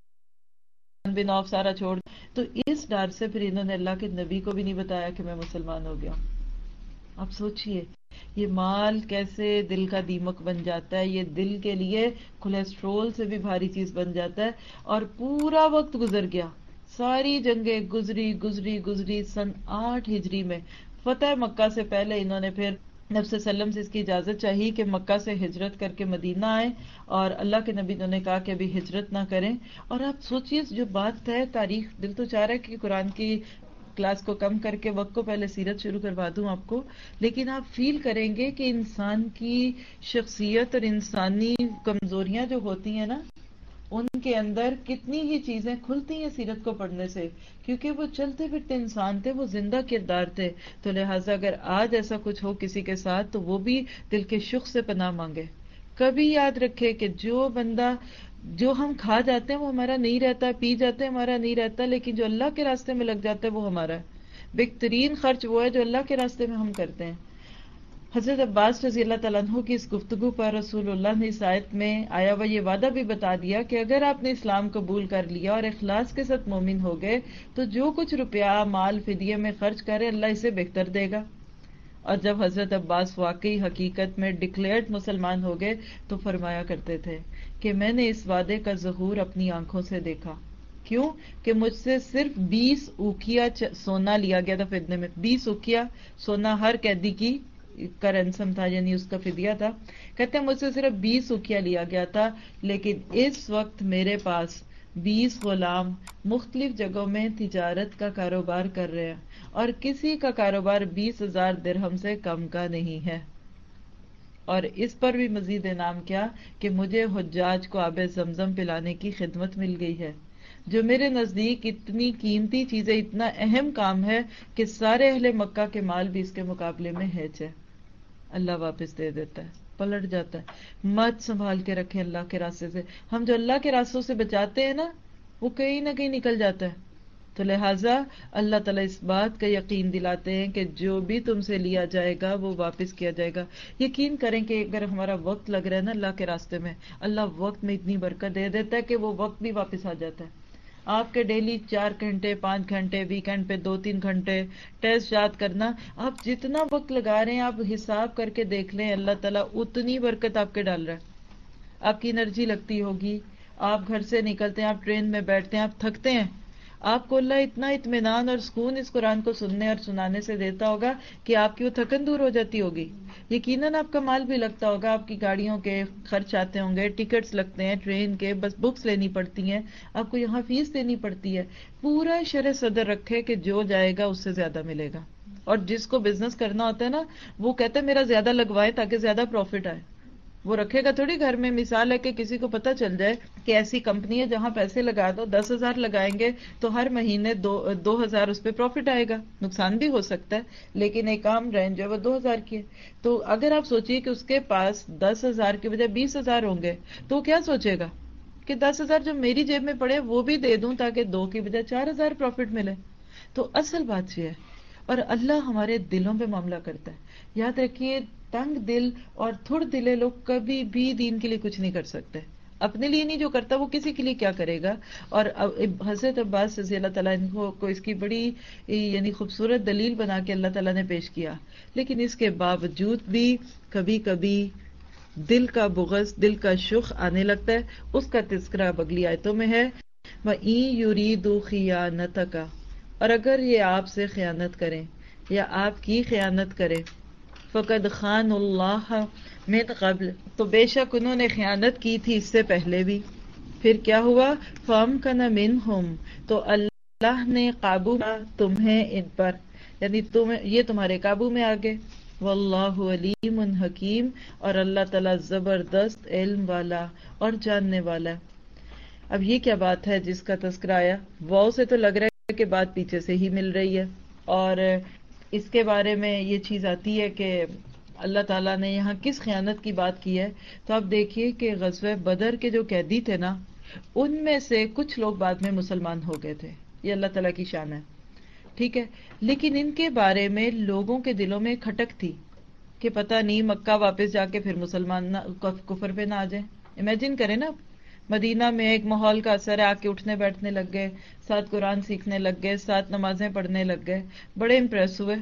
بن عوف سارا چھوڑ. تو اس ڈر سے پھر انہوں نے اللہ کے نبی کو بھی نہیں بتایا کہ میں مسلمان ہو گیا. اب سوچئے یہ مال کیسے دل کا دیمک بن جاتا ہے، یہ دل کے لیے کولیسٹرول سے بھی بھاری چیز بن جاتا ہے. اور پورا وقت گزر گیا، ساری جنگیں گزری گزری گزری. سن آٹھ ہجری میں فتح مکہ سے پہلے انہوں نے پھر نبی صلی اللہ علیہ وسلم سے اس کی اجازت چاہی کہ مکہ سے ہجرت کر کے مدینہ آئیں، اور اللہ کے نبی نے کہا کہ ابھی ہجرت نہ کریں. اور آپ سوچئے جو بات ہے تاریخ، دل تو چاہ رہا ہے کہ قرآن کی کلاس کو کم کر کے وقت کو پہلے سیرت شروع کروا دوں آپ کو، لیکن آپ فیل کریں گے کہ انسان کی شخصیت اور انسانی کمزوریاں جو ہوتی ہیں نا، ان کے اندر کتنی ہی چیزیں کھلتی ہیں سیرت کو پڑھنے سے، کیونکہ وہ چلتے پھرتے انسان تھے، وہ زندہ کردار تھے. تو لہٰذا اگر آج ایسا کچھ ہو کسی کے ساتھ تو وہ بھی دل کے شخ سے پناہ مانگے. کبھی یاد رکھے کہ جو بندہ جو ہم کھا جاتے ہیں وہ ہمارا نہیں رہتا، پی جاتے ہیں ہمارا نہیں رہتا، لیکن جو اللہ کے راستے میں لگ جاتا ہے وہ ہمارا ہے. بہترین خرچ وہ ہے جو اللہ کے راستے میں ہم کرتے ہیں. حضرت عباس رضی اللہ تعالیٰ عنہ کی اس گفتگو پر رسول اللہ نے اس آیت میں آیا ہوا یہ وعدہ بھی بتا دیا کہ اگر آپ نے اسلام قبول کر لیا اور اخلاص کے ساتھ مومن ہو گئے تو جو کچھ روپیہ مال فدیے میں خرچ کرے اللہ اسے بہتر دے گا. اور جب حضرت عباس واقعی حقیقت میں ڈکلیئرڈ مسلمان ہو گئے تو فرمایا کرتے تھے کہ میں نے اس وعدے کا ظہور اپنی آنکھوں سے دیکھا. کیوں کہ مجھ سے صرف بیس اوکیا سونا لیا گیا تھا فدیے میں. بیس اوکیا سونا ہر قیدی کی کا رینسم تھا، یعنی اس کا فدیہ تھا. کہتے ہیں مجھ سے صرف بیس اوکیا لیا گیا تھا، لیکن اس وقت میرے پاس بیس غلام مختلف جگہوں میں تجارت کا کاروبار کر رہے ہیں اور کسی کا کاروبار بیس ہزار درہم سے کم کا نہیں ہے. اور اس پر بھی مزید انعام کیا کہ مجھے حجاج کو آب زمزم پلانے کی خدمت مل گئی ہے، جو میرے نزدیک اتنی قیمتی چیزیں، اتنا اہم کام ہے کہ سارے اہل مکہ کے مال بھی اس کے مقابلے میں ہیچ ہے. اللہ واپس دے دیتا ہے، پلٹ جاتا ہے. مت سنبھال کے رکھیں اللہ کے راستے سے. ہم جو اللہ کے راستوں سے بچاتے ہیں نا وہ کہیں نہ کہیں نکل جاتا ہے. تو لہٰذا اللہ تعالیٰ اس بات کا یقین دلاتے ہیں کہ جو بھی تم سے لیا جائے گا وہ واپس کیا جائے گا. یقین کریں کہ اگر ہمارا وقت لگ رہا ہے نا اللہ کے راستے میں، اللہ وقت میں اتنی برکت دے دیتا ہے کہ وہ وقت بھی واپس آ جاتا ہے. آپ کے ڈیلی چار گھنٹے پانچ گھنٹے ویکینڈ پہ دو تین گھنٹے ٹیسٹ یاد کرنا، آپ جتنا وقت لگا رہے ہیں آپ حساب کر کے دیکھ لیں اللہ تعالیٰ اتنی برکت آپ کے ڈال رہا ہے. آپ کی انرجی لگتی ہوگی، آپ گھر سے نکلتے ہیں، آپ ٹرین میں بیٹھتے ہیں، آپ تھکتے ہیں، آپ کو اللہ اتنا اطمینان اور سکون اس قرآن کو سننے اور سنانے سے دیتا ہوگا کہ آپ کی وہ تھکن دور ہو جاتی ہوگی. یقیناً آپ کا مال بھی لگتا ہوگا, آپ کی گاڑیوں کے خرچ آتے ہوں گے, ٹکٹس لگتے ہیں ٹرین کے, بس بکس لینی پڑتی ہیں, آپ کو یہاں فیس دینی پڑتی ہے. پورا شرح صدر رکھے کہ جو جائے گا اس سے زیادہ ملے گا. اور جس کو بزنس کرنا ہوتا ہے نا, وہ کہتا ہے میرا زیادہ لگوائے تاکہ زیادہ پروفٹ آئے. وہ رکھے گا تھوڑی گھر میں. مثال ہے کہ کسی کو پتا چل جائے کہ ایسی کمپنی ہے جہاں پیسے لگا دو, دس ہزار لگائیں گے تو ہر مہینے دو دو ہزار اس پہ پروفٹ آئے گا. نقصان بھی ہو سکتا ہے لیکن ایک عام رینج ہے وہ دو ہزار کی ہے. تو اگر آپ سوچیے کہ اس کے پاس دس ہزار کے بجائے بیس ہزار ہوں گے تو کیا سوچے گا کہ دس ہزار جو میری جیب میں پڑے وہ بھی دے دوں تاکہ دو کی بجائے چار ہزار پروفٹ ملے. تو اصل بات یہ ہے. اور اللہ ہمارے دلوں پہ معاملہ کرتا ہے. یاد رکھیے, تنگ دل اور تھوڑ دلے لوگ کبھی بھی دین کے لیے کچھ نہیں کر سکتے. اپنے لیے نہیں جو کرتا وہ کسی کے لیے کیا کرے گا. اور حضرت عباس رضی اللہ تعالیٰ عنہ کو اس کی بڑی یعنی خوبصورت دلیل بنا کے اللہ تعالیٰ نے پیش کیا. لیکن اس کے باوجود بھی کبھی کبھی دل کا بغض, دل کا شخ آنے لگتا ہے. اس کا تذکرہ اگلی آیتوں میں ہے. وَإِن يُرِيدُوا خِيَانَتَكَ, اور اگر یہ آپ سے خیانت کریں یا آپ کی خیانت کریں, فَقَدْ خَانُوا اللَّهَ مِنْ قَبْلِ, تو بے شک انہوں نے خیانت کی تھی اس سے پہلے بھی. پھر کیا ہوا؟ فَأَمْكَنَ مِنْهُمْ, تو اللہ نے قابو کیا تمہیں ان پر, یعنی تم یہ تمہارے قابو میں آگے. واللہ علیم حکیم, اور اللہ تعالیٰ زبردست علم والا اور جاننے والا ہے. اب یہ کیا بات ہے جس کا تذکرہ آیا؟ واو سے تو لگ رہا ہے کہ بات پیچھے سے ہی مل رہی ہے. اور اس کے بارے میں یہ چیز آتی ہے کہ اللہ تعالیٰ نے یہاں کس خیانت کی بات کی ہے. تو آپ دیکھیے کہ غزوہ بدر کے جو قیدی تھے نا, ان میں سے کچھ لوگ بعد میں مسلمان ہو گئے تھے. یہ اللہ تعالیٰ کی شان ہے, ٹھیک ہے. لیکن ان کے بارے میں لوگوں کے دلوں میں کھٹک تھی کہ پتہ نہیں مکہ واپس جا کے پھر مسلمان کفر پہ نہ آ جائیں. امیجن کریں نا, مدینہ میں ایک ماحول کا اثر ہے, آ کے اٹھنے بیٹھنے لگ گئے, ساتھ قرآن سیکھنے لگ گئے, ساتھ نمازیں پڑھنے لگ گئے, بڑے امپریس ہوئے.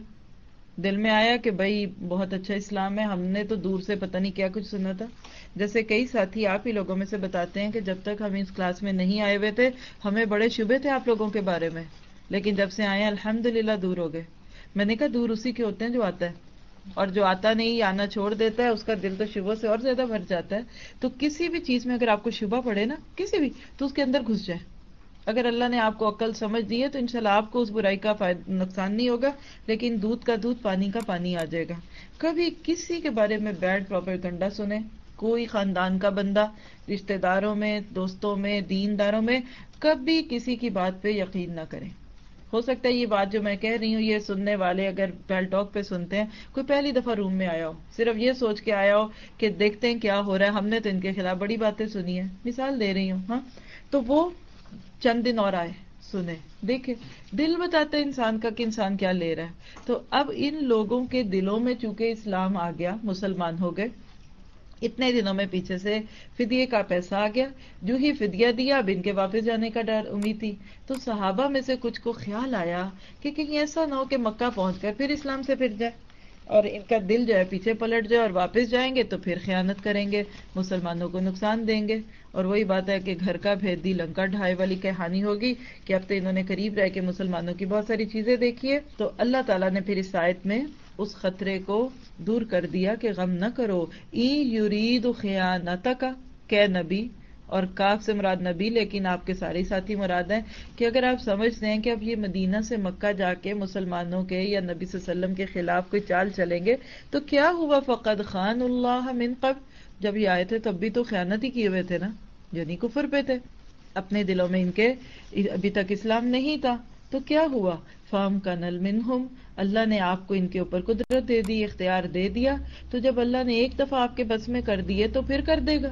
دل میں آیا کہ بھائی بہت اچھا اسلام ہے, ہم نے تو دور سے پتہ نہیں کیا کچھ سنا تھا. جیسے کئی ساتھی آپ ہی لوگوں میں سے بتاتے ہیں کہ جب تک ہم اس کلاس میں نہیں آئے ہوئے تھے ہمیں بڑے شبے تھے آپ لوگوں کے بارے میں, لیکن جب سے آئے الحمدللہ دور ہو گئے. میں نے کہا دور اسی کے ہوتے ہیں جو آتا ہے, اور جو آتا نہیں آنا چھوڑ دیتا ہے اس کا دل تو شبوں سے اور زیادہ بھر جاتا ہے. تو کسی بھی چیز میں اگر آپ کو شبہ پڑے نا, کسی بھی, تو اس کے اندر گھس جائے. اگر اللہ نے آپ کو عقل سمجھ دی ہے تو انشاءاللہ آپ کو اس برائی کا نقصان نہیں ہوگا, لیکن دودھ کا دودھ پانی کا پانی آ جائے گا. کبھی کسی کے بارے میں بیڈ پروپیگنڈا سنیں, کوئی خاندان کا بندہ, رشتہ داروں میں, دوستوں میں, دینداروں میں, کبھی کسی کی بات پہ یقین نہ کریں. ہو سکتا ہے یہ بات جو میں کہہ رہی ہوں یہ سننے والے اگر بیل ٹاک پہ سنتے ہیں, کوئی پہلی دفعہ روم میں آیا ہو, صرف یہ سوچ کے آیا ہو کہ دیکھتے ہیں کیا ہو رہا ہے, ہم نے تو ان کے خلاف بڑی باتیں سنی ہیں, مثال دے رہی ہوں ہاں, تو وہ چند دن اور آئے, سنے, دیکھے, دل بتاتا ہے انسان کا کہ انسان کیا لے رہا ہے. تو اب ان لوگوں کے دلوں میں چونکہ اسلام آ گیا, مسلمان ہو گئے, اتنے دنوں میں پیچھے سے فدیے کا پیسہ آ گیا. جو ہی فدیہ دیا اب ان کے واپس جانے کا ڈر امید تھی, تو صحابہ میں سے کچھ کو خیال آیا کہ کہیں ایسا نہ ہو کہ مکہ پہنچ کر پھر اسلام سے پھر جائے اور ان کا دل جو ہے پیچھے پلٹ جائے, اور واپس جائیں گے تو پھر خیانت کریں گے, مسلمانوں کو نقصان دیں گے. اور وہی بات ہے کہ گھر کا بھیدی لنکا ڈھائے والی کہانی ہوگی کہ اب تو انہوں نے قریب رہ کے مسلمانوں کی بہت ساری چیزیں دیکھی ہے. تو اللہ تعالیٰ نے پھر اس آیت میں اس خطرے کو دور کر دیا کہ غم نہ کرو. ای یرید خیانتک, کہ نبی, اور کاف سے مراد نبی, لیکن آپ کے سارے ساتھی مراد ہیں کہ اگر آپ سمجھتے ہیں کہ اب یہ مدینہ سے مکہ جا کے مسلمانوں کے یا نبی صلی اللہ علیہ وسلم کے خلاف کوئی چال چلیں گے تو کیا ہوا؟ فقد خان اللہ من قبل, جب یہ آئے تھے تب بھی تو خیانت ہی کیے ہوئے تھے نا, یعنی کفر پہ تھے, اپنے دلوں میں ان کے ابھی تک اسلام نہیں تھا. تو کیا ہوا؟ فام کا نل منہم, اللہ نے آپ کو ان کے اوپر قدرت دے دی, اختیار دے دیا. تو جب اللہ نے ایک دفعہ آپ کے بس میں کر دیے تو پھر کر دے گا.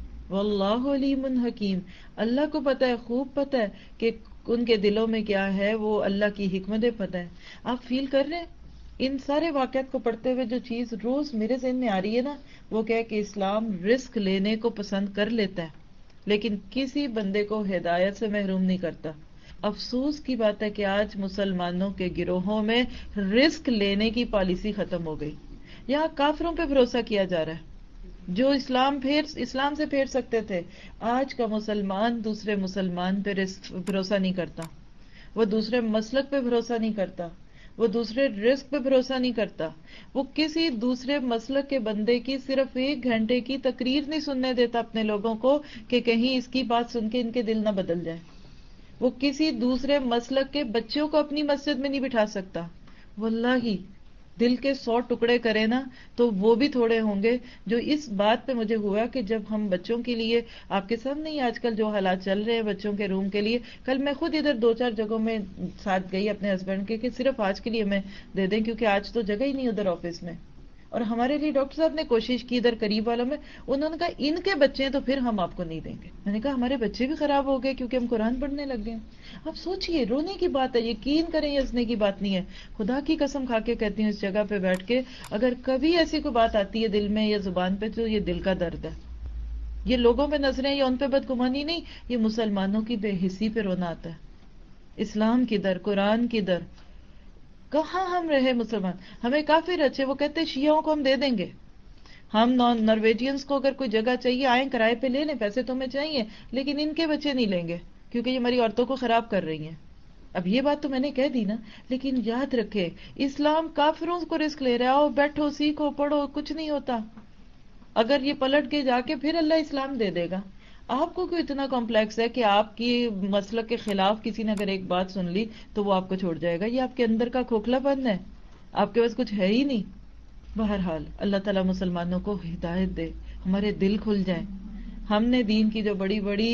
واللہ علیم حکیم, اللہ کو پتہ ہے, خوب پتہ ہے کہ ان کے دلوں میں کیا ہے, وہ اللہ کی حکمتیں پتہ ہے. آپ فیل کر رہے ہیں ان سارے واقعات کو پڑھتے ہوئے جو چیز روز میرے ذہن میں آ رہی ہے نا, وہ کیا ہے کہ اسلام رسک لینے کو پسند کر لیتا ہے لیکن کسی بندے کو ہدایت سے محروم نہیں کرتا. افسوس کی بات ہے کہ آج مسلمانوں کے گروہوں میں رسک لینے کی پالیسی ختم ہو گئی. یہاں کافروں پہ بھروسہ کیا جا رہا ہے جو اسلام پھیر اسلام سے پھیر سکتے تھے. آج کا مسلمان دوسرے مسلمان پہ بھروسہ نہیں کرتا. وہ دوسرے مسلک پہ بھروسہ نہیں کرتا، وہ دوسرے رزق پہ بھروسہ نہیں کرتا، وہ کسی دوسرے مسلک کے بندے کی صرف ایک گھنٹے کی تقریر نہیں سننے دیتا اپنے لوگوں کو کہ کہیں اس کی بات سن کے ان کے دل نہ بدل جائے. وہ کسی دوسرے مسلک کے بچوں کو اپنی مسجد میں نہیں بٹھا سکتا. واللہ دل کے سو ٹکڑے کرے نا تو وہ بھی تھوڑے ہوں گے جو اس بات پہ مجھے ہوا کہ جب ہم بچوں کے لیے، آپ کے سامنے ہی آج کل جو حالات چل رہے ہیں بچوں کے روم کے لیے، کل میں خود ادھر دو چار جگہوں میں ساتھ گئی اپنے ہسبینڈ کے کہ صرف آج کے لیے میں دے دیں کیونکہ آج تو جگہ ہی نہیں ادھر آفس میں. اور ہمارے لیے ڈاکٹر صاحب نے کوشش کی ادھر قریب والوں میں، انہوں نے کہا ان کے بچے ہیں تو پھر ہم آپ کو نہیں دیں گے. میں نے کہا ہمارے بچے بھی خراب ہو گئے کیونکہ ہم قرآن پڑھنے لگ گئے. اب سوچئے، رونے کی بات ہے، یقین کریں یہ ہنسنے کی بات نہیں ہے. خدا کی قسم کھا کے کہتی ہوں اس جگہ پہ بیٹھ کے، اگر کبھی ایسی کوئی بات آتی ہے دل میں یا زبان پہ تو یہ دل کا درد ہے. یہ لوگوں پہ نظریں یا ان پہ بدگمانی نہیں، یہ مسلمانوں کی بے حسی پہ رونا آتا ہے. اسلام کی در، قرآن کی در، کہاں ہم رہے مسلمان. ہمیں کافر اچھے، وہ کہتے شیعوں کو ہم دے دیں گے، ہم نان نرویجینز کو اگر کوئی جگہ چاہیے آئیں کرائے پہ لے لیں، پیسے تو ہمیں چاہیے لیکن ان کے بچے نہیں لیں گے کیونکہ یہ ہماری عورتوں کو خراب کر رہی ہیں. اب یہ بات تو میں نے کہہ دی نا، لیکن یاد رکھے اسلام کافروں کو رزق لے رہا ہے. آؤ بیٹھو، سیکھو، پڑھو، کچھ نہیں ہوتا. اگر یہ پلٹ کے جا کے پھر اللہ اسلام دے دے گا. آپ کو کوئی اتنا کمپلیکس ہے کہ آپ کی مسلک کے خلاف کسی نے اگر ایک بات سن لی تو وہ آپ کو چھوڑ جائے گا؟ یہ آپ کے اندر کا کھوکھلا پن ہے، آپ کے پاس کچھ ہے ہی نہیں. بہرحال اللہ تعالیٰ مسلمانوں کو ہدایت دے، ہمارے دل کھل جائیں. ہم نے دین کی جو بڑی بڑی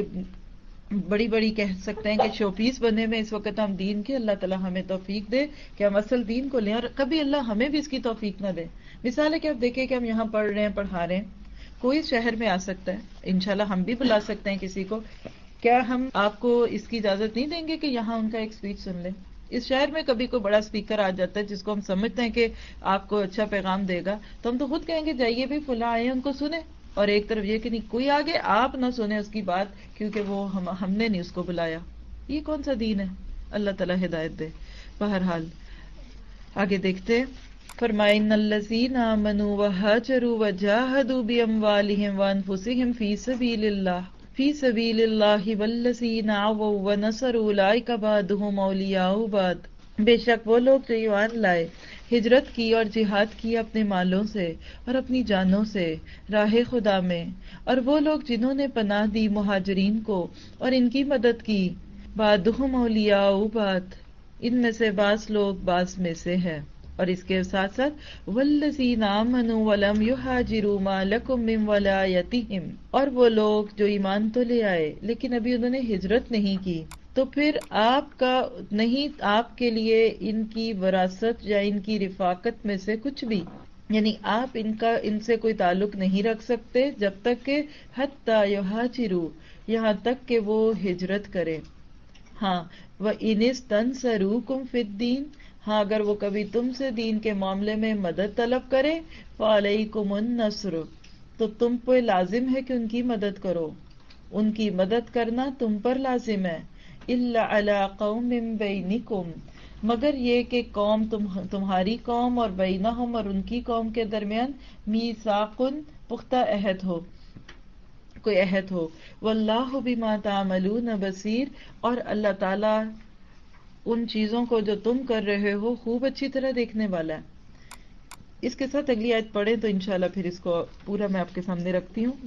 بڑی بڑی کہہ سکتے ہیں کہ شو پیس بنے میں اس وقت ہم دین کے، اللہ تعالیٰ ہمیں توفیق دے کہ ہم اصل دین کو لیں، اور کبھی اللہ ہمیں بھی اس کی توفیق نہ دے. مثال ہے کہ آپ دیکھیں کہ ہم یہاں پڑھ رہے ہیں، پڑھا رہے ہیں، کوئی شہر میں آ سکتا ہے، انشاءاللہ ہم بھی بلا سکتے ہیں کسی کو. کیا ہم آپ کو اس کی اجازت نہیں دیں گے کہ یہاں ان کا ایک اسپیچ سن لیں؟ اس شہر میں کبھی کوئی بڑا اسپیکر آ جاتا ہے جس کو ہم سمجھتے ہیں کہ آپ کو اچھا پیغام دے گا، تو ہم تو خود کہیں گے جائیے بھی فلاں آئے ہیں ان کو سنیں. اور ایک طرف یہ کہ نہیں، کوئی آگے آپ نہ سنیں اس کی بات کیونکہ وہ ہم ہم نے نہیں اس کو بلایا. یہ کون سا دین ہے؟ اللہ تعالیٰ ہدایت دے. بہرحال آگے دیکھتے. فرمائے ان الذین آمنوا وہاجروا وجاہدوا باموالہم وانفسہم فی سبیل اللہ فی سبیل اللہ والذین آووا ونصروا اولئک بعضهم اولیاء بعض. بے شک وہ لوگ جو ایمان لائے، ہجرت کی اور جہاد کی اپنے مالوں سے اور اپنی جانوں سے راہ خدا میں، اور وہ لوگ جنہوں نے پناہ دی مہاجرین کو اور ان کی مدد کی، بعضهم اولیاء بعض، ان میں سے بعض لوگ بعض میں سے ہے. اور اس کے ساتھ ساتھ والذین آمنوا ولم یہاجروا ما لکم من ولایتہم، اور وہ لوگ جو ایمان تو لے آئے لیکن ابھی انہوں نے ہجرت نہیں کی، تو پھر آپ کا نہیں، آپ کے لیے ان کی وراثت یا ان کی رفاقت میں سے کچھ بھی، یعنی آپ ان کا ان سے کوئی تعلق نہیں رکھ سکتے جب تک کہ حتی یہاجروا، یہاں تک کہ وہ ہجرت کرے. ہاں وَإِنِ اسْتَنْصَرُوكُمْ فِي الدِّينِ، ہاں اگر وہ کبھی تم سے دین کے معاملے میں مدد طلب کرے، فَعَلَيْكُمُ النَّصْرُ، تو تم پہ لازم ہے کہ ان کی مدد کرو، ان کی مدد کرنا تم پر لازم ہے. إِلَّا عَلَىٰ قَوْمٍ بَيْنِكُمْ، مگر یہ کہ قوم تم تمہاری قوم اور بینہم اور ان کی قوم کے درمیان میثاق، پختہ عہد ہو، کوئی عہد ہو. واللہ بما تعملون بصیر، اور اللہ تعالی ان چیزوں کو جو تم کر رہے ہو خوب اچھی طرح دیکھنے والا ہے. اس کے ساتھ اگلی آیت پڑھیں تو انشاءاللہ پھر اس کو پورا میں آپ کے سامنے رکھتی ہوں.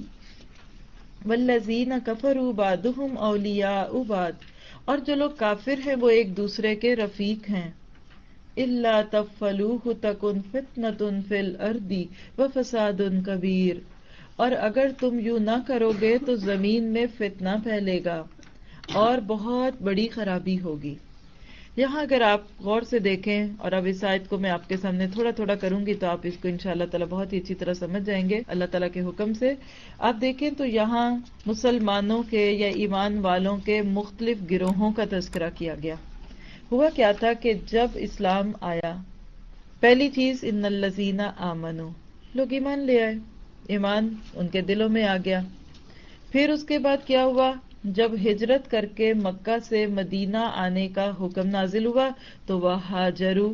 والذین کفروا بعضهم اولیاء بعض، اور جو لوگ کافر ہیں وہ ایک دوسرے کے رفیق ہیں. الا تفعلوه تکن فتنۃ فی الارض وفساد کبیر، اور اگر تم یوں نہ کرو گے تو زمین میں فتنہ پھیلے گا اور بہت بڑی خرابی ہوگی. یہاں اگر آپ غور سے دیکھیں، اور اب اس آیت کو میں آپ کے سامنے تھوڑا تھوڑا کروں گی تو آپ اس کو انشاءاللہ تعالی بہت ہی اچھی طرح سمجھ جائیں گے اللہ تعالیٰ کے حکم سے. آپ دیکھیں تو یہاں مسلمانوں کے یا ایمان والوں کے مختلف گروہوں کا تذکرہ کیا گیا. ہوا کیا تھا کہ جب اسلام آیا، پہلی چیز ان الذین آمنوا، لوگ ایمان لے آئے، ایمان ان کے دلوں میں آ گیا. پھر اس کے بعد کیا ہوا، جب ہجرت کر کے مکہ سے مدینہ آنے کا حکم نازل ہوا تو وہ ہاجروا،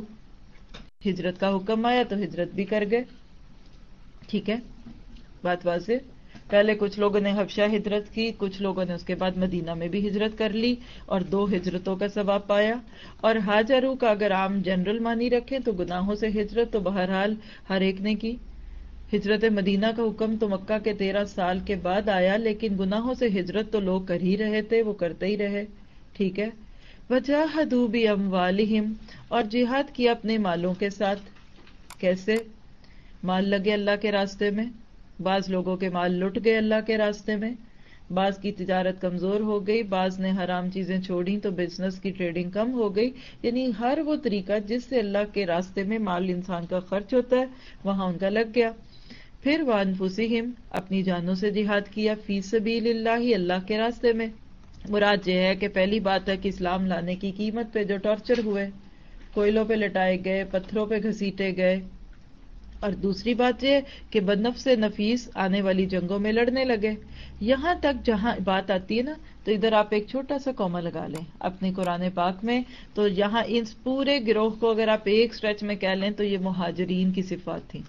ہجرت کا حکم آیا تو ہجرت بھی کر گئے. ٹھیک ہے، بات واضح. پہلے کچھ لوگوں نے حبشہ ہجرت کی، کچھ لوگوں نے اس کے بعد مدینہ میں بھی ہجرت کر لی اور دو ہجرتوں کا ثواب پایا. اور ہاجروا کا اگر عام جنرل معنی رکھیں تو گناہوں سے ہجرت تو بہرحال ہر ایک نے کی. ہجرت مدینہ کا حکم تو مکہ کے تیرہ سال کے بعد آیا، لیکن گناہوں سے ہجرت تو لوگ کر ہی رہے تھے، وہ کرتے ہی رہے. ٹھیک ہے. وجاہدوا باموالہم، اور جہاد کیا اپنے مالوں کے ساتھ. کیسے؟ مال لگے اللہ کے راستے میں. بعض لوگوں کے مال لٹ گئے اللہ کے راستے میں، بعض کی تجارت کمزور ہو گئی، بعض نے حرام چیزیں چھوڑی تو بزنس کی ٹریڈنگ کم ہو گئی. یعنی ہر وہ طریقہ جس سے اللہ کے راستے میں مال انسان کا خرچ ہوتا ہے وہاں ان کا لگ گیا. پھر وانفسہم، اپنی جانوں سے جہاد کیا، فی سبیل اللہ، اللہ کے راستے میں. مراد یہ ہے کہ پہلی بات ہے کہ اسلام لانے کی قیمت پہ جو ٹارچر ہوئے، کوئلوں پہ لٹائے گئے، پتھروں پہ گھسیٹے گئے. اور دوسری بات یہ کہ بدنفس نفیس آنے والی جنگوں میں لڑنے لگے. یہاں تک جہاں بات آتی ہے نا، تو ادھر آپ ایک چھوٹا سا کوما لگا لیں اپنے قرآن پاک میں. تو یہاں اس پورے گروہ کو اگر آپ ایک سٹریچ میں کہہ لیں تو یہ مہاجرین کی صفات تھی.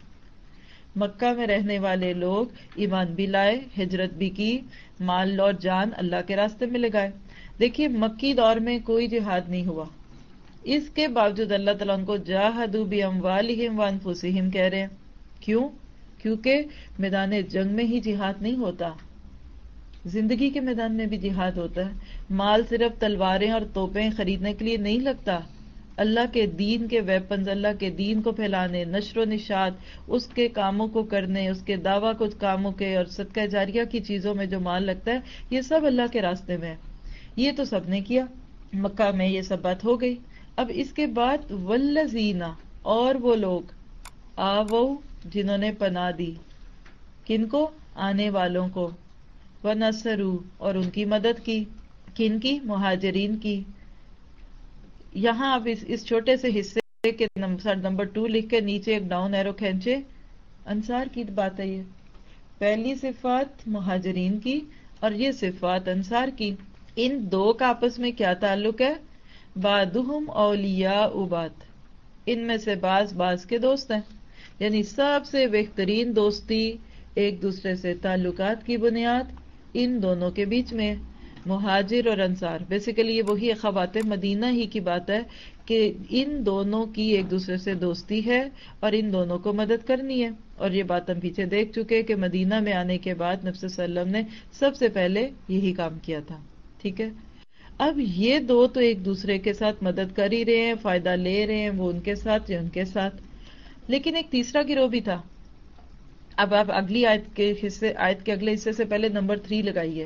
مکہ میں رہنے والے لوگ ایمان بھی لائے، ہجرت بھی کی، مال اور جان اللہ کے راستے میں لگائے. دیکھیے مکی دور میں کوئی جہاد نہیں ہوا، اس کے باوجود اللہ تعالیٰ ان کو جاہدوا باموالہم وانفسہم کہہ رہے ہیں. کیوں؟ کیونکہ میدان جنگ میں ہی جہاد نہیں ہوتا، زندگی کے میدان میں بھی جہاد ہوتا ہے. مال صرف تلواریں اور توپیں خریدنے کے لیے نہیں لگتا. اللہ کے دین کے ویپنز، اللہ کے دین کو پھیلانے، نشر و نشاط، اس کے کاموں کو کرنے، اس کے دعویٰ کچھ کاموں کے اور صدقہ جاریہ کی چیزوں میں جو مال لگتا ہے یہ سب اللہ کے راستے میں ہے. یہ تو سب نے کیا، مکہ میں یہ سب بات ہو گئی. اب اس کے بعد والذین، اور وہ لوگ، آوو، جنہوں نے پناہ دی. کن کو؟ آنے والوں کو. ونصروا، اور ان کی مدد کی. کن کی؟ مہاجرین کی. یہاں آپ اس, اس چھوٹے سے حصے کے نمبر ٹو لکھ کے نیچے ایک ڈاؤن ایرو کھینچے. انصار کی بات ہے یہ. پہلی صفات مہاجرین کی اور یہ صفات انصار کی. ان دو کا آپس میں کیا تعلق ہے؟ بعضهم اولیاء بعض، ان میں سے بعض بعض کے دوست ہیں. یعنی سب سے بہترین دوستی ایک دوسرے سے تعلقات کی بنیاد ان دونوں کے بیچ میں. مہاجر اور انصار بیسیکلی یہ وہی اخوات مدینہ ہی کی بات ہے کہ ان دونوں کی ایک دوسرے سے دوستی ہے اور ان دونوں کو مدد کرنی ہے. اور یہ بات ہم پیچھے دیکھ چکے کہ مدینہ میں آنے کے بعد نبی صلی اللہ علیہ وسلم نے سب سے پہلے یہی کام کیا تھا. ٹھیک ہے. اب یہ دو تو ایک دوسرے کے ساتھ مدد کر ہی رہے ہیں، فائدہ لے رہے ہیں، وہ ان کے ساتھ یا ان کے ساتھ. لیکن ایک تیسرا گروہ بھی تھا. اب آپ اگلی آیت کے حصے آیت کے اگلے حصے سے پہلے نمبر تھری لگائیے.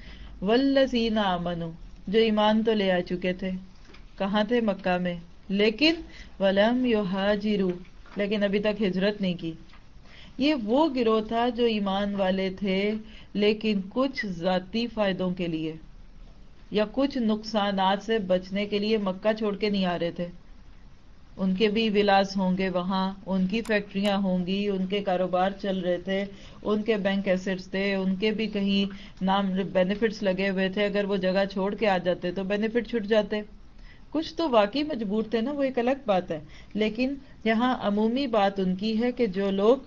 والذین آمنوا، جو ایمان تو لے آ چکے تھے. کہاں تھے؟ مکہ میں. لیکن ولم یہاجروا، لیکن ابھی تک ہجرت نہیں کی. یہ وہ گروہ تھا جو ایمان والے تھے لیکن کچھ ذاتی فائدوں کے لیے یا کچھ نقصانات سے بچنے کے لیے مکہ چھوڑ کے نہیں آ رہے تھے. ان کے بھی ولاس ہوں گے وہاں، ان کی فیکٹریاں ہوں گی، ان کے کاروبار چل رہے تھے، ان کے بینک ایسٹس تھے، ان کے بھی کہیں نام بینیفٹس لگے ہوئے تھے. اگر وہ جگہ چھوڑ کے آ جاتے تو بینیفٹ چھٹ جاتے. کچھ تو واقعی مجبور تھے نا، وہ ایک الگ بات ہے. لیکن یہاں عمومی بات ان کی ہے کہ جو لوگ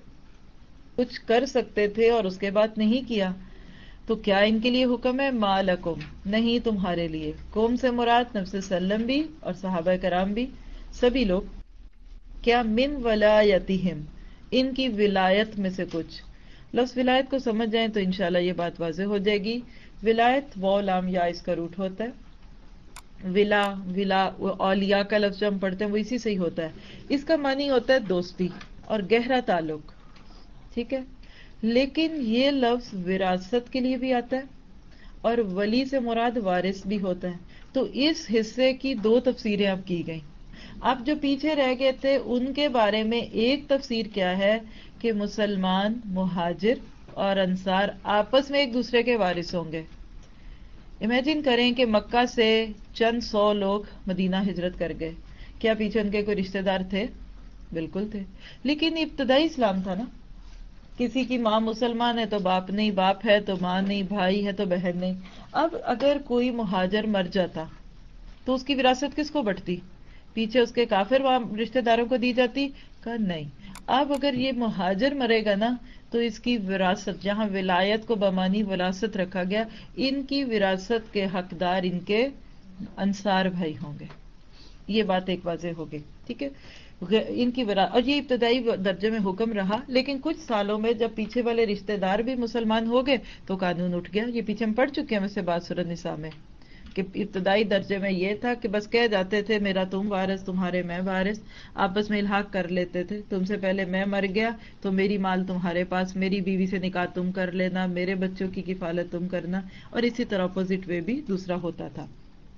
کچھ کر سکتے تھے اور اس کے بعد نہیں کیا، تو کیا ان کے لیے حکم ہے؟ ما لکم، نہیں تمہارے لیے. قوم سے مراد نبی صلی اللہ علیہ وسلم بھی اور صحابہ کرام بھی، سبھی لوگ. کیا؟ من ولایتہم، ان کی ولایت میں سے کچھ. لفظ ولایت کو سمجھ جائیں تو انشاءاللہ یہ بات واضح ہو جائے گی. ولایت واو لام یا اس کا روٹ ہوتا ہے. ولا ولا اولیاء کا لفظ جو ہم پڑھتے ہیں وہ اسی سے ہی ہوتا ہے. اس کا معنی ہوتا ہے دوستی اور گہرا تعلق. ٹھیک ہے. لیکن یہ لفظ وراثت کے لیے بھی آتا ہے اور ولی سے مراد وارث بھی ہوتا ہے. تو اس حصے کی دو تفسیریں اب کی گئیں. اب جو پیچھے رہ گئے تھے ان کے بارے میں ایک تفسیر کیا ہے کہ مسلمان، مہاجر اور انصار آپس میں ایک دوسرے کے وارث ہوں گے. امیجن کریں کہ مکہ سے چند سو لوگ مدینہ ہجرت کر گئے. کیا پیچھے ان کے کوئی رشتہ دار تھے؟ بالکل تھے. لیکن ابتدائی اسلام تھا نا. کسی کی ماں مسلمان ہے تو باپ نہیں، باپ ہے تو ماں نہیں، بھائی ہے تو بہن نہیں. اب اگر کوئی مہاجر مر جاتا تو اس کی وراثت کس کو بٹتی؟ پیچھے اس کے کافر رشتہ داروں کو دی جاتی؟ کہ نہیں. اب اگر یہ مہاجر مرے گا نا تو اس کی وراثت، جہاں ولایت کو بمانی وراثت رکھا گیا، ان کی وراثت کے حقدار ان کے انصار بھائی ہوں گے. یہ بات ایک واضح ہو گئی. ٹھیک ہے، ان کی وراثت، اور یہ ابتدائی درجے میں حکم رہا، لیکن کچھ سالوں میں جب پیچھے والے رشتہ دار بھی مسلمان ہو گئے تو قانون اٹھ گیا. یہ پیچھے ہم پڑھ چکے ہیں ویسے بات سورۃ النساء میں، کہ ابتدائی درجے میں یہ تھا کہ بس کہہ جاتے تھے میرا تم وارث، تمہارے میں وارث، آپس میں الحاق کر لیتے تھے. تم سے پہلے میں مر گیا تو میری مال تمہارے پاس، میری بیوی سے نکاح تم کر لینا، میرے بچوں کی کفالت تم کرنا، اور اسی طرح اپوزٹ وے بھی دوسرا ہوتا تھا،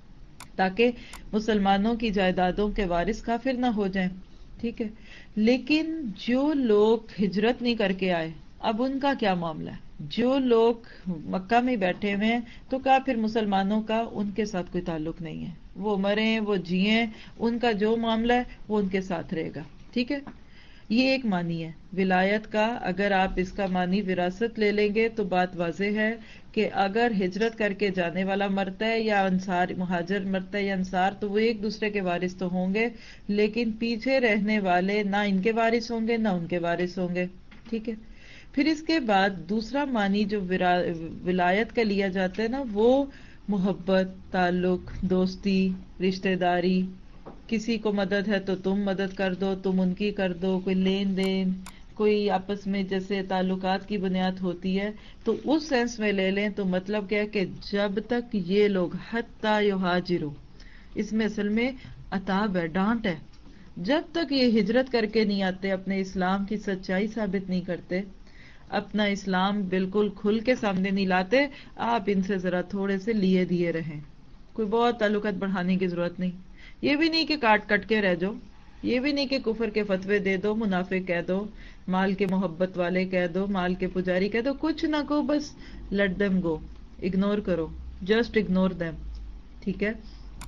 تاکہ مسلمانوں کی جائیدادوں کے وارث کافر نہ ہو جائیں. ٹھیک ہے، لیکن جو لوگ ہجرت نہیں کر کے آئے، اب ان کا کیا معاملہ ہے؟ جو لوگ مکہ میں بیٹھے ہوئے ہیں تو کیا پھر مسلمانوں کا ان کے ساتھ کوئی تعلق نہیں ہے؟ وہ مریں وہ جئیں، ان کا جو معاملہ ہے وہ ان کے ساتھ رہے گا. ٹھیک ہے، یہ ایک معنی ہے ولایت کا. اگر آپ اس کا معنی وراثت لے لیں گے تو بات واضح ہے کہ اگر ہجرت کر کے جانے والا مرتا ہے یا انصار مہاجر مرتا ہے یا انصار، تو وہ ایک دوسرے کے وارث تو ہوں گے، لیکن پیچھے رہنے والے نہ ان کے وارث ہوں گے نہ ان کے وارث ہوں گے. ٹھیک ہے، پھر اس کے بعد دوسرا معنی جو ولایت کا لیا جاتا ہے نا، وہ محبت، تعلق، دوستی، رشتہ داری. کسی کو مدد ہے تو تم مدد کر دو، تم ان کی کر دو، کوئی لین دین، کوئی آپس میں جیسے تعلقات کی بنیاد ہوتی ہے. تو اس سینس میں لے لیں تو مطلب کیا ہے کہ جب تک یہ لوگ حتی یہاجروا، اس میں اصل میں عتاب ہے، ڈانٹ ہے، جب تک یہ ہجرت کر کے نہیں آتے، اپنے اسلام کی سچائی ثابت نہیں کرتے، اپنا اسلام بالکل کھل کے سامنے نہیں لاتے، آپ ان سے ذرا تھوڑے سے لیے دیے رہیں. کوئی بہت تعلقات بڑھانے کی ضرورت نہیں. یہ بھی نہیں کہ کاٹ کٹ کے رہ جاؤ، یہ بھی نہیں کہ کفر کے فتوے دے دو، منافق کہہ دو، مال کے محبت والے کہہ دو، مال کے پجاری کہہ دو، کچھ نہ کہو، بس لیٹ دیم گو، اگنور کرو، جسٹ اگنور دیم. ٹھیک ہے،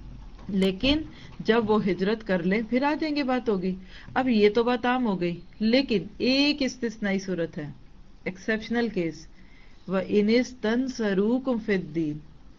لیکن جب وہ ہجرت کر لیں پھر آ جائیں گے، بات ہوگی. اب یہ تو بات عام ہو گئی، لیکن ایک استثنائی صورت ہے، ایکسیپشنل کیس. وَإِنِ اسْتَنْصَرُوكُمْ فِي الدِّينِ،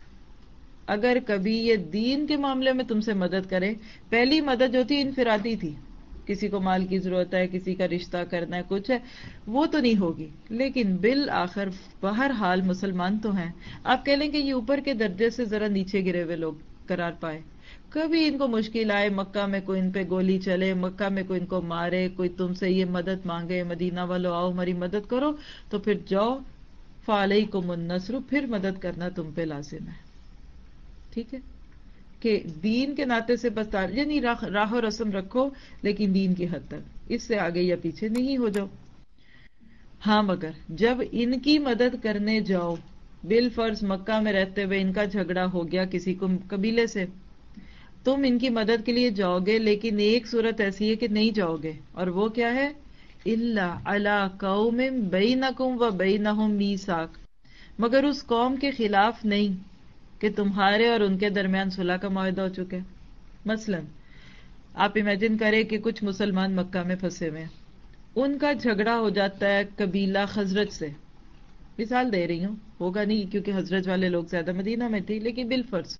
اگر کبھی یہ دین کے معاملے میں تم سے مدد کریں. پہلی مدد جو تھی انفرادی تھی، کسی کو مال کی ضرورت ہے، کسی کا رشتہ کرنا ہے، کچھ ہے، وہ تو نہیں ہوگی. لیکن بالآخر بہرحال مسلمان تو ہیں. آپ کہہ لیں کہ یہ اوپر کے درجے سے ذرا نیچے گرے ہوئے لوگ قرار پائے، کبھی ان کو مشکل آئے، مکہ میں کوئی ان پہ گولی چلے، مکہ میں کوئی ان کو مارے، کوئی تم سے یہ مدد مانگے، مدینہ والو آؤ ہماری مدد کرو، تو پھر جاؤ، فعلیکم النصر، پھر مدد کرنا تم پہ لازم ہے. ٹھیک ہے، کہ دین کے ناطے سے بس، یعنی راہ و رسم رکھو لیکن دین کی حد تک، اس سے آگے یا پیچھے نہیں ہو جاؤ. ہاں، مگر جب ان کی مدد کرنے جاؤ، بالفرض مکہ میں رہتے ہوئے ان کا جھگڑا ہو گیا کسی کو قبیلے سے، تم ان کی مدد کے لیے جاؤ گے، لیکن ایک صورت ایسی ہے کہ نہیں جاؤ گے، اور وہ کیا ہے؟ الا علی قوم بینکم و بینہم میثاق، مگر اس قوم کے خلاف نہیں کہ تمہارے اور ان کے درمیان صلح کا معاہدہ ہو چکا ہے. مثلا آپ امیجن کریں کہ کچھ مسلمان مکہ میں پھنسے ہوئے ہیں، ان کا جھگڑا ہو جاتا ہے قبیلہ خزرج سے، مثال دے رہی ہوں، ہوگا نہیں کیونکہ خزرج والے لوگ زیادہ مدینہ میں تھے، لیکن بالفرض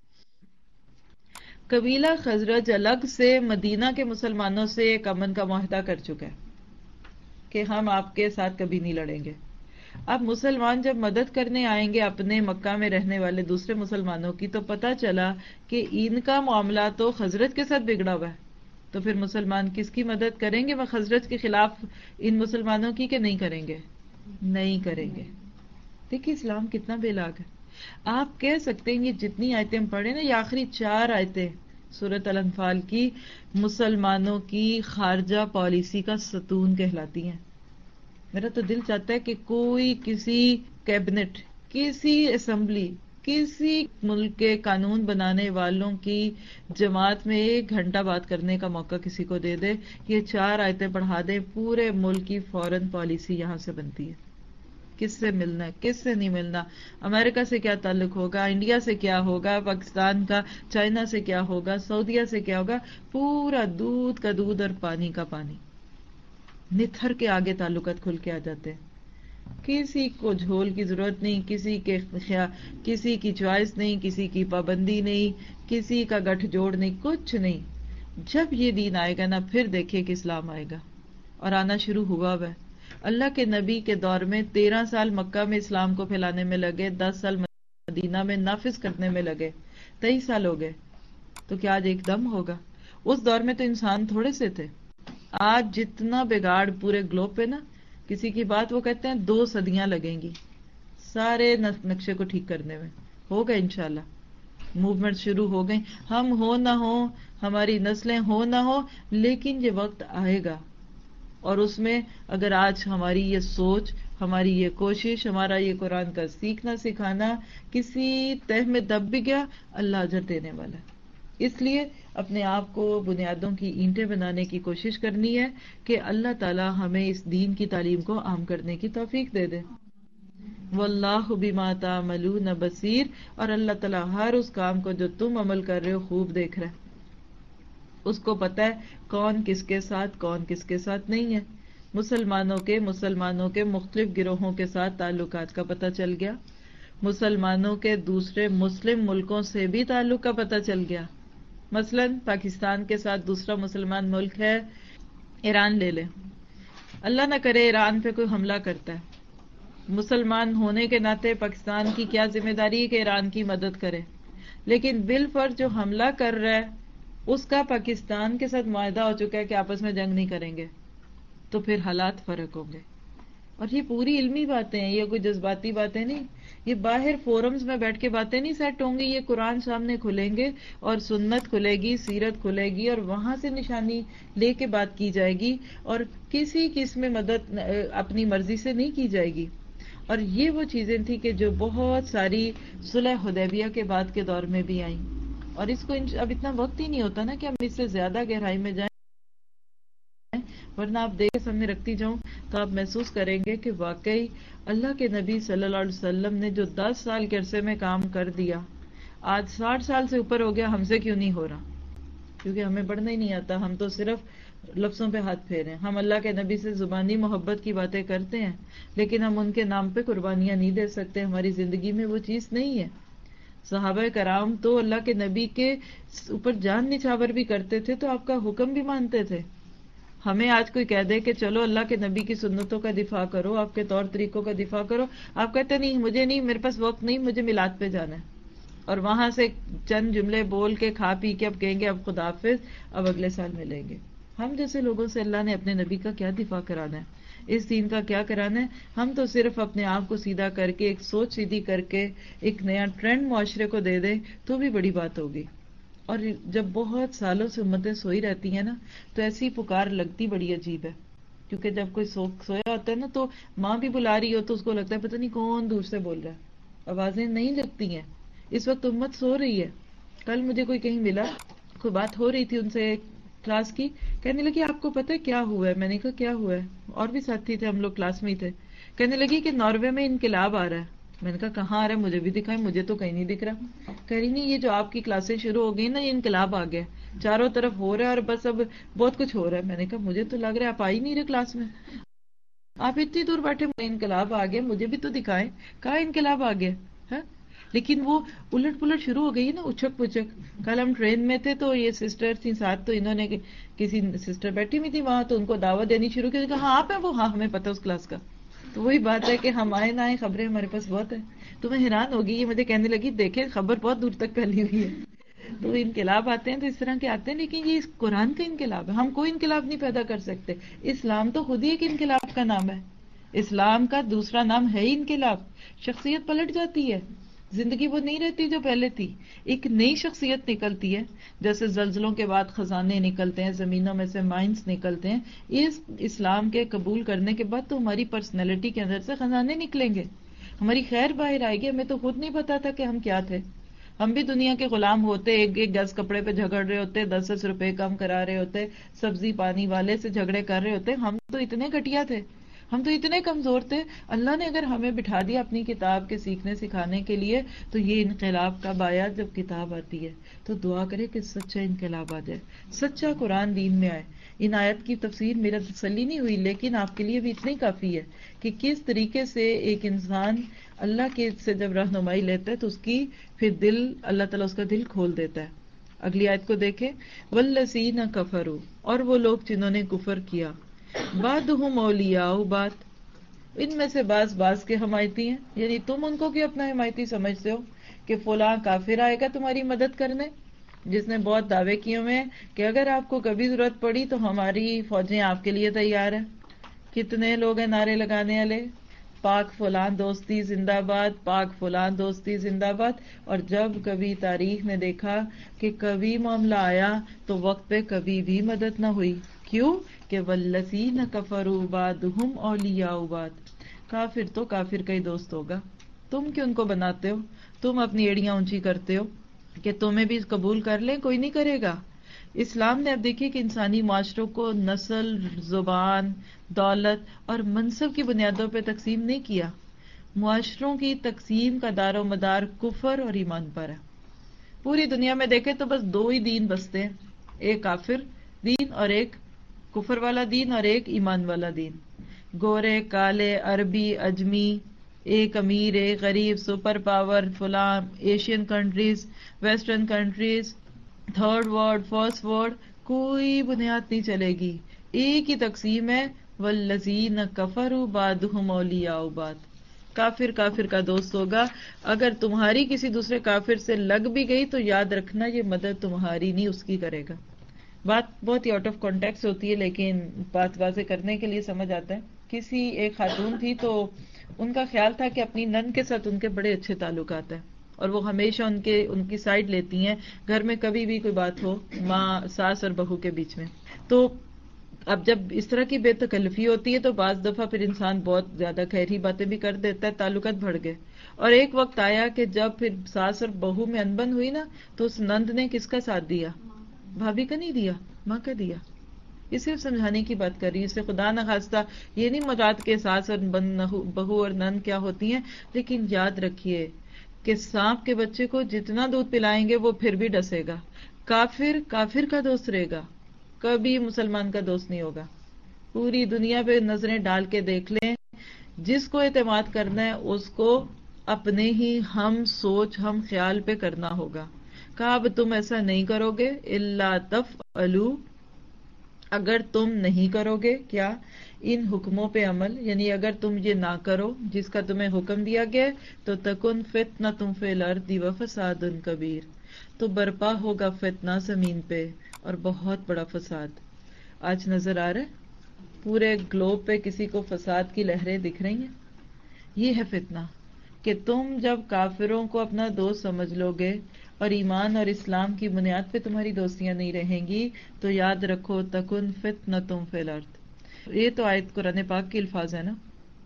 قبیلہ خزرج الگ سے مدینہ کے مسلمانوں سے ایک امن کا معاہدہ کر چکا ہے کہ ہم آپ کے ساتھ کبھی نہیں لڑیں گے. اب مسلمان جب مدد کرنے آئیں گے اپنے مکہ میں رہنے والے دوسرے مسلمانوں کی، تو پتہ چلا کہ ان کا معاملہ تو خزرج کے ساتھ بگڑا ہوا ہے، تو پھر مسلمان کس کی مدد کریں گے؟ وہ خزرج کے خلاف ان مسلمانوں کی کہ نہیں کریں گے؟ نہیں کریں گے. دیکھیے اسلام کتنا بے لاگ ہے. آپ کہہ سکتے ہیں یہ جتنی آیتیں پڑھیں نا، یہ آخری چار آیتیں سورۃ الانفال کی مسلمانوں کی خارجہ پالیسی کا ستون کہلاتی ہیں. میرا تو دل چاہتا ہے کہ کوئی کسی کیبنٹ، کسی اسمبلی، کسی ملک کے قانون بنانے والوں کی جماعت میں ایک گھنٹہ بات کرنے کا موقع کسی کو دے دے، یہ چار آیتیں پڑھا دے، پورے ملک کی فورن پالیسی یہاں سے بنتی ہے. کس سے ملنا ہے، کس سے نہیں ملنا، امریکہ سے کیا تعلق ہوگا، انڈیا سے کیا ہوگا، پاکستان کا، چائنا سے کیا ہوگا، سعودیہ سے کیا ہوگا، پورا دودھ کا دودھ اور پانی کا پانی. نتھر کے آگے تعلقات کھل کے آ جاتے ہیں. کسی کو جھول کی ضرورت نہیں، کسی کے خیا... کسی کی چوائس نہیں، کسی کی پابندی نہیں، کسی کا گٹھ جوڑ نہیں، کچھ نہیں. جب یہ دین آئے گا نا، پھر دیکھیے کہ اسلام آئے گا، اور آنا شروع ہوا ہوا ہے. اللہ کے نبی کے دور میں تیرہ سال مکہ میں اسلام کو پھیلانے میں لگے، دس سال مدینہ میں نافذ کرنے میں لگے، تیئیس سال ہو گئے، تو کیا آج ایک دم ہوگا؟ اس دور میں تو انسان تھوڑے سے تھے. آج جتنا بگاڑ پورے گلوب پہ نا، کسی کی بات وہ کہتے ہیں دو صدیاں لگیں گی سارے نقشے کو ٹھیک کرنے میں. ہوگا انشاءاللہ، موومنٹ شروع ہو گئی. ہم ہو نہ ہو، ہماری نسلیں ہو نہ ہو، لیکن یہ وقت آئے گا. اور اس میں اگر آج ہماری یہ سوچ، ہماری یہ کوشش، ہمارا یہ قرآن کا سیکھنا سکھانا کسی تہ میں دب بھی گیا، اللہ اجر دینے والا ہے. اس لیے اپنے آپ کو بنیادوں کی اینٹیں بنانے کی کوشش کرنی ہے کہ اللہ تعالی ہمیں اس دین کی تعلیم کو عام کرنے کی توفیق دے دے. واللہ بما تعملون بصیر، اور اللہ تعالیٰ ہر اس کام کو جو تم عمل کر رہے ہو خوب دیکھ رہا ہے. اس کو پتہ ہے کون کس کے ساتھ، کون کس کے ساتھ نہیں ہے. مسلمانوں کے مسلمانوں کے مختلف گروہوں کے ساتھ تعلقات کا پتہ چل گیا، مسلمانوں کے دوسرے مسلم ملکوں سے بھی تعلق کا پتہ چل گیا. مثلا پاکستان کے ساتھ دوسرا مسلمان ملک ہے ایران، لے لیں. اللہ نہ کرے ایران پہ کوئی حملہ کرتا ہے، مسلمان ہونے کے ناطے پاکستان کی کیا ذمہ داری ہے کہ ایران کی مدد کرے، لیکن بالفرض جو حملہ کر رہا ہے اس کا پاکستان کے ساتھ معاہدہ ہو چکا ہے کہ آپس میں جنگ نہیں کریں گے، تو پھر حالات فرق ہوں گے. اور یہ پوری علمی باتیں ہیں، یہ کوئی جذباتی باتیں نہیں، یہ باہر فورمز میں بیٹھ کے باتیں نہیں سیٹ ہوں گی. یہ قرآن سامنے کھلیں گے اور سنت کھلے گی، سیرت کھلے گی، اور وہاں سے نشانی لے کے بات کی جائے گی، اور کسی قسم میں مدد اپنی مرضی سے نہیں کی جائے گی. اور یہ وہ چیزیں تھیں کہ جو بہت ساری صلح حدیبیہ کے بعد کے دور میں بھی آئیں. اور اس کو اب اتنا وقت ہی نہیں ہوتا نا کہ ہم اس سے زیادہ گہرائی میں جائیں، ورنہ آپ دیکھ سامنے رکھتی جاؤں تو آپ محسوس کریں گے کہ واقعی اللہ کے نبی صلی اللہ علیہ وسلم نے جو دس سال کے عرصے میں کام کر دیا، آج ساٹھ سال سے اوپر ہو گیا، ہم سے کیوں نہیں ہو رہا؟ کیونکہ ہمیں پڑھنا ہی نہیں آتا. ہم تو صرف لفظوں پہ ہاتھ پھیرے. ہم اللہ کے نبی سے زبانی محبت کی باتیں کرتے ہیں، لیکن ہم ان کے نام پہ قربانیاں نہیں دے سکتے. ہماری زندگی میں وہ چیز نہیں ہے. صحابہ کرام تو اللہ کے نبی کے اوپر جان نچھاور بھی کرتے تھے، تو آپ کا حکم بھی مانتے تھے. ہمیں آج کوئی کہہ دے کہ چلو اللہ کے نبی کی سنتوں کا دفاع کرو، آپ کے طور طریقوں کا دفاع کرو، آپ کہتے نہیں مجھے نہیں، میرے پاس وقت نہیں، مجھے میلاد پہ جانا ہے. اور وہاں سے چند جملے بول کے کھا پی کے اب کہیں گے اب خدا حافظ، اب اگلے سال ملیں گے. ہم جیسے لوگوں سے اللہ نے اپنے نبی کا کیا دفاع کرانا ہے، اس دین کا کیا کرانا ہے؟ ہم تو صرف اپنے آپ کو سیدھا کر کے، ایک سوچ سیدھی کر کے ایک نیا ٹرینڈ معاشرے کو دے دیں تو بھی بڑی بات ہوگی. اور جب بہت سالوں سے امتیں سوئی رہتی ہیں نا، تو ایسی پکار لگتی بڑی عجیب ہے. کیونکہ جب کوئی سو سویا ہوتا ہے نا، تو ماں بھی بلا رہی ہو تو اس کو لگتا ہے پتہ نہیں کون دور سے بول رہا ہے، آوازیں نہیں لگتی ہیں. اس وقت امت سو رہی ہے. کل مجھے کوئی کہیں ملا، کوئی بات ہو رہی تھی ان سے کلاس کی، کہنے لگی آپ کو پتہ ہے کیا ہوا ہے؟ میں نے کہا کیا ہوا ہے؟ اور بھی ساتھی تھے، ہم لوگ کلاس میں ہی تھے. کہنے لگی کہ ناروے میں انقلاب آ رہا ہے. میں نے کہا کہاں آ رہا ہے؟ مجھے بھی دکھائیں. مجھے تو کہیں نہیں دکھ رہا. کہہ رہی نہیں، یہ جو آپ کی کلاسیں شروع ہو گئی نا، یہ انقلاب آ گیا، چاروں طرف ہو رہا ہے اور بس اب بہت کچھ ہو رہا ہے. میں نے کہا مجھے تو لگ رہا ہے آپ آ ہی نہیں رہے کلاس میں، آپ اتنی دور بیٹھے، انقلاب آ گیا، مجھے بھی تو دکھائیں کہاں انقلاب آ گیا ہے. لیکن وہ الٹ پلٹ شروع ہو گئی نا، اچھک پچک. کل ہم ٹرین میں تھے تو یہ سسٹر تھی ساتھ، تو انہوں نے کسی سسٹر بیٹھی ہوئی تھی وہاں، تو ان کو دعوت دینی شروع کی. کہا ہاں آپ ہیں وہ؟ ہاں ہمیں پتہ اس کلاس کا. تو وہی بات ہے کہ ہم آئے نہ آئے، خبریں ہمارے پاس بہت ہیں. تو میں حیران ہوگی، یہ مجھے کہنے لگی دیکھیں خبر بہت دور تک پھیلی ہوئی ہے. تو انقلاب آتے ہیں تو اس طرح کے آتے ہیں، لیکن یہ قرآن کا انقلاب ہے. ہم کوئی انقلاب نہیں پیدا کر سکتے. اسلام تو خود ہی ایک انقلاب کا نام ہے. اسلام کا دوسرا نام ہے انقلاب. شخصیت پلٹ جاتی ہے، زندگی وہ نہیں رہتی جو پہلے تھی، ایک نئی شخصیت نکلتی ہے. جیسے زلزلوں کے بعد خزانے نکلتے ہیں، زمینوں میں سے مائنز نکلتے ہیں، اس اسلام کے قبول کرنے کے بعد تو ہماری پرسنالٹی کے اندر سے خزانے نکلیں گے، ہماری خیر باہر آئے گی. ہمیں تو خود نہیں پتا تھا کہ ہم کیا تھے. ہم بھی دنیا کے غلام ہوتے، ایک ایک گز کپڑے پہ جھگڑ رہے ہوتے، دس دس روپے کم کرا رہے ہوتے، سبزی پانی والے سے جھگڑے کر رہے ہوتے. ہم تو اتنے گھٹیا تھے، ہم تو اتنے کمزور تھے. اللہ نے اگر ہمیں بٹھا دیا اپنی کتاب کے سیکھنے سکھانے کے لیے، تو یہ انقلاب کب آیا؟ جب کتاب آتی ہے. تو دعا کرے کہ سچا انقلاب آ جائے، سچا قرآن دین میں آئے. ان آیت کی تفسیر میرا تسلی نہیں ہوئی، لیکن آپ کے لیے بھی اتنی کافی ہے کہ کس طریقے سے ایک انسان اللہ کے سے جب رہنمائی لیتا ہے تو اس کی پھر دل، اللہ تعالیٰ اس کا دل کھول دیتا ہے. اگلی آیت کو دیکھیں، والذین کفروا، اور وہ لوگ جنہوں نے کفر کیا، بعضهم اولیاء بعض، ان میں سے بعض بعض کے حمایتی ہیں، یعنی تم ان کو کیوں اپنا حمایتی سمجھتے ہو کہ فلاں کافر آئے گا تمہاری مدد کرنے، جس نے بہت دعوے کیے ہوئے ہیں کہ اگر آپ کو کبھی ضرورت پڑی تو ہماری فوجیں آپ کے لیے تیار ہیں. کتنے لوگ ہیں نعرے لگانے والے، پاک فلان دوستی زندہ باد، پاک فلان دوستی زندہ باد. اور جب کبھی تاریخ نے دیکھا کہ کبھی معاملہ آیا تو وقت پہ کبھی بھی مدد نہ ہوئی. کیوں کہ والذین کفروا بعضهم اولیاء بعض، کافر تو کافر کا ہی دوست ہوگا. تم کیوں ان کو بناتے ہو؟ تم اپنی ایڑیاں اونچی کرتے ہو کہ تمہیں بھی قبول کر لیں، کوئی نہیں کرے گا. اسلام نے اب دیکھیے کہ انسانی معاشروں کو نسل، زبان، دولت اور منصب کی بنیادوں پہ تقسیم نہیں کیا. معاشروں کی تقسیم کا دار و مدار کفر اور ایمان پر ہے. پوری دنیا میں دیکھیں تو بس دو ہی دین بستے ہیں، ایک کافر دین اور ایک کفر والا دین اور ایک ایمان والا دین. گورے، کالے، عربی، اجمی، ایک امیر ایک غریب، سپر پاور، فلاں، Asian countries, western countries, third world, first world, کوئی بنیاد نہیں چلے گی. ایک ہی تقسیم ہے، والذین کفروا بعضهم اولیاء بعض. کافر کافر کا دوست ہوگا. اگر تمہاری کسی دوسرے کافر سے لگ بھی گئی تو یاد رکھنا یہ مدد تمہاری نہیں اس کی کرے گا. بات بہت ہی آؤٹ آف کانٹیکس ہوتی ہے لیکن بات واضح کرنے کے لیے سمجھ آتا ہے. کسی ایک خاتون تھی تو ان کا خیال تھا کہ اپنی نند کے ساتھ ان کے بڑے اچھے تعلقات ہیں اور وہ ہمیشہ ان کے ان کی سائڈ لیتی ہیں گھر میں کبھی بھی کوئی بات ہو ماں ساس اور بہو کے بیچ میں. تو اب جب اس طرح کی بے تکلفی ہوتی ہے تو بعض دفعہ پھر انسان بہت زیادہ گہری باتیں بھی کر دیتا ہے، تعلقات بڑھ گئے. اور ایک وقت آیا کہ جب پھر ساس اور بہو میں انبن ہوئی نا تو اس نند نے کس کا ساتھ دیا؟ بھابھی کا نہیں دیا، ماں کا دیا. یہ صرف سمجھانے کی بات کر رہی ہے، اس سے خدا نہ خواستہ یہ نہیں مراد کے ساس اور بہو اور نند کیا ہوتی ہیں، لیکن یاد رکھیے کہ سانپ کے بچے کو جتنا دودھ پلائیں گے وہ پھر بھی ڈسے گا. کافر کافر کا دوست رہے گا، کبھی مسلمان کا دوست نہیں ہوگا. پوری دنیا پہ نظریں ڈال کے دیکھ لیں، جس کو اعتماد کرنا ہے اس کو اپنے ہی ہم سوچ ہم خیال پہ کرنا ہوگا. کہا اب تم ایسا نہیں کرو گے، الا تفعلوا، اگر تم نہیں کرو گے کیا ان حکموں پہ عمل، یعنی اگر تم یہ نہ کرو جس کا تمہیں حکم دیا گیا تو تکن فتنۃ فی الارض وفساد کبیر، تو برپا ہوگا فتنہ زمین پہ اور بہت بڑا فساد. آج نظر آ رہا ہے پورے گلوب پہ کسی کو فساد کی لہریں دکھ رہی ہیں. یہ ہے فتنہ کہ تم جب کافروں کو اپنا دوست سمجھ لو گے اور ایمان اور اسلام کی بنیاد پہ تمہاری دوستیاں نہیں رہیں گی تو یاد رکھو تکن فتنۃ فی الارض. یہ تو آیت قرآن پاک کے الفاظ ہے نا،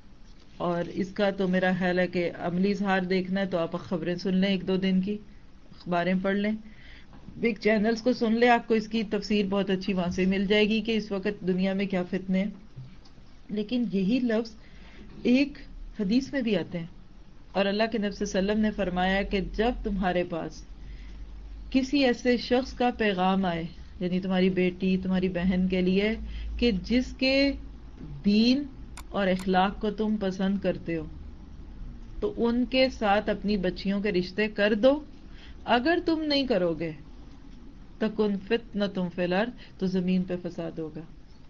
اور اس کا تو میرا خیال ہے کہ عملی اظہار دیکھنا ہے تو آپ خبریں سن لیں، ایک دو دن کی اخباریں پڑھ لیں، بگ چینلز کو سن لیں، آپ کو اس کی تفسیر بہت اچھی وہاں سے مل جائے گی کہ اس وقت دنیا میں کیا فتنے ہیں. لیکن یہی لفظ ایک حدیث میں بھی آتے ہیں اور اللہ کے نبی صلی اللہ علیہ وسلم نے فرمایا کہ جب تمہارے پاس کسی ایسے شخص کا پیغام آئے، یعنی تمہاری بیٹی تمہاری بہن کے لیے، کہ جس کے دین اور اخلاق کو تم پسند کرتے ہو تو ان کے ساتھ اپنی بچیوں کے رشتے کر دو. اگر تم نہیں کرو گے تکن فتنۃ فی الارض، تو زمین پہ فساد ہوگا.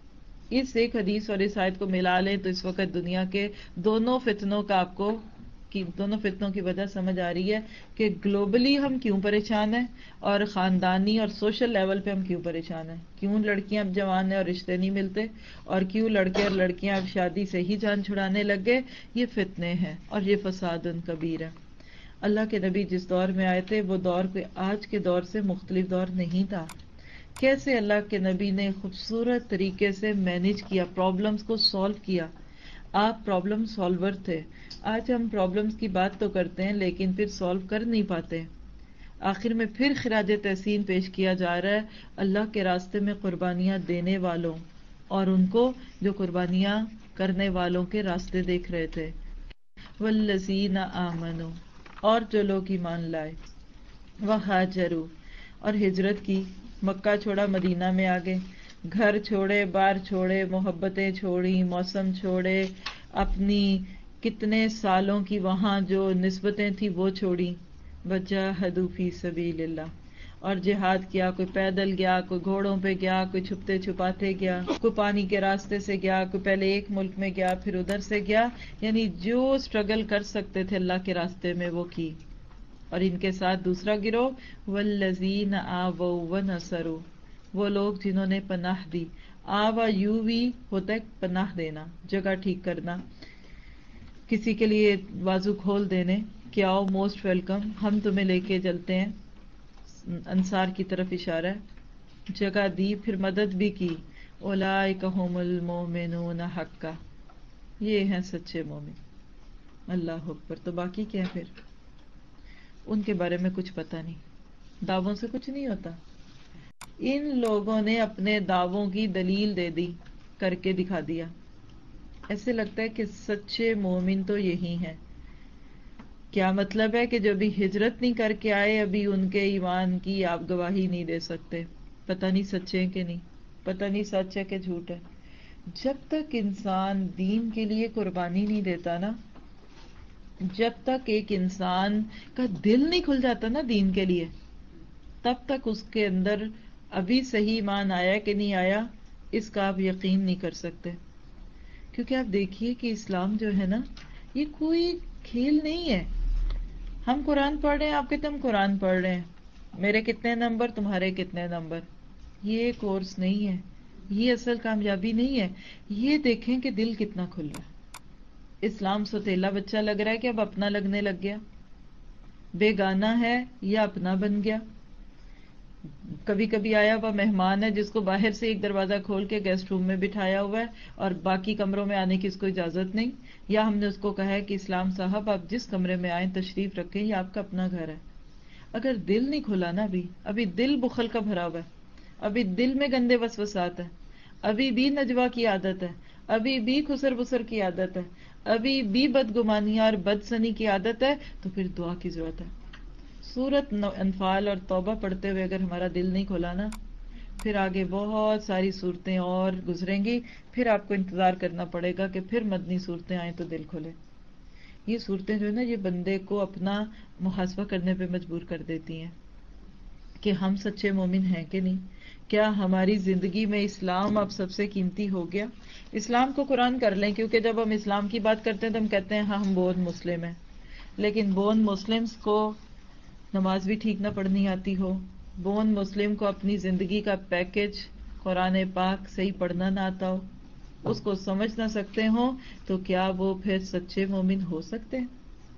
اس ایک حدیث اور اس آیت کو ملا لیں تو اس وقت دنیا کے دونوں فتنوں کا آپ کو کی دونوں فتنوں کی وجہ سمجھ آ رہی ہے کہ گلوبلی ہم کیوں پریشان ہیں اور خاندانی اور سوشل لیول پہ ہم کیوں پریشان ہیں. کیوں لڑکیاں اب جوان ہیں اور رشتے نہیں ملتے، اور کیوں لڑکے اور لڑکیاں اب شادی سے ہی جان چھڑانے لگ گئے. یہ فتنے ہیں اور یہ فساد کبیر ہے. اللہ کے نبی جس دور میں آئے تھے وہ دور کوئی آج کے دور سے مختلف دور نہیں تھا. کیسے اللہ کے نبی نے خوبصورت طریقے سے مینج کیا، پرابلمز کو سالو کیا. آپ پرابلم سالور تھے. آج ہم پرابلمز کی بات تو کرتے ہیں لیکن پھر سالو کر نہیں پاتے. آخر میں پھر خراج تحسین پیش کیا جا رہا ہے اللہ کے راستے میں قربانیاں دینے والوں اور ان کو جو قربانیاں کرنے والوں کے راستے دیکھ رہے تھے. والذین آمنوا، اور جو لوگ ایمان لائے، وہاجروا، اور ہجرت کی، مکہ چھوڑا مدینہ میں آگے، گھر چھوڑے بار چھوڑے، محبتیں چھوڑی، موسم چھوڑے، اپنی کتنے سالوں کی وہاں جو نسبتیں تھی وہ چھوڑی. وجاہدوا فی سبیل اللہ، اور جہاد کیا، کوئی پیدل گیا، کوئی گھوڑوں پہ گیا، کوئی چھپتے چھپاتے گیا، کوئی پانی کے راستے سے گیا، کوئی پہلے ایک ملک میں گیا پھر ادھر سے گیا، یعنی جو سٹرگل کر سکتے تھے اللہ کے راستے میں وہ کی. اور ان کے ساتھ دوسرا گروہ والذین آووا ونصروا، وہ لوگ جنہوں نے پناہ دی. آوا یو وی ہوتا ہے پناہ دینا، جگہ ٹھیک کرنا، کسی کے لیے بازو کھول دینے کہ آؤ موسٹ ویلکم، ہم تمہیں لے کے چلتے ہیں، انصار کی طرف اشارہ ہے. جگہ دی، پھر مدد بھی کی. اولئک ھم المؤمنون حقا، یہ ہیں سچے مومن. اللہ اکبر. تو باقی کیا ہے پھر؟ ان کے بارے میں کچھ پتہ نہیں، دعووں سے کچھ نہیں ہوتا. ان لوگوں نے اپنے دعووں کی دلیل دے دی، کر کے دکھا دیا. ایسے لگتا ہے کہ سچے مومن تو یہی ہیں. کیا مطلب ہے کہ جو ابھی ہجرت نہیں کر کے آئے ابھی ان کے ایمان کی آپ گواہی نہیں دے سکتے. پتہ نہیں سچے ہیں کہ نہیں، پتہ نہیں سچ ہے کہ جھوٹ ہے. جب تک انسان دین کے لیے قربانی نہیں دیتا نا، جب تک ایک انسان کا دل نہیں کھل جاتا نا دین کے لیے، تب تک اس کے اندر ابھی صحیح ایمان آیا کہ نہیں آیا اس کا آپ یقین نہیں کر سکتے. کیونکہ آپ دیکھیے کہ اسلام جو ہے نا یہ کوئی کھیل نہیں ہے. ہم قرآن پڑھ رہے ہیں، آپ کہتے ہیں ہم قرآن پڑھ رہے ہیں، میرے کتنے نمبر تمہارے کتنے نمبر. یہ کورس نہیں ہے، یہ اصل کامیابی نہیں ہے. یہ دیکھیں کہ دل کتنا کھل رہا ہے. اسلام سوتیلا بچہ لگ رہا ہے کہ اب اپنا لگنے لگ گیا، بیگانہ ہے یا اپنا بن گیا. کبھی کبھی آیا ہوا مہمان ہے جس کو باہر سے ایک دروازہ کھول کے گیسٹ روم میں بٹھایا ہوا ہے اور باقی کمروں میں آنے کی اس کو اجازت نہیں، یا ہم نے اس کو کہا ہے کہ اسلام صاحب آپ جس کمرے میں آئیں تشریف رکھیں، یہ آپ کا اپنا گھر ہے. اگر دل نہیں کھلا نا، ابھی ابھی دل بخل کا بھرا ہوا ہے، ابھی دل میں گندے وسوسات ہیں، ابھی بھی نجوا کی عادت ہے، ابھی بھی خسر بسر کی عادت ہے، ابھی بھی بدگمانیاں اور بدسنی کی عادت ہے، تو پھر دعا کی ضرورت ہے. سورت انفال اور توبہ پڑھتے ہوئے اگر ہمارا دل نہیں کھولا نا، پھر آگے بہت ساری صورتیں اور گزریں گی، پھر آپ کو انتظار کرنا پڑے گا کہ پھر مدنی صورتیں آئیں تو دل کھلے. یہ صورتیں جو ہے نا یہ بندے کو اپنا محاسبہ کرنے پہ مجبور کر دیتی ہیں کہ ہم سچے مومن ہیں کہ نہیں. کیا ہماری زندگی میں اسلام اب سب سے قیمتی ہو گیا؟ اسلام کو قرآن کر لیں، کیونکہ جب ہم اسلام کی بات کرتے ہیں تو ہم کہتے ہیں ہاں ہم بون مسلم ہیں. لیکن بون مسلمز کو نماز بھی ٹھیک نہ پڑھنی آتی ہو، بون مسلم کو اپنی زندگی کا پیکج قرآن پاک صحیح پڑھنا نہ آتا ہو، اس کو سمجھ نہ سکتے ہوں، تو کیا وہ پھر سچے مومن ہو سکتے ہیں؟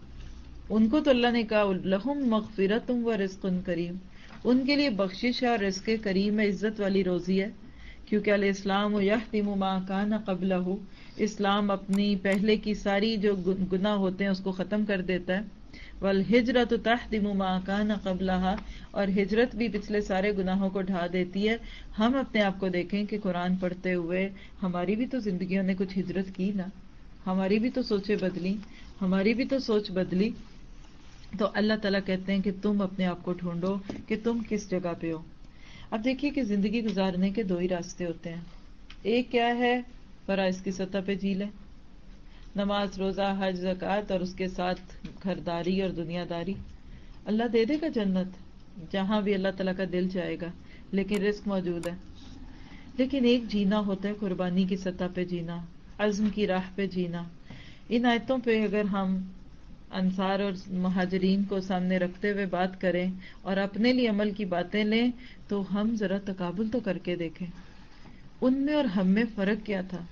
ان کو تو اللہ نے کہا لہم مغفرۃ و رزق کریم، ان کے لیے بخشش ہے اور رزق کریم ہے، عزت والی روزی ہے. کیونکہ الاسلام یحتم ما کان قبلہ، اسلام اپنی پہلے کی ساری جو گناہ ہوتے ہیں اس کو ختم کر دیتا ہے. والہجرۃ تہدم ما کان قبلہا، اور ہجرت بھی پچھلے سارے گناہوں کو ڈھا دیتی ہے. ہم اپنے آپ کو دیکھیں کہ قرآن پڑھتے ہوئے ہماری بھی تو زندگیوں نے کچھ ہجرت کی نا، ہماری بھی تو سوچیں بدلی، ہماری بھی تو سوچ بدلی. تو اللہ تعالیٰ کہتے ہیں کہ تم اپنے آپ کو ڈھونڈو کہ تم کس جگہ پہ ہو. اب دیکھیے کہ زندگی گزارنے کے دو ہی راستے ہوتے ہیں. ایک کیا ہے؟ فرائض کی سطح پہ جی لیں، نماز روزہ حج زکوٰۃ اور اس کے ساتھ گھرداری اور دنیا داری. اللہ دے دے گا جنت جہاں بھی اللہ تعالیٰ کا دل چاہے گا، لیکن رزق موجود ہے. لیکن ایک جینا ہوتا ہے قربانی کی سطح پہ جینا، عزم کی راہ پہ جینا. ان آیتوں پہ اگر ہم انصار اور مہاجرین کو سامنے رکھتے ہوئے بات کریں اور اپنے لیے عمل کی باتیں لیں تو ہم ذرا تقابل تو کر کے دیکھیں ان میں اور ہم میں فرق کیا تھا.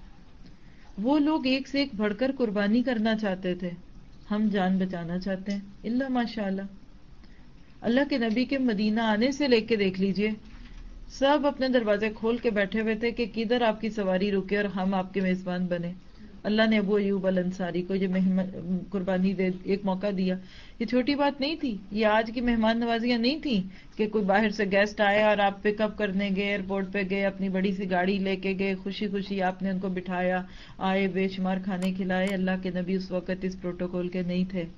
وہ لوگ ایک سے ایک بڑھ کر قربانی کرنا چاہتے تھے، ہم جان بچانا چاہتے ہیں. اللہ ماشاء اللہ، اللہ کے نبی کے مدینہ آنے سے لے کے دیکھ لیجئے سب اپنے دروازے کھول کے بیٹھے ہوئے تھے کہ کدھر آپ کی سواری رکے اور ہم آپ کے میزبان بنے. اللہ نے ابو ایوب الانصاری کو یہ قربانی دے ایک موقع دیا. یہ چھوٹی بات نہیں تھی، یہ آج کی مہمان نوازیاں نہیں تھیں کہ کوئی باہر سے گیسٹ آیا اور آپ پک اپ کرنے گئے، ایئرپورٹ پہ گئے، اپنی بڑی سی گاڑی لے کے گئے، خوشی خوشی آپ نے ان کو بٹھایا، آئے، بے شمار کھانے کھلائے. اللہ کے نبی اس وقت اس پروٹوکول کے نہیں تھے،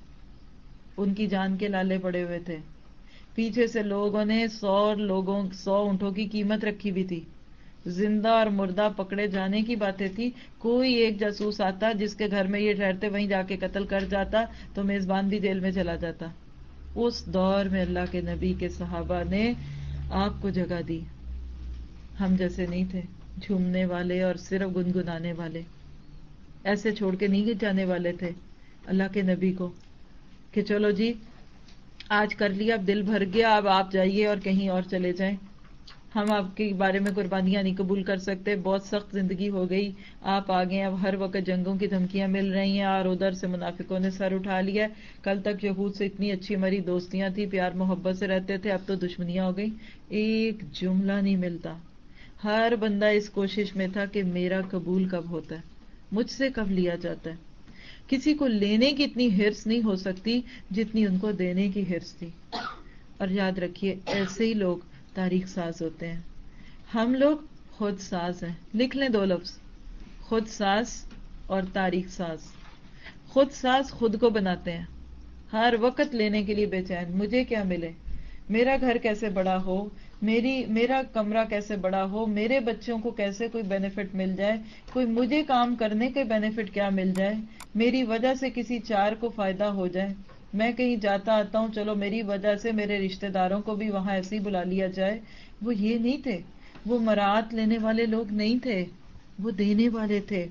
ان کی جان کے لالے پڑے ہوئے تھے. پیچھے سے لوگوں نے سو لوگوں سو اونٹوں کی قیمت رکھی بھی تھی، زندہ اور مردہ پکڑے جانے کی باتیں تھی. کوئی ایک جاسوس آتا جس کے گھر میں یہ ٹھہرتے وہیں جا کے قتل کر جاتا تو میزبان بھی جیل میں چلا جاتا. اس دور میں اللہ کے نبی کے صحابہ نے آپ کو جگہ دی. ہم جیسے نہیں تھے جھومنے والے اور صرف گنگنانے والے. ایسے چھوڑ کے نہیں جانے والے تھے اللہ کے نبی کو کہ چلو جی آج کر لیا، اب دل بھر گیا، اب آپ جائیے اور کہیں اور چلے جائیں. ہم آپ کے بارے میں قربانیاں نہیں قبول کر سکتے، بہت سخت زندگی ہو گئی، آپ آگئے، اب ہر وقت جنگوں کی دھمکیاں مل رہی ہیں اور ادھر سے منافقوں نے سر اٹھا لیا. کل تک یہود سے اتنی اچھی ہماری دوستیاں تھی، پیار محبت سے رہتے تھے، اب تو دشمنیاں ہو گئی. ایک جملہ نہیں ملتا. ہر بندہ اس کوشش میں تھا کہ میرا قبول کب ہوتا ہے، مجھ سے کب لیا جاتا ہے. کسی کو لینے کی اتنی ہرس نہیں ہو سکتی جتنی ان کو دینے کی ہرس تھی. اور یاد رکھیے ایسے ہی لوگ تاریخ ساز ہوتے ہیں. ہم لوگ خود ساز ہیں. لکھ لیں دو لفظ، خود ساز اور تاریخ ساز. خود ساز خود کو بناتے ہیں، ہر وقت لینے کے لیے بے چین، مجھے کیا ملے، میرا گھر کیسے بڑا ہو، میری میرا کمرہ کیسے بڑا ہو، میرے بچوں کو کیسے کوئی بینیفٹ مل جائے، کوئی مجھے کام کرنے کے بینیفٹ کیا مل جائے، میری وجہ سے کسی چار کو فائدہ ہو جائے. میں کہیں جاتا آتا ہوں، چلو میری وجہ سے میرے رشتہ داروں کو بھی وہاں ایسے ہی بلا لیا جائے. وہ یہ نہیں تھے، وہ مراعات لینے والے لوگ نہیں تھے، وہ دینے والے تھے.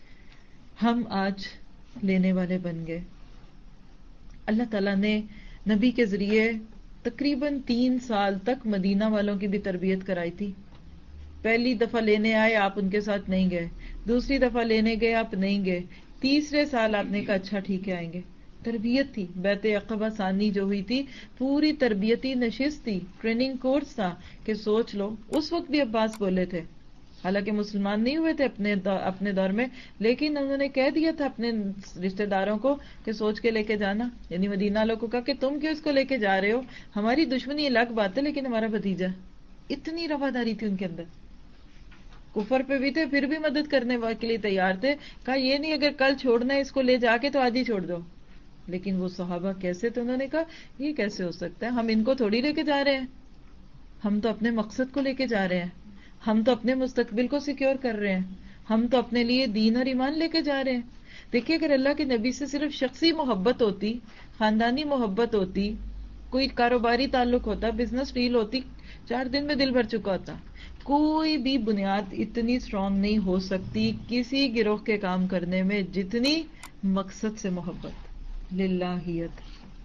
ہم آج لینے والے بن گئے. اللہ تعالیٰ نے نبی کے ذریعے تقریباً تین سال تک مدینہ والوں کی بھی تربیت کرائی تھی. پہلی دفعہ لینے آئے آپ ان کے ساتھ نہیں گئے، دوسری دفعہ لینے گئے آپ نہیں گئے، تیسرے سال آپ نے کہا اچھا ٹھیک ہے آئیں گے. تربیت تھی. بیعت عقبہ ثانی جو ہوئی تھی پوری تربیتی نشست تھی، ٹریننگ کورس تھا کہ سوچ لو. اس وقت بھی عباس بولے تھے، حالانکہ مسلمان نہیں ہوئے تھے اپنے اپنے دور میں، لیکن انہوں نے کہہ دیا تھا اپنے رشتہ داروں کو کہ سوچ کے لے کے جانا. یعنی مدینہ والوں کو کہا کہ تم کیوں اس کو لے کے جا رہے ہو، ہماری دشمنی الگ بات ہے لیکن ہمارا بھتیجا. اتنی رواداری تھی ان کے اندر. کفر پہ بھی تھے پھر بھی مدد کرنے کے لیے تیار تھے. کہا یہ نہیں اگر کل چھوڑنا ہے اس کو لے جا کے تو آج ہی چھوڑ دو. لیکن وہ صحابہ کیسے تھے، انہوں نے کہا یہ کیسے ہو سکتا ہے، ہم ان کو تھوڑی لے کے جا رہے ہیں، ہم تو اپنے مقصد کو لے کے جا رہے ہیں، ہم تو اپنے مستقبل کو سیکیور کر رہے ہیں، ہم تو اپنے لیے دین اور ایمان لے کے جا رہے ہیں. دیکھیے اگر اللہ کے نبی سے صرف شخصی محبت ہوتی، خاندانی محبت ہوتی، کوئی کاروباری تعلق ہوتا، بزنس ڈیل ہوتی، چار دن میں دل بھر چکا ہوتا. کوئی بھی بنیاد اتنی اسٹرانگ نہیں ہو سکتی کسی گروہ کے کام کرنے میں جتنی مقصد سے محبت، للہیت.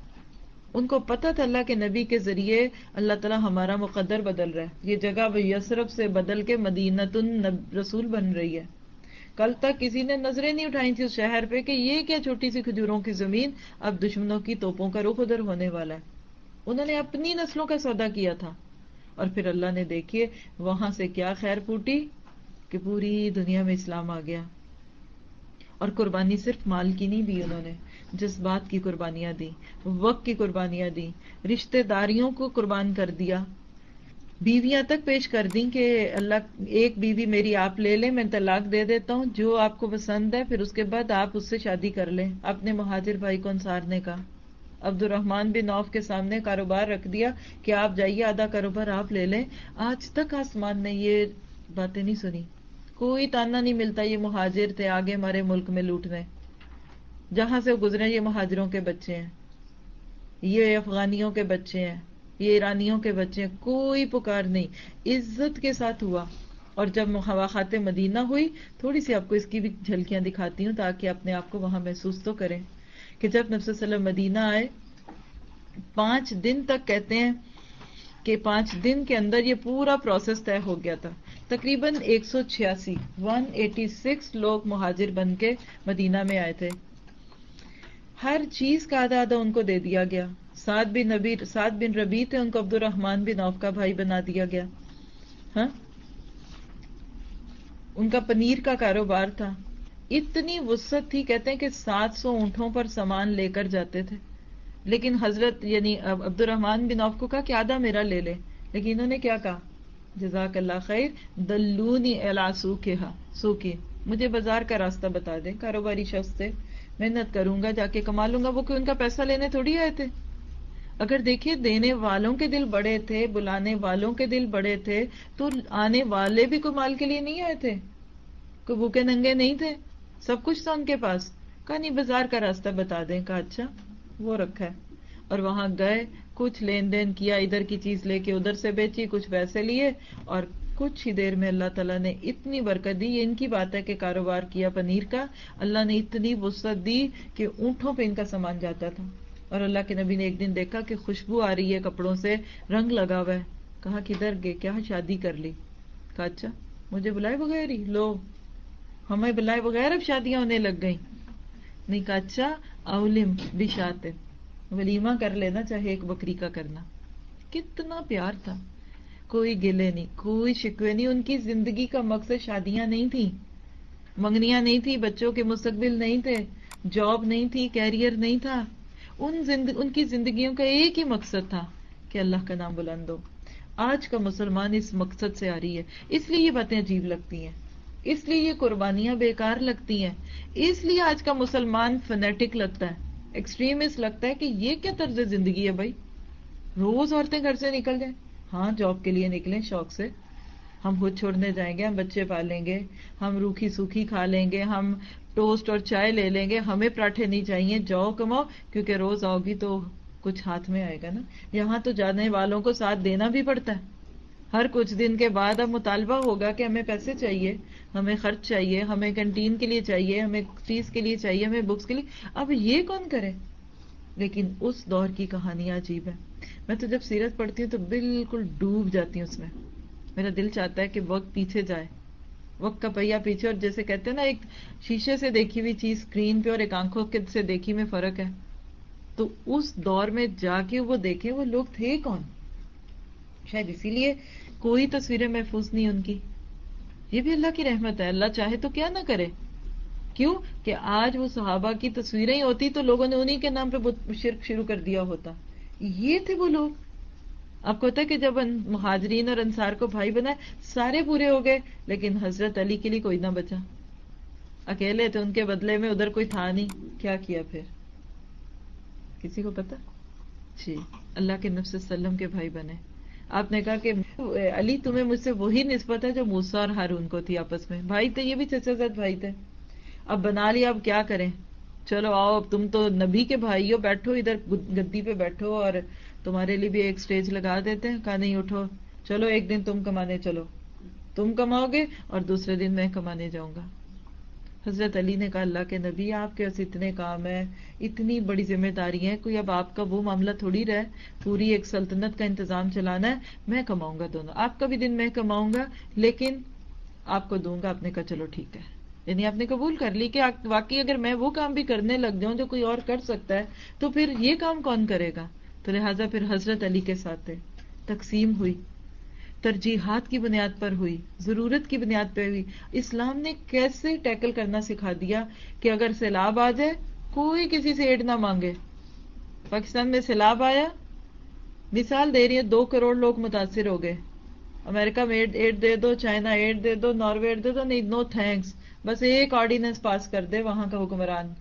ان کو پتہ تھا اللہ کے نبی کے ذریعے اللہ تعالیٰ ہمارا مقدر بدل رہا ہے. یہ جگہ وہ یثرب سے بدل کے مدینۃ الرسول بن رہی ہے. کل تک کسی نے نظریں نہیں اٹھائی تھی اس شہر پہ کہ یہ کیا چھوٹی سی کھجوروں کی زمین، اب دشمنوں کی توپوں کا رخ ادھر ہونے والا ہے. انہوں نے اپنی نسلوں کا سودا کیا تھا. اور پھر اللہ نے دیکھیے وہاں سے کیا خیر پھوٹی کہ پوری دنیا میں اسلام آ گیا. اور قربانی صرف مال کی نہیں دی، انہوں نے جذبات کی قربانیاں دی، وقت کی قربانیاں دی، رشتہ داریوں کو قربان کر دیا، بیویاں تک پیش کر دیں کہ اللہ ایک بیوی میری آپ لے لیں، میں طلاق دے دیتا ہوں، جو آپ کو پسند ہے پھر اس کے بعد آپ اس سے شادی کر لیں. اپنے مہاجر بھائی کو انصار نے کہا، عبد الرحمن بن عوف کے سامنے کاروبار رکھ دیا کہ آپ جائیے آدھا کاروبار آپ لے لیں. آج تک آسمان نے یہ باتیں نہیں سنی، کوئی تانا نہیں ملتا یہ مہاجر تھے آگے ہمارے ملک میں لوٹنے، جہاں سے گزرے یہ مہاجروں کے بچے ہیں، یہ افغانیوں کے بچے ہیں، یہ ایرانیوں کے بچے ہیں. کوئی پکار نہیں، عزت کے ساتھ ہوا. اور جب مواخات مدینہ ہوئی، تھوڑی سی آپ کو اس کی بھی جھلکیاں دکھاتی ہوں تاکہ اپنے آپ کو وہاں محسوس تو کریں کہ جب نبی صلی اللہ علیہ وسلم مدینہ آئے، پانچ دن تک کہتے ہیں کہ پانچ دن کے اندر یہ پورا پروسیس طے ہو گیا تھا. تقریباً ایک سو چھیاسی ون ایٹی سکس لوگ مہاجر بن کے مدینہ میں آئے تھے. ہر چیز کا آدھا آدھا ان کو دے دیا گیا. سعد بن نبی سعد بن ربیع تھے، ان کو عبد الرحمن بن عوف کا بھائی بنا دیا گیا. ہاں ان کا پنیر کا کاروبار تھا. اتنی وسعت تھی، کہتے ہیں کہ سات سو اونٹوں پر سامان لے کر جاتے تھے. لیکن حضرت یعنی عبد الرحمن بن عوف کو کہا کہ آدھا میرا لے لے، لیکن انہوں نے کیا کہا، جزاک اللہ خیر، دلونی الی سوقھا، سوقی، مجھے بازار کا راستہ بتا دیں. کاروباری شخص تھے، محنت کروں گا جا کے کما لوں گا. وہ کہ ان کا پیسہ لینے تھوڑی آئے تھے. اگر دیکھیے دینے والوں کے دل بڑے تھے، بلانے والوں کے دل بڑے تھے، تو آنے والے بھی کوئی مال کے لیے نہیں آئے تھے، کوئی بھوکے ننگے نہیں تھے، سب کچھ تھا ان کے پاس. کہا نہیں بازار کا راستہ بتا دیں. کہا اچھا، وہ رکھا ہے. اور وہاں گئے کچھ لین دین کیا، ادھر کی چیز لے کے ادھر سے بیچی، کچھ پیسے لیے، اور کچھ ہی دیر میں اللہ تعالیٰ نے اتنی برکت دی. یہ ان کی بات ہے کہ کاروبار کیا پنیر کا، اللہ نے اتنی وسعت دی کہ اونٹوں پہ ان کا سامان جاتا تھا. اور اللہ کے نبی نے ایک دن دیکھا کہ خوشبو آ رہی ہے کپڑوں سے، رنگ لگا ہوا ہے. کہا کدھر گئے؟ کیا شادی کر لی؟ کہا اچھا مجھے بلائے بغیر ہی، لو ہمیں بلائے بغیر اب شادیاں ہونے لگ گئیں. نہیں کہا اچھا اولم بشات، ولیمہ کر لینا چاہے ایک بکری کا کرنا. کتنا پیار تھا، کوئی گلے نہیں، کوئی شکوے نہیں. ان کی زندگی کا مقصد شادیاں نہیں تھی، منگنیاں نہیں تھی، بچوں کے مستقبل نہیں تھے، جاب نہیں تھی، کیریئر نہیں تھا. ان زند... ان کی زندگیوں کا ایک ہی مقصد تھا کہ اللہ کا نام بلند ہو. آج کا مسلمان اس مقصد سے آ رہی ہے، اس لیے یہ باتیں عجیب لگتی ہیں، اس لیے یہ قربانیاں بیکار لگتی ہیں، اس لیے آج کا مسلمان فنیٹک لگتا ہے، ایکسٹریمسٹ لگتا ہے کہ یہ کیا طرز زندگی ہے بھائی. روز عورتیں گھر سے نکل جائیں، ہاں جاب کے لیے نکلیں شوق سے، ہم خود چھوڑنے جائیں گے، ہم بچے پالیں گے، ہم روکھی سوکھی کھا لیں گے، ہم ٹوسٹ اور چائے لے لیں گے، ہمیں پراٹھے نہیں چاہیے، جاؤ کماؤ، کیونکہ روز آؤ گی تو کچھ ہاتھ میں آئے گا نا. یہاں تو جانے والوں کو ساتھ دینا بھی پڑتا ہے. ہر کچھ دن کے بعد اب مطالبہ ہوگا کہ ہمیں پیسے چاہیے، ہمیں خرچ چاہیے، ہمیں کنٹین کے لیے چاہیے، ہمیں فیس کے لیے چاہیے، ہمیں بکس کے لیے. اب یہ کون کرے؟ لیکن اس دور کی کہانیاں عجیب ہے. میں تو جب سیرت پڑھتی ہوں تو بالکل ڈوب جاتی ہوں اس میں. میرا دل چاہتا ہے کہ وقت پیچھے جائے، وقت کا پہیہ پیچھے. اور جیسے کہتے ہیں نا ایک شیشے سے دیکھی ہوئی چیز اسکرین پہ اور ایک آنکھوں سے دیکھی میں فرق ہے، تو اس دور میں جا کے وہ دیکھیں وہ لوگ تھے کون. شاید اسی لیے کوئی تصویریں محفوظ نہیں ان کی. یہ بھی اللہ کی رحمت ہے، اللہ چاہے تو کیا نہ کرے. کیوں کہ آج وہ صحابہ کی تصویریں ہی ہوتی تو لوگوں نے انہی کے نام پہ شرک شروع کر دیا ہوتا. یہ تھے وہ لوگ. آپ کو پتا ہے کہ جب مہاجرین اور انصار کو بھائی بنائے سارے پورے ہو گئے، لیکن حضرت علی کے لیے کوئی نہ بچا، اکیلے تھے، ان کے بدلے میں ادھر کوئی تھا نہیں. کیا کیا پھر کسی کو پتا؟ جی اللہ کے نبی صلی اللہ علیہ وسلم کے بھائی بنے. آپ نے کہا کہ علی تمہیں مجھ سے وہی نسبت ہے جو موسیٰ اور ہارون کو تھی، آپس میں بھائی تھے، یہ بھی چچا زاد بھائی تھے. اب بنا لیا، اب کیا کریں، چلو آؤ اب تم تو نبی کے بھائی ہو، بیٹھو ادھر گدی پہ بیٹھو اور تمہارے لیے بھی ایک سٹیج لگا دیتے ہیں. کہا نہیں اٹھو، چلو ایک دن تم کمانے چلو، تم کماؤ گے اور دوسرے دن میں کمانے جاؤں گا. حضرت علی نے کہا اللہ کے نبی آپ کے پاس اتنے کام ہیں، اتنی بڑی ذمہ داری ہیں، کوئی اب آپ کا وہ معاملہ تھوڑی رہے، پوری ایک سلطنت کا انتظام چلانا ہے، میں کماؤں گا دونوں، آپ کا بھی دن میں کماؤں گا لیکن آپ کو دوں گا. آپ نے کہا چلو ٹھیک ہے. یعنی آپ نے قبول کر لی کہ واقعی اگر میں وہ کام بھی کرنے لگ جاؤں جو کوئی اور کر سکتا ہے تو پھر یہ کام کون کرے گا. تو لہٰذا پھر حضرت علی کے ساتھ تھے. تقسیم ہوئی، ترجیحات کی بنیاد پر ہوئی، ضرورت کی بنیاد پہ ہوئی. اسلام نے کیسے ٹیکل کرنا سکھا دیا کہ اگر سیلاب آ جائے کوئی کسی سے ایڈ نہ مانگے. پاکستان میں سیلاب آیا، مثال دے رہی ہے، دو کروڑ لوگ متاثر ہو گئے. امریکہ میں ایڈ دے دو، چائنا ایڈ دے دو، ناروے ایڈ دے دو، نہیں نو تھینکس. بس ایک آرڈیننس پاس کر دے وہاں کا حکمران.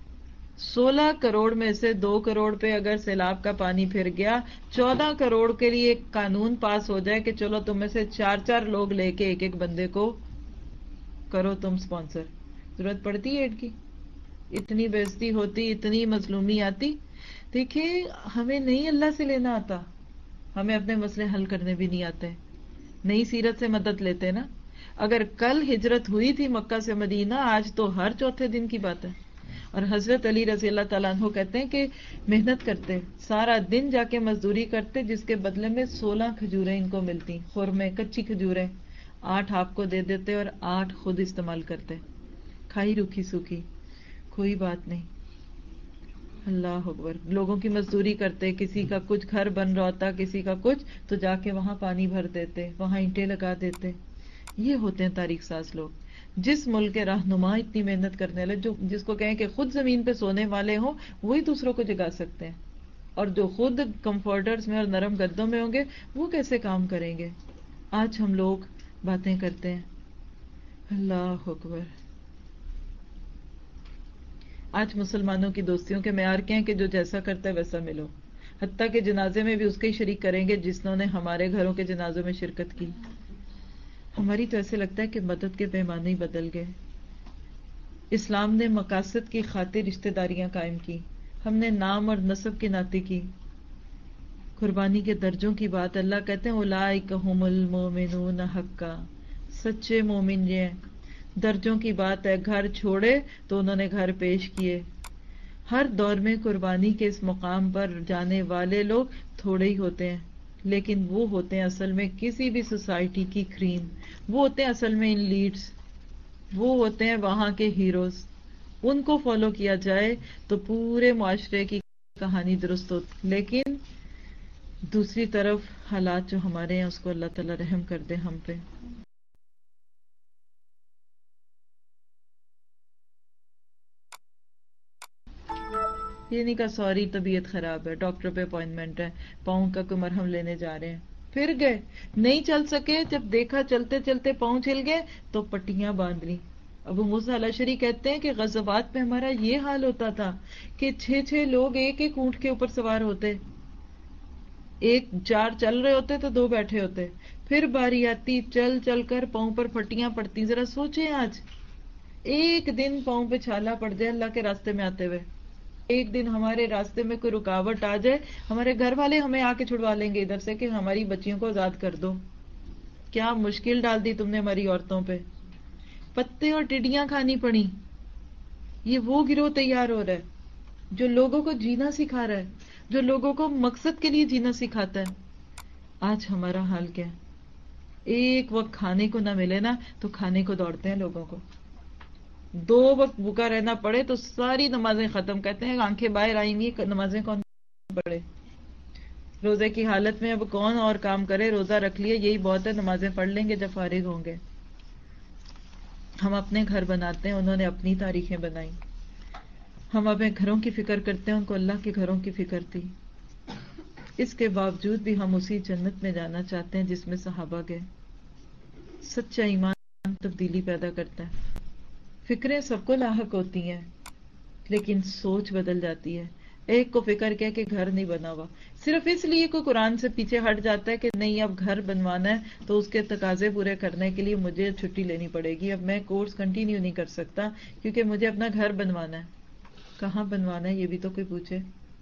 سولہ کروڑ میں سے دو کروڑ پہ اگر سیلاب کا پانی پھر گیا، چودہ کروڑ کے لیے ایک قانون پاس ہو جائے کہ چلو تم میں سے چار چار لوگ لے کے ایک ایک بندے کو کرو تم سپانسر. ضرورت پڑتی ہے ایڈ کی؟ اتنی بے عزتی ہوتی، اتنی مظلومی آتی. دیکھیں ہمیں نہیں اللہ سے لینا آتا، ہمیں اپنے مسئلے حل کرنے بھی نہیں آتے. نئی سیرت سے مدد لیتے نا. اگر کل ہجرت ہوئی تھی مکہ سے مدینہ، آج تو ہر چوتھے دن کی بات ہے. اور حضرت علی رضی اللہ تعالیٰ عنہ کہتے ہیں کہ محنت کرتے، سارا دن جا کے مزدوری کرتے، جس کے بدلے میں سولہ کھجوریں ان کو ملتی، خورمے، کچی کھجوریں. آٹھ آپ کو دے دیتے اور آٹھ خود استعمال کرتے، کھائی روکھی سوکھی، کوئی بات نہیں. اللہ اکبر. لوگوں کی مزدوری کرتے، کسی کا کچھ گھر بن رہا ہوتا، کسی کا کچھ، تو جا کے وہاں پانی بھر دیتے، وہاں اینٹیں لگا دیتے. یہ ہوتے ہیں تاریخ ساز لوگ. جس ملک کے رہنما اتنی محنت کرنے والے، جو جس کو کہیں کہ خود زمین پہ سونے والے ہوں، وہی دوسروں کو جگا سکتے ہیں. اور جو خود کمفرٹرز میں اور نرم گدوں میں ہوں گے وہ کیسے کام کریں گے. آج ہم لوگ باتیں کرتے ہیں. اللہ اکبر. آج مسلمانوں کی دوستیوں کے معیار کیا ہیں کہ جو جیسا کرتا ہے ویسا ملو. حتیٰ کہ جنازے میں بھی اس کے ہی شریک کریں گے جس نے ہمارے گھروں کے جنازوں میں شرکت کی. ہماری تو ایسے لگتا ہے کہ مدد کے پیمانے ہی بدل گئے. اسلام نے مقاصد کی خاطر رشتہ داریاں قائم کی، ہم نے نام اور نسب کے ناطے کی. قربانی کے درجوں کی بات اللہ کہتے ہیں اولئک هم المؤمنون حقا، سچے مومن یہ ہیں۔ درجوں کی بات ہے، گھر چھوڑے تو انہوں نے گھر پیش کیے۔ ہر دور میں قربانی کے اس مقام پر جانے والے لوگ تھوڑے ہی ہوتے ہیں، لیکن وہ ہوتے ہیں اصل میں کسی بھی سوسائٹی کی کریم، وہ ہوتے ہیں اصل میں ان لیڈز، وہ ہوتے ہیں وہاں کے ہیروز۔ ان کو فالو کیا جائے تو پورے معاشرے کی کہانی درست ہوتی، لیکن دوسری طرف حالات جو ہمارے ہیں اس کو اللہ تعالیٰ رحم کر دے ہم پہ۔ یہ نہیں کہا سوری طبیعت خراب ہے، ڈاکٹر پہ اپوائنٹمنٹ ہے، پاؤں کا کوئی مرہم لینے جا رہے ہیں، پھر گئے، نہیں چل سکے، جب دیکھا چلتے چلتے پاؤں چل گئے تو پٹیاں باندھ لی۔ ابو موسیٰ الاشعری کہتے ہیں کہ غزوات میں ہمارا یہ حال ہوتا تھا کہ چھ چھ لوگ ایک ایک اونٹ کے اوپر سوار ہوتے، ایک چار چل رہے ہوتے تو دو بیٹھے ہوتے، پھر باری آتی چل چل کر پاؤں پر پھٹیاں پڑتی۔ ذرا سوچیں آج ایک دن پاؤں پہ چھالا پڑ جائے اللہ کے راستے میں آتے ہوئے، ایک دن ہمارے راستے میں کوئی رکاوٹ آ جائے، ہمارے گھر والے ہمیں آ کے چھڑوا لیں گے ادھر سے کہ ہماری بچیوں کو آزاد کر دو۔ کیا مشکل ڈال دی تم نے ہماری عورتوں پہ، پتے اور ٹڈیاں کھانی پڑی۔ یہ وہ گروہ تیار ہو رہا ہے جو لوگوں کو جینا سکھا رہا ہے، جو لوگوں کو مقصد کے لیے جینا سکھاتا ہے۔ آج ہمارا حال کیا ہے؟ ایک وقت کھانے کو نہ ملے نا تو کھانے کو دوڑتے ہیں لوگوں کو، دو وقت بھوکا رہنا پڑے تو ساری نمازیں ختم، کہتے ہیں آنکھیں باہر آئیں گی، نمازیں کون پڑھے؟ روزے کی حالت میں اب کون اور کام کرے؟ روزہ رکھ لیے یہی بہت ہے، نمازیں پڑھ لیں گے جب فارغ ہوں گے۔ ہم اپنے گھر بناتے ہیں، انہوں نے اپنی تاریخیں بنائی۔ ہم اپنے گھروں کی فکر کرتے ہیں، ان کو اللہ کے گھروں کی فکر تھی۔ اس کے باوجود بھی ہم اسی جنت میں جانا چاہتے ہیں جس میں صحابہ گئے۔ سچا ایمان تبدیلی پیدا کرتا ہے۔ فکریں سب کو لاحق ہوتی ہیں لیکن سوچ بدل جاتی ہے۔ ایک کو فکر کیا کہ گھر نہیں بنا ہوا، صرف اس لیے کوئی قرآن سے پیچھے ہٹ جاتا ہے کہ نہیں اب گھر بنوانا ہے تو اس کے تقاضے پورے کرنے کے لیے مجھے چھٹی لینی پڑے گی، اب میں کورس کنٹینیو نہیں کر سکتا کیونکہ مجھے اپنا گھر بنوانا ہے۔ کہاں بنوانا ہے یہ بھی تو کوئی پوچھے۔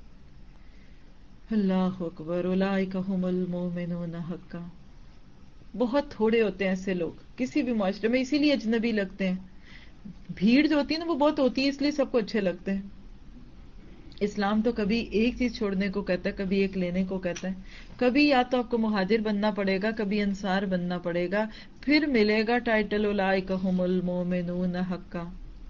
اللہ اکبر، اولئک ھم المؤمنون حقا۔ بہت تھوڑے ہوتے ہیں ایسے لوگ کسی بھی معاشرے میں، اسی لیے اجنبی لگتے ہیں۔ بھیڑ جو ہوتی ہے نا وہ بہت ہوتی ہے اس لیے سب کو اچھے لگتے ہیں۔ اسلام تو کبھی ایک چیز چھوڑنے کو کہتا ہے، کبھی ایک لینے کو کہتا ہے۔ کبھی یا تو آپ کو مہاجر بننا پڑے گا، کبھی انصار بننا پڑے گا، پھر ملے گا ٹائٹل اولئک ھم المؤمنون حقا۔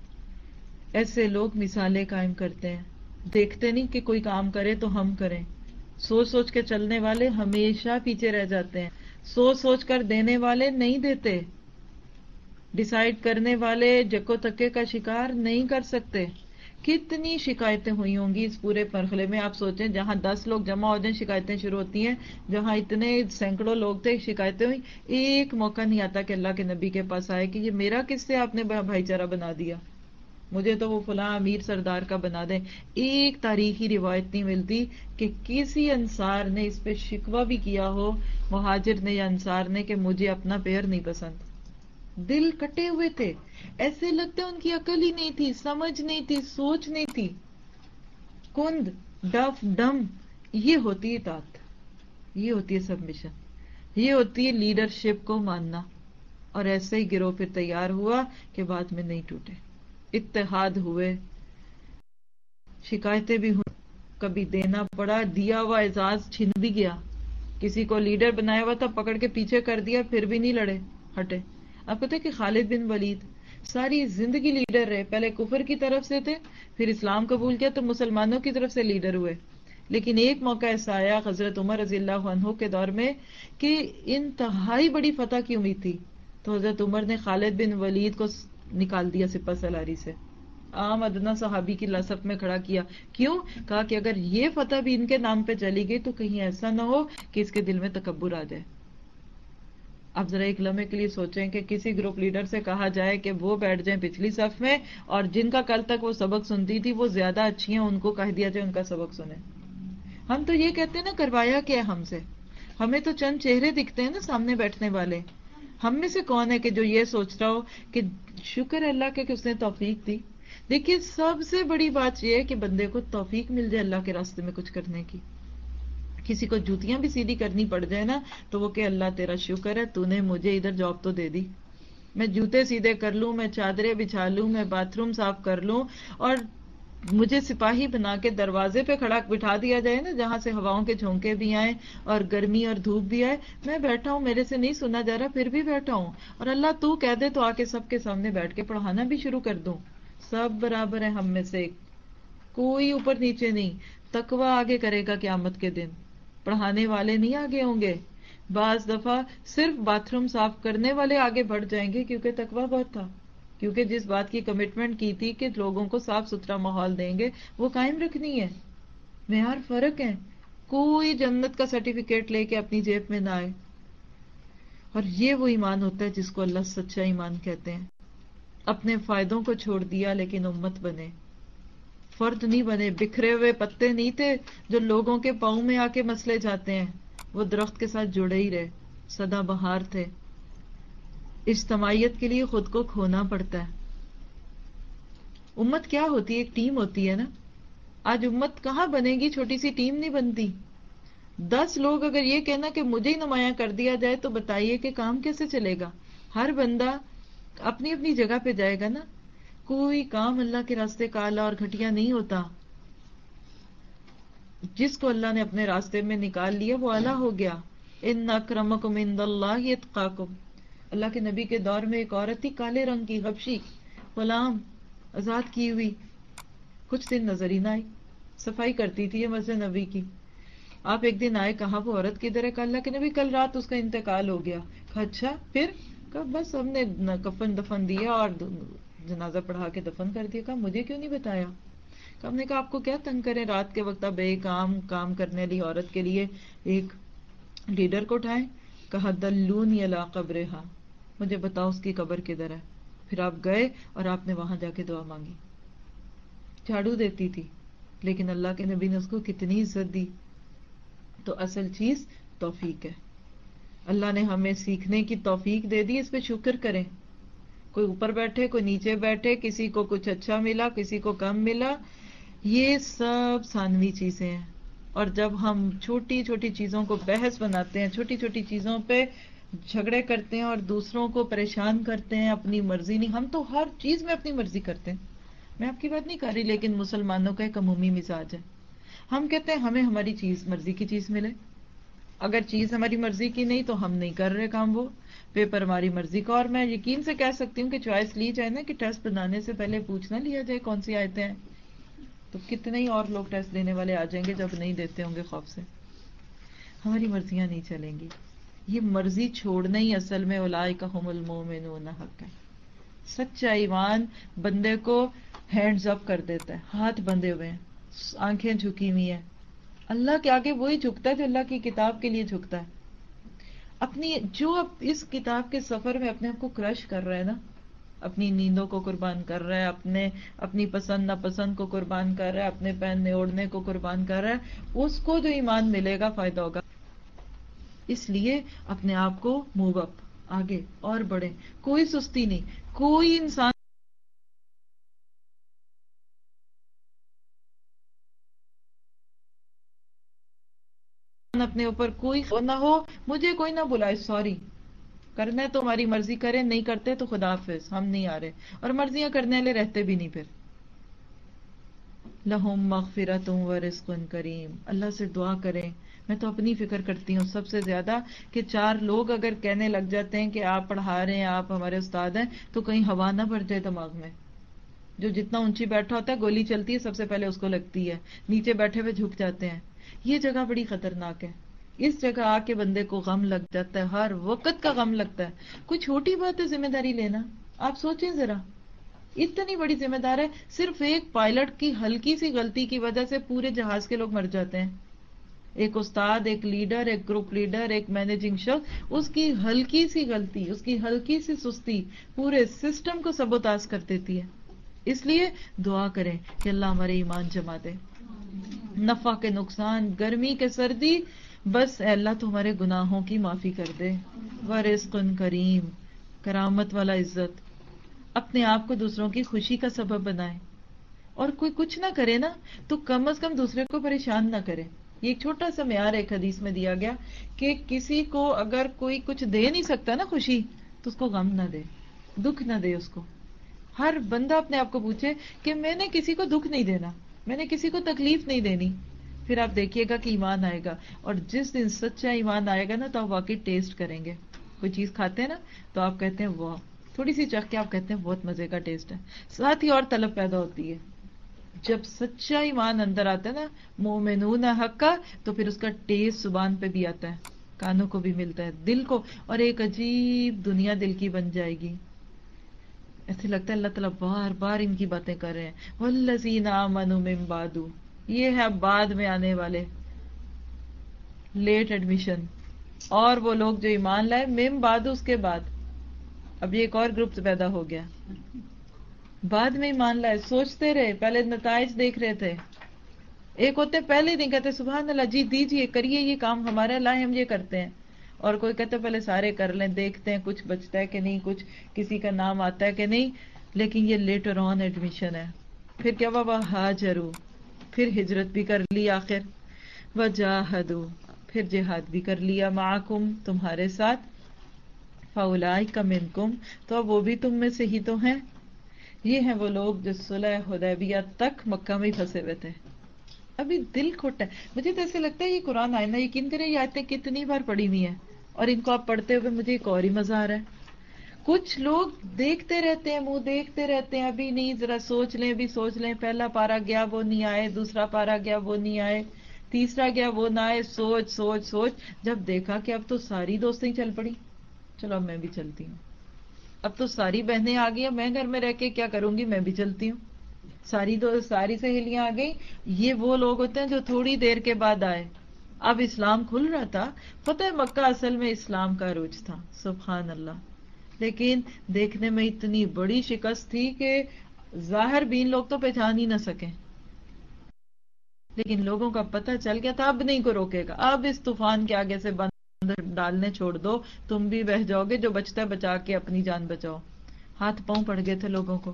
ایسے لوگ مثالیں قائم کرتے ہیں، دیکھتے نہیں کہ کوئی کام کرے تو ہم کریں، سوچ سوچ کے چلنے والے ہمیشہ پیچھے رہ جاتے ہیں، سوچ سوچ کر دینے والے نہیں دیتے، ڈیسائیڈ کرنے والے جکو تکے کا شکار نہیں کر سکتے۔ کتنی شکایتیں ہوئی ہوں گی اس پورے مرحلے میں، آپ سوچیں جہاں دس لوگ جمع ہو جائیں شکایتیں شروع ہوتی ہیں، جہاں اتنے سینکڑوں لوگ تھے شکایتیں ہوئی، ایک موقع نہیں آتا کہ اللہ کے نبی کے پاس آئے کہ یہ میرا کس سے آپ نے بھائی چارہ بنا دیا، مجھے تو وہ فلاں امیر سردار کا بنا دیں۔ ایک تاریخی روایت نہیں ملتی کہ کسی انصار نے اس پہ شکوہ بھی کیا ہو، مہاجر نے یا انصار نے، کہ مجھے اپنا پیر نہیں پسند۔ دل کٹے ہوئے تھے، ایسے لگتا ان کی عقل ہی نہیں تھی، سمجھ نہیں تھی، سوچ نہیں تھی، کند ڈف ڈم۔ یہ ہوتی ہے اطاعت، یہ ہوتی ہے سبمیشن، یہ ہوتی ہے لیڈرشپ کو ماننا۔ اور ایسے ہی گروہ پھر تیار ہوا کہ بعد میں نہیں ٹوٹے، اتحاد ہوئے، شکایتیں بھی ہوئی، کبھی دینا پڑا، دیا ہوا اعزاز چھن بھی گیا، کسی کو لیڈر بنایا ہوا تھا پکڑ کے پیچھے کر دیا، پھر بھی نہیں لڑے ہٹے۔ آپ پتہ ہے کہ خالد بن ولید ساری زندگی لیڈر رہے، پہلے کفر کی طرف سے تھے، پھر اسلام قبول کیا تو مسلمانوں کی طرف سے لیڈر ہوئے، لیکن ایک موقع ایسا آیا حضرت عمر رضی اللہ عنہ کے دور میں کہ انتہائی بڑی فتح کی امید تھی، تو حضرت عمر نے خالد بن ولید کو نکال دیا سپہ سالاری سے، عام ادنا صحابی کی لسف میں کھڑا کیا۔ کیوں؟ کہا کہ اگر یہ فتح بھی ان کے نام پہ چلی گئی تو کہیں ایسا نہ ہو کہ اس کے دل میں تکبر آ جائے۔ اب ذرا ایک لمحے کے لیے سوچیں کہ کسی گروپ لیڈر سے کہا جائے کہ وہ بیٹھ جائیں پچھلی صف میں اور جن کا کل تک وہ سبق سنتی تھی وہ زیادہ اچھی ہیں، ان کو کہہ دیا جائے ان کا سبق سنیں۔ ہم تو یہ کہتے ہیں نا کروایا کیا ہم سے، ہمیں تو چند چہرے دکھتے ہیں نا سامنے بیٹھنے والے، ہم میں سے کون ہے کہ جو یہ سوچ رہا ہو کہ شکر اللہ کے کہ اس نے توفیق دی۔ دیکھیے سب سے بڑی بات یہ ہے کہ بندے کو توفیق مل جائے اللہ کے راستے میں کچھ کرنے کی، کسی کو جوتیاں بھی سیدھی کرنی پڑ جائے نا تو وہ کہ اللہ تیرا شکر ہے تو نے مجھے ادھر جاب تو دے دی، میں جوتے سیدھے کر لوں، میں چادریں بچھا لوں، میں باتھ روم صاف کر لوں، اور مجھے سپاہی بنا کے دروازے پہ کھڑا بٹھا دیا جائے نا جہاں سے ہواؤں کے جھونکے بھی آئیں اور گرمی اور دھوپ بھی آئے، میں بیٹھا ہوں، میرے سے نہیں سنا جا رہا پھر بھی بیٹھا ہوں، اور اللہ تو کہہ دے تو آ کے سب کے سامنے بیٹھ کے پڑھانا بھی شروع کر دوں، سب برابر ہے ہم میں سے، کوئی اوپر نیچے نہیں، تقوی آگے کرے گا قیامت کے دن، پڑھانے والے نہیں آگے ہوں گے، بعض دفعہ صرف باتھ روم صاف کرنے والے آگے بڑھ جائیں گے کیونکہ تقوی بہت تھا، کیونکہ جس بات کی کمٹمنٹ کی تھی کہ لوگوں کو صاف ستھرا ماحول دیں گے وہ قائم رکھنی ہے، معیار فرق ہے، کوئی جنت کا سرٹیفکیٹ لے کے اپنی جیب میں نہ آئے، اور یہ وہ ایمان ہوتا ہے جس کو اللہ سچا ایمان کہتے ہیں، اپنے فائدوں کو چھوڑ دیا لیکن امت بنے، فرد نہیں بنے، بکھرے ہوئے پتے نہیں تھے جو لوگوں کے پاؤں میں آ کے مسلے جاتے ہیں، وہ درخت کے ساتھ جڑے ہی رہے، سدا بہار تھے، اجتماعیت کے لیے خود کو کھونا پڑتا ہے، امت کیا ہوتی ہے؟ ایک ٹیم ہوتی ہے نا، آج امت کہاں بنے گی؟ چھوٹی سی ٹیم نہیں بنتی، دس لوگ اگر یہ کہنا کہ مجھے ہی نمایاں کر دیا جائے تو بتائیے کہ کام کیسے چلے گا؟ ہر بندہ اپنی اپنی جگہ پہ جائے گا نا، کوئی کام اللہ کے راستے کالا اور گھٹیا نہیں ہوتا، جس کو اللہ نے اپنے راستے میں نکال لیا وہ اعلیٰ ہو گیا، ان اکرمکم عند اللہ اتقاکم، اللہ کے نبی کے دور میں ایک عورت تھی کالے رنگ کی، حبشی غلام آزاد کی ہوئی، کچھ دن نظر ہی نہ آئی، صفائی کرتی تھی یہ مسجد نبی کی، آپ ایک دن آئے، کہا وہ عورت کدھر ہے؟ کہا اللہ کے نبی کل رات اس کا انتقال ہو گیا، کہا اچھا پھر؟ کہا بس ہم نے کفن دفن دیا اور جنازہ پڑھا کے دفن کر دیا، کہا مجھے کیوں نہیں بتایا؟ کہ ہم نے کہا آپ کو کیا تنگ کریں رات کے وقت، اب ایک کام کام کرنے والی عورت کے لیے ایک لیڈر کو اٹھائیں، کہا دلونی الی قبرہا، مجھے بتاؤ اس کی قبر کدھر ہے، پھر آپ گئے اور آپ نے وہاں جا کے دعا مانگی، جھاڑو دیتی تھی لیکن اللہ کے نبی نے اس کو کتنی عزت دی، تو اصل چیز توفیق ہے، اللہ نے ہمیں سیکھنے کی توفیق دے دی، اس پہ شکر کریں، کوئی اوپر بیٹھے کوئی نیچے بیٹھے، کسی کو کچھ اچھا ملا کسی کو کم ملا، یہ سب ثانوی چیزیں ہیں، اور جب ہم چھوٹی چھوٹی چیزوں کو بحث بناتے ہیں، چھوٹی چھوٹی چیزوں پہ جھگڑے کرتے ہیں اور دوسروں کو پریشان کرتے ہیں، اپنی مرضی نہیں، ہم تو ہر چیز میں اپنی مرضی کرتے ہیں، میں آپ کی بات نہیں کر رہی، لیکن مسلمانوں کا ایک عمومی مزاج ہے، ہم کہتے ہیں ہمیں ہماری چیز مرضی کی چیز ملے، اگر چیز ہماری مرضی کی نہیں تو ہم نہیں کر رہے کام، وہ پیپر ہماری مرضی کا، اور میں یقین سے کہہ سکتی ہوں کہ چوائس لی جائے نا کہ ٹیسٹ بنانے سے پہلے پوچھنا لیا جائے کون سی آیتیں ہیں، تو کتنے ہی اور لوگ ٹیسٹ دینے والے آ جائیں گے جب نہیں دیتے ہوں گے خوف سے، ہماری مرضیاں نہیں چلیں گی، یہ مرضی چھوڑنا ہی اصل میں اولئک ھم المؤمنون حقا، سچا ایمان بندے کو ہینڈز اپ کر دیتا ہے، ہاتھ بندھے ہوئے ہیں، آنکھیں جھکی ہوئی ہیں، اللہ کے آگے وہی جھکتا ہے جو اللہ کی کتاب کے لیے جھکتا ہے، اپنی جو اب اس کتاب کے سفر میں اپنے آپ کو کرش کر رہا ہے نا، اپنی نیندوں کو قربان کر رہا ہے، اپنے اپنی پسند ناپسند کو قربان کر رہا ہے، اپنے پہننے اوڑھنے کو قربان کر رہا ہے، اس کو جو ایمان ملے گا فائدہ ہوگا، اس لیے اپنے آپ کو موو اپ، آگے اور بڑھیں، کوئی سستی نہیں، کوئی انسان اپنے اوپر کوئی نہ ہو، مجھے کوئی نہ بلائے، سوری، کرنا ہے تو ہماری مرضی کریں، نہیں کرتے تو خدا حافظ، ہم نہیں آ رہے، اور مرضیاں کرنے والے رہتے بھی نہیں، پھر لہم مغفرۃ ورزق کریم، اللہ سے دعا کریں، میں تو اپنی فکر کرتی ہوں سب سے زیادہ کہ چار لوگ اگر کہنے لگ جاتے ہیں کہ آپ پڑھا رہے ہیں، آپ ہمارے استاد ہیں، تو کہیں ہوا نہ بھر جائے دماغ میں، جو جتنا اونچی بیٹھا ہوتا ہے گولی چلتی ہے سب سے پہلے اس کو لگتی ہے، نیچے بیٹھے ہوئے جھک جاتے ہیں، یہ جگہ بڑی خطرناک ہے، اس جگہ آ کے بندے کو غم لگ جاتا ہے، ہر وقت کا غم لگتا ہے، کوئی چھوٹی بات ہے ذمہ داری لینا، آپ سوچیں ذرا، اتنی بڑی ذمہ دار ہے، صرف ایک پائلٹ کی ہلکی سی غلطی کی وجہ سے پورے جہاز کے لوگ مر جاتے ہیں، ایک استاد، ایک لیڈر، ایک گروپ لیڈر، ایک مینیجنگ شخص، اس کی ہلکی سی غلطی، اس کی ہلکی سی سستی پورے سسٹم کو سبوتاژ کر دیتی ہے، اس لیے دعا کریں کہ اللہ ہمارے ایمان جما دے، نفع کے نقصان، گرمی کے سردی، بس اے اللہ تو ہمارے گناہوں کی معافی کر دے، ورزق کریم، کرامت والا عزت، اپنے آپ کو دوسروں کی خوشی کا سبب بنائے، اور کوئی کچھ نہ کرے نا تو کم از کم دوسرے کو پریشان نہ کرے، یہ ایک چھوٹا سا معیار ایک حدیث میں دیا گیا کہ کسی کو اگر کوئی کچھ دے نہیں سکتا نا خوشی، تو اس کو غم نہ دے، دکھ نہ دے اس کو. ہر بندہ اپنے آپ کو پوچھے کہ میں نے کسی کو دکھ نہیں دینا، میں نے کسی کو تکلیف نہیں دینی. پھر آپ دیکھیے گا کہ ایمان آئے گا. اور جس دن سچا ایمان آئے گا نا تو آپ واقعی ٹیسٹ کریں گے. کوئی چیز کھاتے ہیں نا تو آپ کہتے ہیں واہ، تھوڑی سی چکھ کے آپ کہتے ہیں بہت مزے کا ٹیسٹ ہے. ساتھ ہی اور طلب پیدا ہوتی ہے. جب سچا ایمان اندر آتا ہے نا، مومنون حق کا، تو پھر اس کا ٹیسٹ زبان پہ بھی آتا ہے، کانوں کو بھی ملتا ہے، دل کو، اور ایک عجیب دنیا دل کی بن جائے گی. ایسے لگتا ہے اللہ تعالیٰ بار بار ان کی باتیں کر رہے ہیں. والذین آمنوا من بعد، یہ ہے بعد میں آنے والے، لیٹ ایڈمیشن. اور وہ لوگ جو ایمان لائے من بعد، اس کے بعد. اب یہ ایک اور گروپ پیدا ہو گیا، بعد میں ایمان لائے، سوچتے رہے، پہلے نتائج دیکھ رہے تھے. ایک ہوتے پہلے نہیں کہتے سبحان اللہ جی دیجیے کریے یہ کام ہمارا لائے ہم یہ کرتے ہیں. اور کوئی کہتے پہلے سارے کر لیں، دیکھتے ہیں کچھ بچتا ہے کہ نہیں، کچھ کسی کا نام آتا ہے کہ نہیں. لیکن یہ لیٹر آن ایڈمیشن ہے. پھر کیا ہوا، ہاجروا، پھر ہجرت بھی کر لی آخر. وجاہدوا، پھر جہاد بھی کر لیا، معکم، تمہارے ساتھ. فاولئک منکم، تو اب وہ بھی تم میں سے ہی تو ہیں. یہ ہیں وہ لوگ جو صلح حدیبیہ تک مکہ میں ہی پھنسے ہوئے تھے. ابھی دل کھوٹا ہے. مجھے تو ایسے لگتا ہے یہ قرآن آئے نا، یقین کریں یہ آیتیں کتنی بار پڑھی ہوئی ہیں، اور ان کو آپ پڑھتے ہوئے مجھے ایک اور ہی مزہ آ رہا ہے. کچھ لوگ دیکھتے رہتے ہیں، منہ دیکھتے رہتے ہیں، ابھی نہیں، ذرا سوچ لیں بھی سوچ لیں، پہلا پارا گیا وہ نہیں آئے، دوسرا پارا گیا وہ نہیں آئے، تیسرا گیا وہ نہ آئے، سوچ سوچ سوچ. جب دیکھا کہ اب تو ساری دوستیں چل پڑی، چلو اب میں بھی چلتی ہوں. اب تو ساری بہنیں آ گئی، میں گھر میں رہ کے کیا کروں گی، میں بھی چلتی ہوں. ساری دو ساری سہیلیاں آ گئی. یہ وہ لوگ ہوتے ہیں جو تھوڑی دیر کے بعد آئے. اب اسلام کھل رہا تھا. فتح مکہ اصل میں اسلام کا عروج تھا، سبحان اللہ. لیکن دیکھنے میں اتنی بڑی شکست تھی کہ ظاہر بین لوگ تو پہچان ہی نہ سکیں. لیکن لوگوں کا پتہ چل گیا تھا اب نہیں کو روکے گا، اب اس طوفان کے آگے سے بند ڈالنے چھوڑ دو، تم بھی بہہ جاؤ گے، جو بچتا ہے بچا کے اپنی جان بچاؤ. ہاتھ پاؤں پڑ گئے تھے لوگوں کو،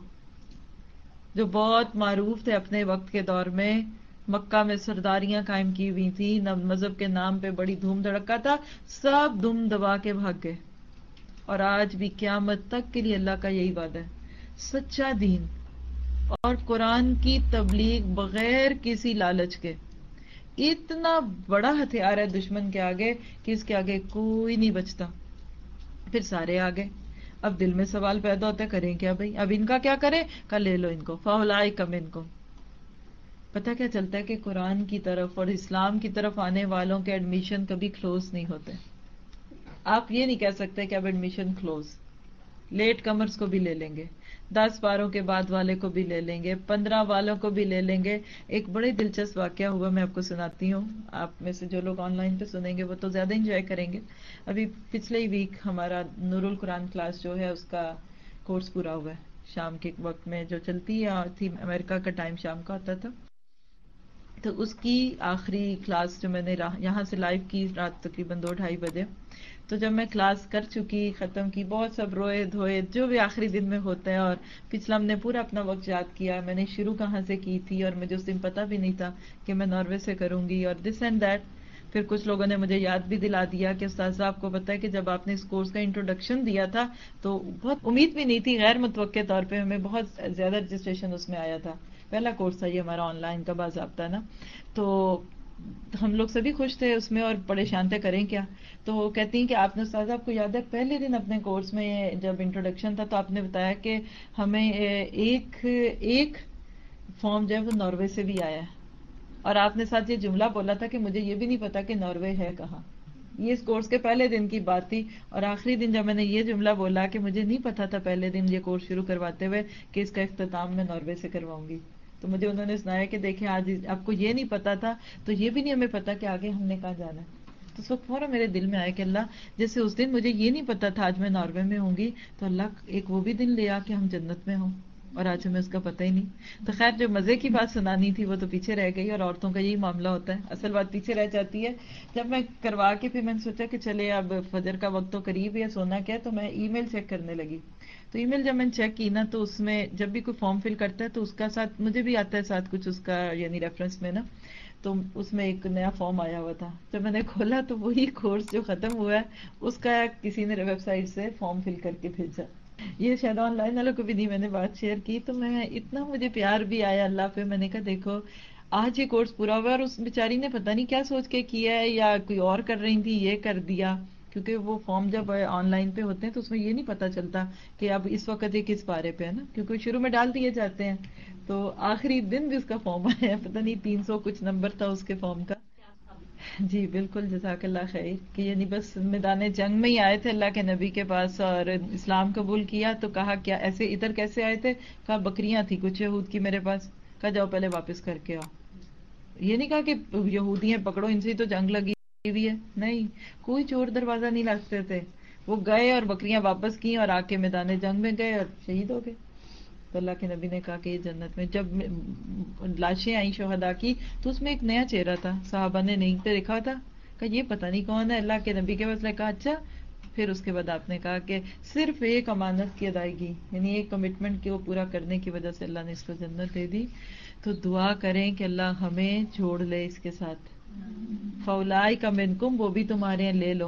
جو بہت معروف تھے اپنے وقت کے دور میں. مکہ میں سرداریاں قائم کی ہوئی تھی، مذہب کے نام پہ بڑی دھوم دھڑکا تھا، سب دم دبا کے بھاگ گئے. اور آج بھی قیامت تک کے لیے اللہ کا یہی وعدہ ہے، سچا دین اور قرآن کی تبلیغ بغیر کسی لالچ کے. اتنا بڑا ہتھیار ہے دشمن کے آگے کہ اس کے آگے کوئی نہیں بچتا. پھر سارے آگے. اب دل میں سوال پیدا ہوتا ہے کریں کیا بھائی، اب ان کا کیا کریں، کل لے لو ان کو، فاولئک منکم. پتہ کیا چلتا ہے کہ قرآن کی طرف اور اسلام کی طرف آنے والوں کے ایڈمیشن کبھی کلوز نہیں ہوتے. آپ یہ نہیں کہہ سکتے کہ اب ایڈمیشن کلوز. لیٹ کمرز کو بھی لے لیں گے، دس باروں کے بعد والے کو بھی لے لیں گے، پندرہ والوں کو بھی لے لیں گے. ایک بڑے دلچسپ واقعہ ہوا، میں آپ کو سناتی ہوں. آپ میں سے جو لوگ آن لائن پہ سنیں گے وہ تو زیادہ انجوائے کریں گے. ابھی پچھلے ہی ویک ہمارا نور القرآن کلاس جو ہے اس کا کورس پورا ہوا ہے. شام کے وقت میں جو چلتی ہے تھی، امریکہ کا ٹائم شام کا ہوتا تھا، تو اس کی آخری کلاس جو میں نے یہاں سے لائیو کی رات تقریباً دو ڈھائی بجے. تو جب میں کلاس کر چکی، ختم کی، بہت سب روئے دھوئے جو بھی آخری دن میں ہوتا ہے. اور پچھلا ہم نے پورا اپنا وقت یاد کیا، میں نے شروع کہاں سے کی تھی، اور مجھے اس دن پتہ بھی نہیں تھا کہ میں ناروے سے کروں گی، اور دس اینڈ دیٹ. پھر کچھ لوگوں نے مجھے یاد بھی دلا دیا کہ استاذہ آپ کو پتہ ہے کہ جب آپ نے اس کورس کا انٹروڈکشن دیا تھا تو بہت امید بھی نہیں تھی، غیر متوقع طور پہ ہمیں بہت زیادہ رجسٹریشن اس میں آیا تھا. پہلا کورس تھا یہ ہمارا آن لائن کا باضابطہ نا. تو ہم لوگ سبھی خوش تھے اس میں اور پریشان تھے کریں کیا. تو کہتی ہیں کہ آپ نے استاذہ آپ کو یاد ہے پہلے دن اپنے کورس میں جب انٹروڈکشن تھا تو آپ نے بتایا کہ ہمیں ایک ایک فارم جو ہے وہ ناروے سے بھی آیا ہے، اور آپ نے ساتھ یہ جملہ بولا تھا کہ مجھے یہ بھی نہیں پتا کہ ناروے ہے کہاں. یہ اس کورس کے پہلے دن کی بات تھی. اور آخری دن جب میں نے یہ جملہ بولا کہ مجھے نہیں پتا تھا پہلے دن یہ کورس شروع کرواتے ہوئے کہ اس کا اختتام میں ناروے سے کرواؤں گی، تو مجھے انہوں نے سنایا کہ دیکھیں آج آپ کو یہ نہیں پتا تھا تو یہ بھی نہیں ہمیں پتا کہ آگے ہم نے کہاں جانا ہے. تو اس وقت فوراً میرے دل میں آیا کہ اللہ جیسے اس دن مجھے یہ نہیں پتا تھا آج میں ناروے میں ہوں گی، تو اللہ ایک وہ بھی دن لے آ کہ ہم جنت میں ہوں، اور آج ہمیں اس کا پتہ ہی نہیں. تو خیر جو مزے کی بات سنانی تھی وہ تو پیچھے رہ گئی، اور عورتوں کا یہی معاملہ ہوتا ہے، اصل بات پیچھے رہ جاتی ہے. جب میں کروا کے پھر میں نے سوچا کہ چلے اب فجر کا وقت تو قریب ہے، سونا کیا، تو میں ای میل چیک کرنے لگی. تو ای میل جب میں نے چیک کی نا تو اس میں جب بھی کوئی فارم فل کرتا ہے تو اس کا ساتھ مجھے بھی آتا ہے ساتھ کچھ اس کا یعنی ریفرنس میں نا، تو اس میں ایک نیا فارم آیا ہوا تھا. جب میں نے کھولا تو وہی کورس جو ختم ہوا ہے اس کا کسی نے ویب سائٹ سے فارم فل کر کے بھیجا. یہ شاید آن لائن والوں کو بھی نہیں میں نے بات شیئر کی، تو میں اتنا مجھے پیار بھی آیا اللہ پہ. میں نے کہا دیکھو آج یہ کورس پورا ہوا اور اس بیچاری نے پتہ نہیں کیا سوچ کے کیا ہے، یا کوئی اور کر رہی تھی یہ کر دیا. کیونکہ وہ فارم جب آن لائن پہ ہوتے ہیں تو اس میں یہ نہیں پتا چلتا کہ اب اس وقت یہ کس بارے پہ ہے نا، کیونکہ شروع میں ڈال دیے جاتے ہیں. تو آخری دن بھی اس کا فارم آیا، پتہ نہیں تین سو کچھ نمبر تھا اس کے فارم کا. جی بالکل، جزاک اللہ خیر. کہ یعنی بس میدان جنگ میں ہی آئے تھے اللہ کے نبی کے پاس اور اسلام قبول کیا، تو کہا کیا ایسے ادھر کیسے آئے تھے؟ کہا بکریاں تھی کچھ یہود کی میرے پاس. کہا جاؤ پہلے واپس کر کے آؤ. یہ نہیں کہا کہ یہودی ہیں پکڑو ان سے تو جنگ لگی ہوئی ہے، نہیں، کوئی چور دروازہ نہیں لگتے تھے. وہ گئے اور بکریاں واپس کی اور آ کے میدان جنگ میں گئے اور شہید ہو گئے. تو اللہ کے نبی نے کہا کہ یہ جنت میں. جب لاشیں آئیں شہداء کی تو اس میں ایک نیا چہرہ تھا، صحابہ نے نہیں پہ دیکھا تھا، کہ یہ پتہ نہیں کون ہے. اللہ کے نبی کے پاس نے کہا اچھا. پھر اس کے بعد آپ نے کہا کہ صرف ایک امانت کی ادائیگی یعنی ایک کمٹمنٹ کی وہ پورا کرنے کی وجہ سے اللہ نے اس کو جنت دے دی. تو دعا کریں کہ اللہ ہمیں جوڑ لے اس کے ساتھ. فَأُولَٰئِکَ مِنکُم، وہ بھی تمہارے ہیں لے لو.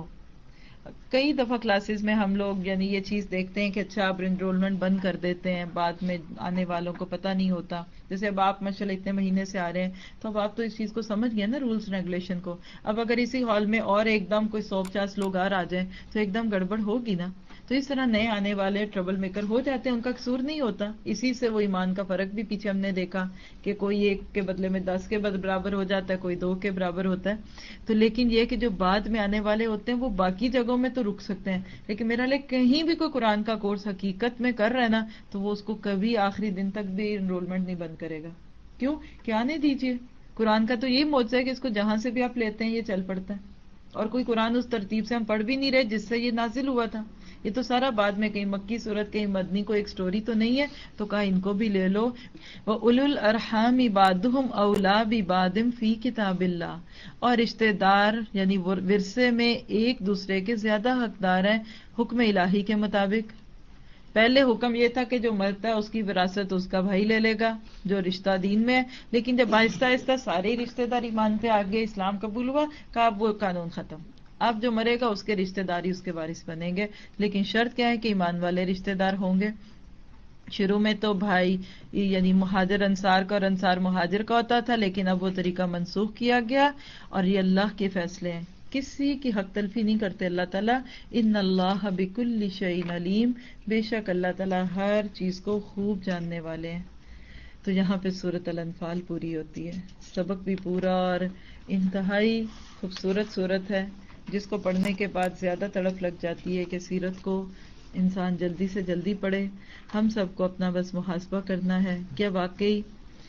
کئی دفعہ کلاسز میں ہم لوگ یعنی یہ چیز دیکھتے ہیں کہ اچھا اب انرولمنٹ بند کر دیتے ہیں، بعد میں آنے والوں کو پتہ نہیں ہوتا. جیسے اب آپ ماشاء اللہ اتنے مہینے سے آ رہے ہیں تو اب آپ تو اس چیز کو سمجھ گئے نا، رولز ریگولیشن کو. اب اگر اسی ہال میں اور ایک دم کوئی سو پچاس لوگ اور آ جائیں تو ایک دم گڑبڑ ہوگی نا. تو اس طرح نئے آنے والے ٹربل میکر ہو جاتے ہیں، ان کا قصور نہیں ہوتا. اسی سے وہ ایمان کا فرق بھی پیچھے ہم نے دیکھا کہ کوئی ایک کے بدلے میں دس کے برابر ہو جاتا ہے، کوئی دو کے برابر ہوتا ہے. تو لیکن یہ کہ جو بعد میں آنے والے ہوتے ہیں وہ باقی جگہوں میں تو رک سکتے ہیں، لیکن میرا لے کہیں بھی کوئی قرآن کا کورس حقیقت میں کر رہا ہے نا تو وہ اس کو کبھی آخری دن تک بھی انرولمنٹ نہیں بند کرے گا. کیوں کہ آنے دیجیے. قرآن کا تو یہی معجزہ ہے کہ اس کو جہاں سے بھی آپ لیتے ہیں یہ چل پڑتا ہے. اور کوئی قرآن اس ترتیب سے ہم پڑھ بھی نہیں رہے جس سے یہ نازل ہوا تھا. یہ تو سارا بعد میں کہیں مکی صورت کہیں مدنی کو ایک سٹوری تو نہیں ہے. تو کہا ان کو بھی لے لو. وَأُولُو الْأَرْحَامِ بَعْضُهُمْ أَوْلَىٰ بِبَعْضٍ فِي كِتَابِ اللَّهِ، اور رشتے دار یعنی ورثے میں ایک دوسرے کے زیادہ حقدار ہیں حکم الہی کے مطابق. پہلے حکم یہ تھا کہ جو مرتا ہے اس کی وراثت اس کا بھائی لے لے گا جو رشتہ دین میں ہے، لیکن جب آہستہ آہستہ سارے رشتے دار ایمان پہ آگے اسلام قبول ہوا، کہا اب وہ قانون ختم. اب جو مرے گا اس کے رشتے داری اس کے وارث بنیں گے، لیکن شرط کیا ہے کہ ایمان والے رشتے دار ہوں گے. شروع میں تو بھائی یعنی مہاجر انصار کا اور انصار مہاجر کا ہوتا تھا، لیکن اب وہ طریقہ منسوخ کیا گیا اور یہ اللہ کے فیصلے ہیں. کسی کی حق تلفی نہیں کرتے اللہ تعالیٰ. ان اللہ بکل شیء علیم، بے شک اللہ تعالیٰ ہر چیز کو خوب جاننے والے ہیں. تو یہاں پہ سورۃ الانفال پوری ہوتی ہے. سبق بھی پورا اور انتہائی خوبصورت سورت ہے جس کو پڑھنے کے بعد زیادہ تڑپ لگ جاتی ہے کہ سیرت کو انسان جلدی سے جلدی پڑھے. ہم سب کو اپنا بس محاسبہ کرنا ہے. کیا واقعی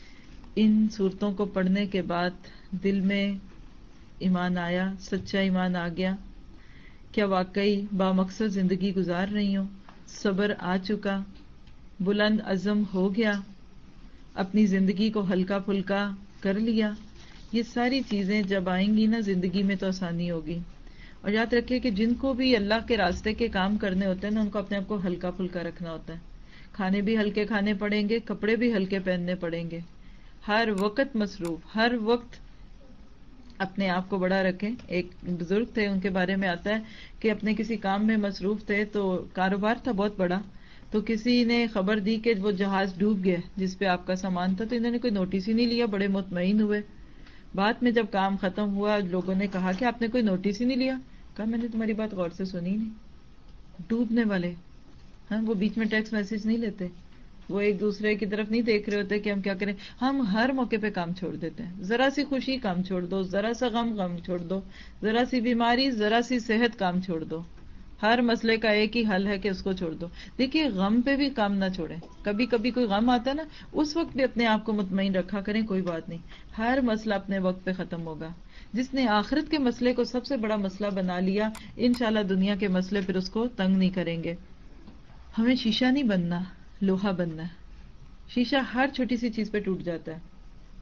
ان صورتوں کو پڑھنے کے بعد دل میں ایمان آیا، سچا ایمان آ گیا؟ کیا واقعی بامقصد زندگی گزار رہی ہوں؟ صبر آ چکا، بلند عزم ہو گیا، اپنی زندگی کو ہلکا پھلکا کر لیا؟ یہ ساری چیزیں جب آئیں گی نا زندگی میں تو آسانی ہوگی. اور یاد رکھے کہ جن کو بھی اللہ کے راستے کے کام کرنے ہوتے ہیں نا ان کو اپنے آپ کو ہلکا پھلکا رکھنا ہوتا ہے. کھانے بھی ہلکے کھانے پڑیں گے، کپڑے بھی ہلکے پہننے پڑیں گے. ہر وقت مصروف، ہر وقت اپنے آپ کو بڑا رکھیں. ایک بزرگ تھے ان کے بارے میں آتا ہے کہ اپنے کسی کام میں مصروف تھے، تو کاروبار تھا بہت بڑا، تو کسی نے خبر دی کہ وہ جہاز ڈوب گیا جس پہ آپ کا سامان تھا، تو انہوں نے کوئی نوٹس ہی نہیں لیا، بڑے مطمئن ہوئے. بعد میں جب کام ختم ہوا لوگوں نے کہا کہ آپ نے کوئی نوٹس ہی نہیں لیا. کہا میں نے تمہاری بات غور سے سنی نہیں. ڈوبنے والے ہاں وہ بیچ میں ٹیکسٹ میسج نہیں لیتے، وہ ایک دوسرے کی طرف نہیں دیکھ رہے ہوتے کہ ہم کیا کریں. ہم ہر موقع پہ کام چھوڑ دیتے ہیں. ذرا سی خوشی کام چھوڑ دو، ذرا سا غم غم چھوڑ دو، ذرا سی بیماری ذرا سی صحت کام چھوڑ دو. ہر مسئلے کا ایک ہی حل ہے کہ اس کو چھوڑ دو. دیکھیے غم پہ بھی کام نہ چھوڑیں. کبھی کبھی کوئی غم آتا ہے نا اس وقت بھی اپنے آپ کو مطمئن رکھا کریں، کوئی بات نہیں، ہر مسئلہ اپنے وقت پہ ختم ہوگا. جس نے آخرت کے مسئلے کو سب سے بڑا مسئلہ بنا لیا انشاءاللہ دنیا کے مسئلے پھر اس کو تنگ نہیں کریں گے. ہمیں شیشہ نہیں بننا، لوہا بننا ہے. شیشہ ہر چھوٹی سی چیز پہ ٹوٹ جاتا ہے.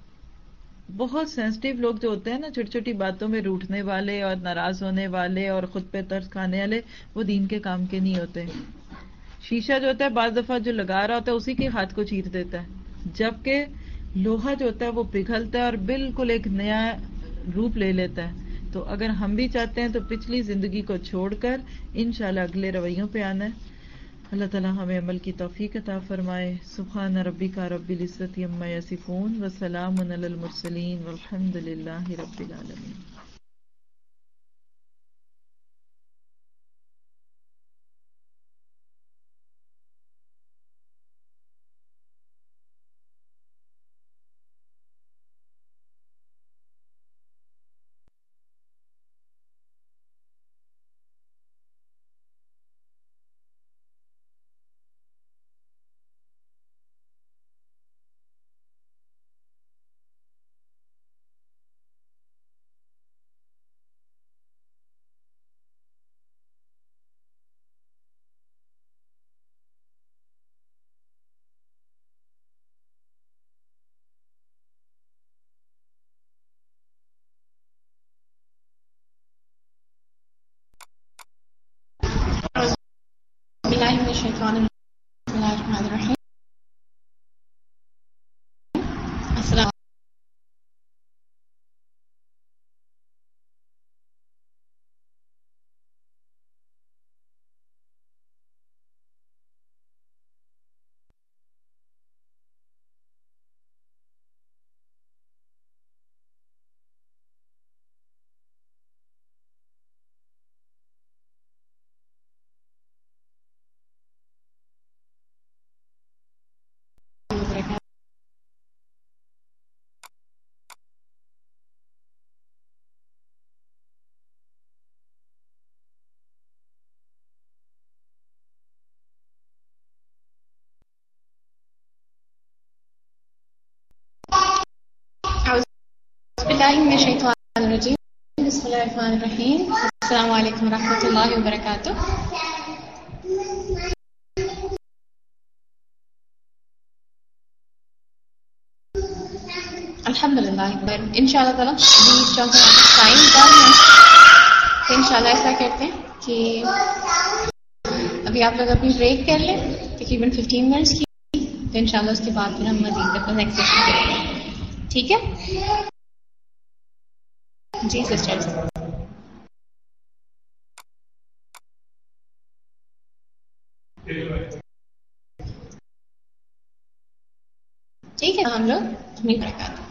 بہت سینسٹیو لوگ جو ہوتے ہیں نا چھوٹی چھوٹی باتوں میں روٹھنے والے اور ناراض ہونے والے اور خود پہ ترس کھانے والے، وہ دین کے کام کے نہیں ہوتے. شیشہ جو ہوتا ہے بعض دفعہ جو لگا رہا ہوتا ہے اسی کے ہاتھ کو چیر دیتا ہے، جبکہ لوہا جو ہوتا ہے وہ پگھلتا ہے اور بالکل ایک نیا روپ لے لیتا ہے. تو اگر ہم بھی چاہتے ہیں تو پچھلی زندگی کو چھوڑ کر انشاءاللہ اگلے رویوں پہ آنا ہے. اللہ تعالی ہمیں عمل کی توفیق عطا فرمائے. سبحان ربک رب العزت عما یصفون وسلام علی المرسلین والحمد للہ رب العالمین. بالله من الشيطان الرجيم. بسم الله الرحمن الرحيم. السلام وبركاته. أعوذ بالله من الشيطان الرجيم. بسم الله الرحمن الرحيم. السلام عليكم ورحمة الله وبركاته. الحمد للہ ان شاء اللہ تعالیٰ ابھی چونکہ ٹائم کم ہے تو ان شاء اللہ ایسا کرتے ہیں کہ ابھی آپ لوگ اپنی بریک کر لیں تقریباً ففٹین منٹس کی، تو ان شاء اللہ اس کے بعد پھر ہم مزید اپنا نیکسٹ سیشن کریں گے. ٹھیک ہے جی سسٹرز. ٹھیک ہے ہم لوگ اپنی برکات